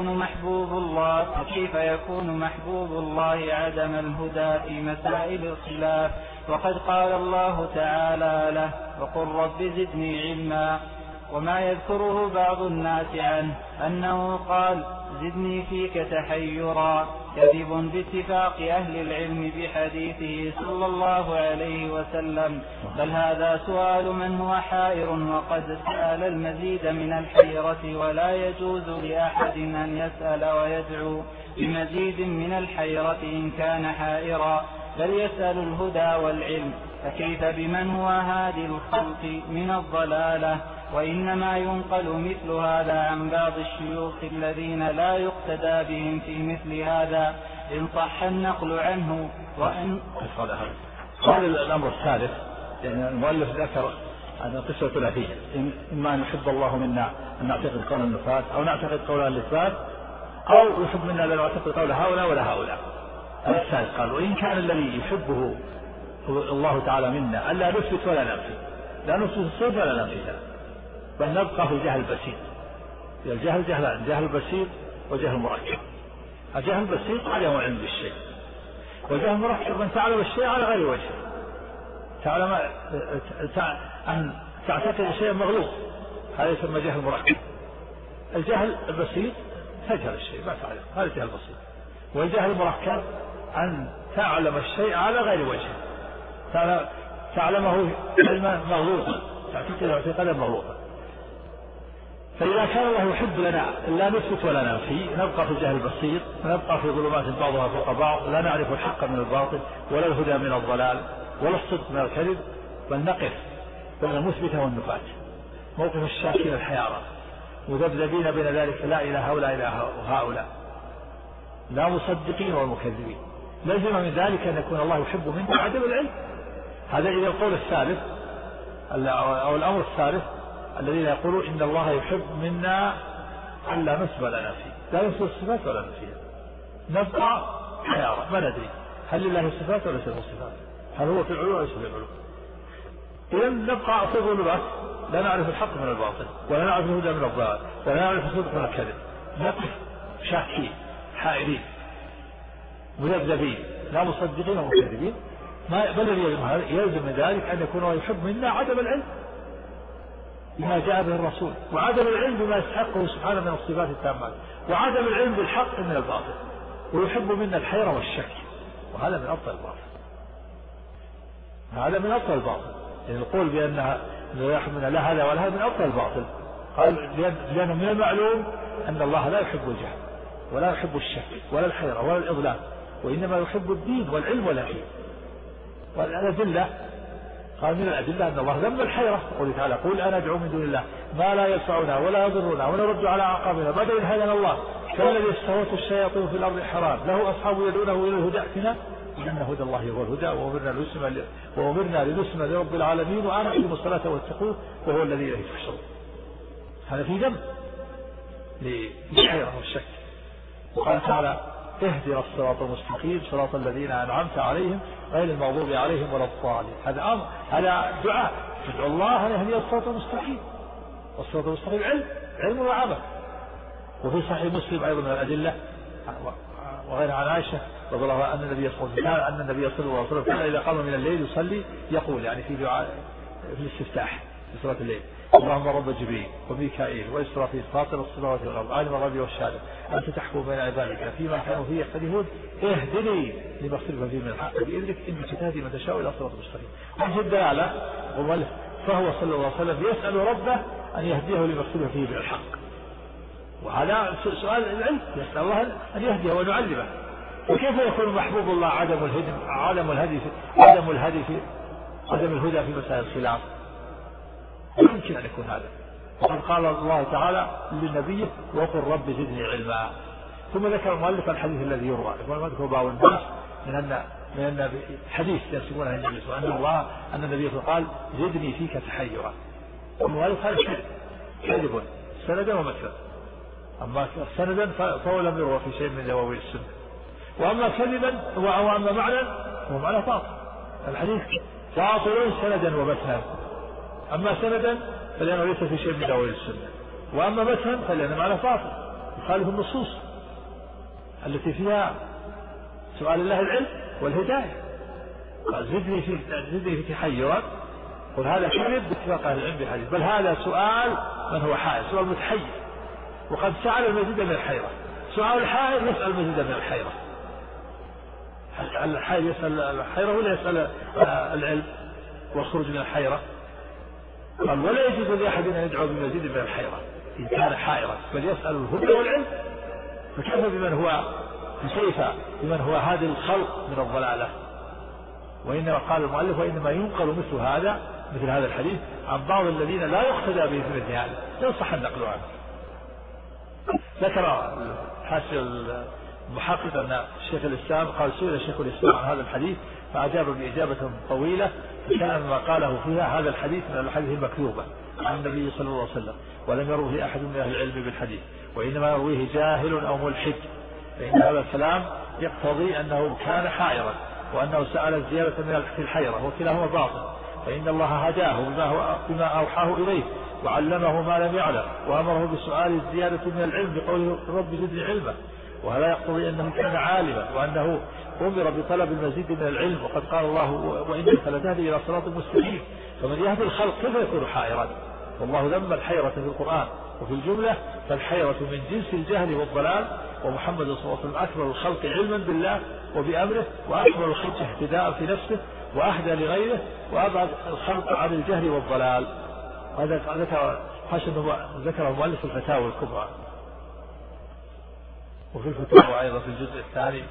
يكون محبوب الله عدم الهدى في مسائل الخلاف وقد قال الله تعالى له وقل رب زدني علما. وما يذكره بعض الناس عنه أنه قال زدني فيك تحيرا كذب باتفاق أهل العلم بحديثه صلى الله عليه وسلم، بل هذا سؤال من هو حائر وقد سأل المزيد من الحيرة، ولا يجوز لأحد أن يسأل ويدعو بمزيد من الحيرة إن كان حائرا، بل يسأل الهدى والعلم، فكيف بمن هو هادي الخلق من الضلالة؟ وإنما ينقل مثل هذا عن بعض الشيوخ الذين لا يقتدى بهم في مثل هذا إن صح النقل عنه. وإن
هذا الأمر الثالث، يعني المؤلف ذكر أن قصة ثلاثية، إما أن يحب الله منا أن نعتقد قول النفاة أو نعتقد قول الإثبات، أو يحب منا لا نعتقد قول هؤلاء ولا هؤلاء. هذا الثالث قال: وإن كان الذي يحبه الله تعالى منا ألا نثبت ولا ننفي، لا نثبت الصفة ولا ننفيها، بل نبقى في الجهل البسيط. الجهل جهلان: جهل بسيط وجهل مركب. الجهل البسيط عدم العلم بالشيء، والجهل المركب من تعلم الشيء على غير وجه، تعلم أن تعتقد شيئا مغلوط، هذا يسمى جهل مركب. الجهل البسيط تجهل الشيء ما تعلم، هذا الجهل البسيط. والجهل المركب أن تعلم الشيء على غير وجه، تعلمه علما مغلوطا، تعتقده اعتقادا مغلوطا. فإذا كان الله يحب لنا لا نثبت ولا ننفي، نبقى في الجهل البسيط، نبقى في ظلمات بعضها فوق بعض، لا نعرف الحق من الباطل ولا الهدى من الضلال ولا الصدق من الكذب، بل نقف بين المثبت والنفاة، موقف الشاكين الحيارى، مذبذبين بين ذلك، لا إلى هؤلاء إلى هؤلاء، لا مصدقين والمكذبين. لازم من ذلك أن يكون الله يحب منا عدم العلم. هذا إذا القول الثالث أو الأمر الثالث الذين يقولون إن الله يحب منا ألا نثبت ولا ننفي، لا نثبت الصفات ولا ننفيها، نبقى حيارى ما ندري هل لله صفات ولا ليس له صفات، هل هو في العلو ولا ليس في العلو. إذا نبقى في ظلمات، لا نعرف الحق من الباطل ولا نعرف الهدى من الضلال ولا نعرف الصدق من الكذب، نقف شاكين حائرين مذبذبين لا مصدقين ومكذبين. بل يلزم من ذلك أن يكون الله يحب منا عدم العلم بما جاء به الرسول، وعدم العلم بما يستحقه سبحانه من الصفات التامات، وعدم العلم بالحق من الباطل، ويحب منا الحيرة والشك، وهذا من أبطل الباطل. هذا من أبطل الباطل، يعني القول بأنها يحب منا لا هذا ولا هذا من أبطل الباطل. قال لأنه من المعلوم أن الله لا يحب الجهل ولا يحب الشك ولا الحيرة ولا الإضلال، وإنما يحب الدين والعلم واليقين. والأدلة قال من الأدلة أن الله ذم الحيرة، قوله تعالى: قل أنا أدعو من دون الله ما لا ينفعنا ولا يضرنا ونرد على أعقابنا بعد إذ هدانا الله كالذي استهوته الشياطين في الأرض حرام له أصحاب يدعونه إلى الهدى ائتنا إن هدى الله هو الهدى وأمرنا لنسلم لرب العالمين وأقيموا الصلاة واتقوه وهو الذي إليه تحشرون. هذا في ذم للحيرة والشك. وقال تعالى: اهدنا الصراط المستقيم صراط الذين أنعمت عليهم غير المغضوب عليهم ولا الضالين. هذا دعاء تدعو الله أن يهدي الصراط المستقيم، والصراط المستقيم علم وعمل. وفي صحيح مسلم أيضا من الأدلة وغير عن عائشة رضي الله عنها أن النبي صلى الله عليه وسلم كان إذا قام من الليل يصلي يقول، يعني في دعاء في الاستفتاح في صلاة الليل: اللهم رب جبريل وميكائيل وإسرافيل فاطر السماوات والأرض عالم الغيب والشهادة أنت تحكم بين عبادك فيما كانوا فيه يختلفون اهدني لما اختلف فيه من الحق بإذنك إنك تهدي من تشاء إلى صراط مستقيم. وجه الدلالة فهو صلى الله عليه وسلم يسأل ربه أن يهديه لما اختلف فيه من الحق، وهذا سؤال العلم، يسأل الله أن يهديه ونعلمه. وكيف يكون محبوب الله عدم الهدى في مسائل الخلاف؟ يمكن أن يكون هذا. وقد قال الله تعالى لنبيه: وقل رب زدني علما. ثم ذكر المؤلف الحديث الذي يروى وذكر بعض الناس من حديث ينسبونه النبي صلى الله عليه وسلم أن النبي قال: زدني فيك تحيرا. والمؤلف هذا كذب سندا ومتنا، أما سندا فهو لم يروى في شيء من دواوين السنة، وأما كذبا وأما معنى هو معنى باطل. الحديث باطل سندا ومتنا، أما سندا فلأنه ليس في شيء من دواوين السنة، وأما متنا فلأنه معنى باطل يخالف النصوص التي فيها سؤال الله العلم والهداية. قال: زدني في تحيرا. قل هذا كذب باتفاق أهل العلم بالحديث، بل هذا سؤال من هو حائر، سؤال متحير، وقد سأل المزيد من الحيرة. سؤال الحائر يسأل المزيد من الحيرة، الحائر يسأل الحيرة ولا يسأل العلم والخروج من الحيرة؟ قال ولا يجوز لأحد أن يدعو بمزيد من الحيرة إن كان حائرا، بل يسأل الهدى والعلم، فكيف بمن هو هذه الخلق من الضلالة؟ وإنما قال المؤلف وإنما ينقل مثل هذا الحديث عن بعض الذين لا يقتدى به في مثل هذا، لا صح النقل عنه. ذكر حاشي المحقق أن شيخ الإسلام قال سئل شيخ الإسلام عن هذا الحديث فأجاب بإجابة طويلة، فكان ما قاله فيها هذا الحديث من الحديث المكذوبة عن النبي صلى الله عليه وسلم، ولم يروه أحد من أهل العلم بالحديث، وإنما يرويه جاهل أو ملحد، فإن هذا الكلام يقتضي أنه كان حائرا وأنه سأل الزيادة في الحيرة، وكلاهما باطل، فإن الله هداه بما أوحاه إليه وعلمه ما لم يعلم، وأمره بسؤال الزيادة من العلم بقوله رب زدني علما، وهذا يقتضي أنه كان عالما وأنه أمر بطلب المزيد من العلم، وقد قال الله وإنك لتهدي إلى صراط مستقيم، فمن يهدي الخلق كيف يكون حائرا؟ والله ذم الحيرة في القرآن، وفي الجملة فالحيرة من جنس الجهل والضلال، ومحمد صلى الله عليه وسلم أكبر الخلق علما بالله وبأمره، وأكبر الخلق اهتداء في نفسه وأهدى لغيره، وأبعد الخلق عن الجهل والضلال. هذا ذكر المؤلف في الفتاوى الكبرى، وفي الفتاوى أيضا في الجزء الثاني،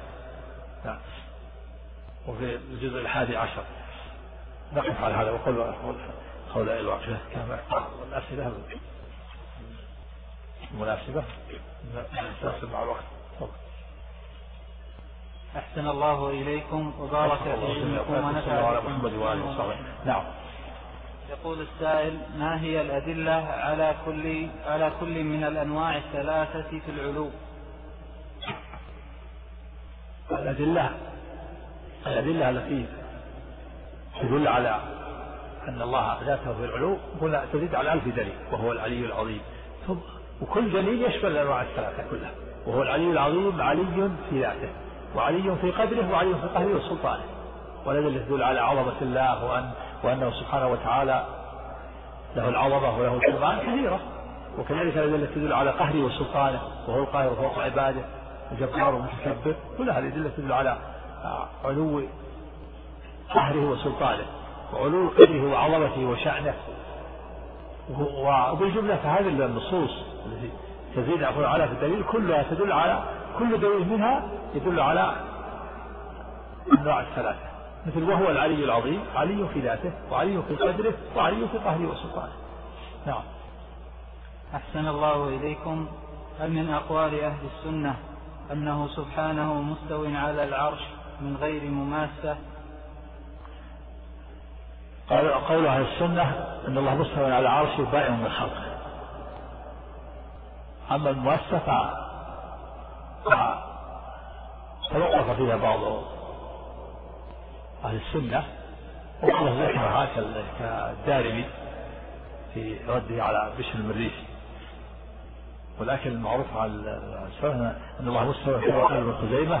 وفي الجزء 11. نقف على هذا وقل قول الواقفة كما والأسئلة مناسبة مع الوقت.
أحسن الله إليكم وبارك فيكم ونفع
على محمد وآله وصحبه. نعم.
يقول السائل: ما هي الأدلة على كل من الأنواع الثلاثة في العلو؟
الأدلة التي تدل على أن الله ذاته في العلو هنا تزيد على 1000 دليل، وهو العلي العظيم، وكل دليل يشمل الأنواع الثلاثة كلها، وهو العلي العظيم علي في ذاته، وعلي في قدره، وعلي في قهره وسلطانه، والأدلة تدل على عظمة الله وأنه سبحانه وتعالى له العظمة وله السلطان كثيرة، وكذلك الأدلة تدل على قهره وسلطانه، وهو القاهر فوق عباده الجبار ومتكبر، كل هذه الأدلة تدل على علو قهره وسلطانه وعلو قدره وعظمته وشأنه. وبالجملة فهذه النصوص التي تزيد على في الدليل كلها تدل على كل دليل منها يدل على الأنواع الثلاثة، مثل وهو العلي العظيم علي في ذاته وعلي في قدره وعلي في قهره وسلطانه. نعم.
أحسن الله إليكم. هل من أقوال أهل السنة أنه سبحانه مستو على العرش من غير مماسة؟
قول أهل السنة أن الله مستو على العرش بائن من خلقه، أما المماسة فوقف فيها بعض أهل السنة، وقال ذكرها كالدارمي في رده على بشر المريسي، ولكن المعروف على السنة أن الله مستوى كما قال ابن خزيمة،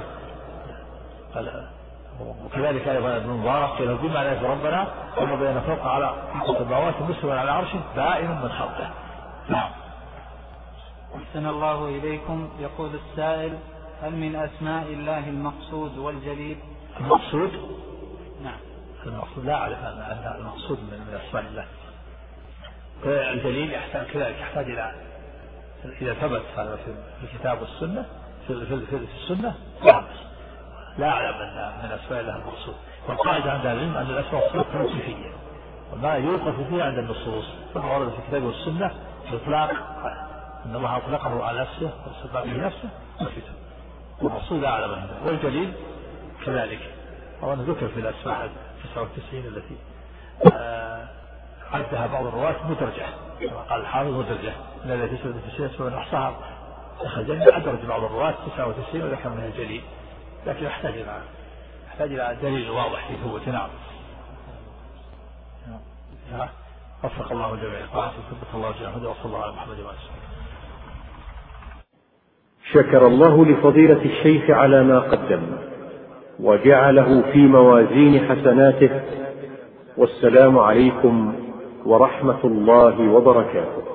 وكذلك أيضا ابن مبارك له بما لا ربنا وما بين فوق على السماوات مستوى على عرشه بائن من خلقه. نعم.
أحسن الله إليكم. يقول السائل: هل من أسماء الله المقصود والجليل؟
المقصود؟
نعم.
المقصود لا أعرف أن المقصود من أسماء الله. الجليل كذلك يحتاج إلى إذا ثبت هذا في الكتاب والسنة في السنة لا أعلم أن من أسماء الله المقصود. والقاعدة عند العلم أن الأسماء والصفات توصيفية، وما يوقف فيها عند النصوص كما ورد في الكتاب والسنة الإطلاق أن الله أطلقه على نفسه واستطاع به نفسه مثبته، والمقصود لا أعلم عنده. والجليل كذلك، وأنا ذكر في الأسماء 99 التي عدها بعض الرواة مدرجة كما قال الحافظ مدرجة من التي 99 سوى أحصاها أخرجنا أدرج بعض الرواة 99 وذكر منها الجليل، لكن يحتاج إلى دليل واضح في ثبوته. نعم. وفق الله الجميع وثبت الله جميعا وصلى الله على محمد وآله.
شكر الله لفضيلة الشيخ على ما قدم وجعله في موازين حسناته، والسلام عليكم ورحمة الله وبركاته.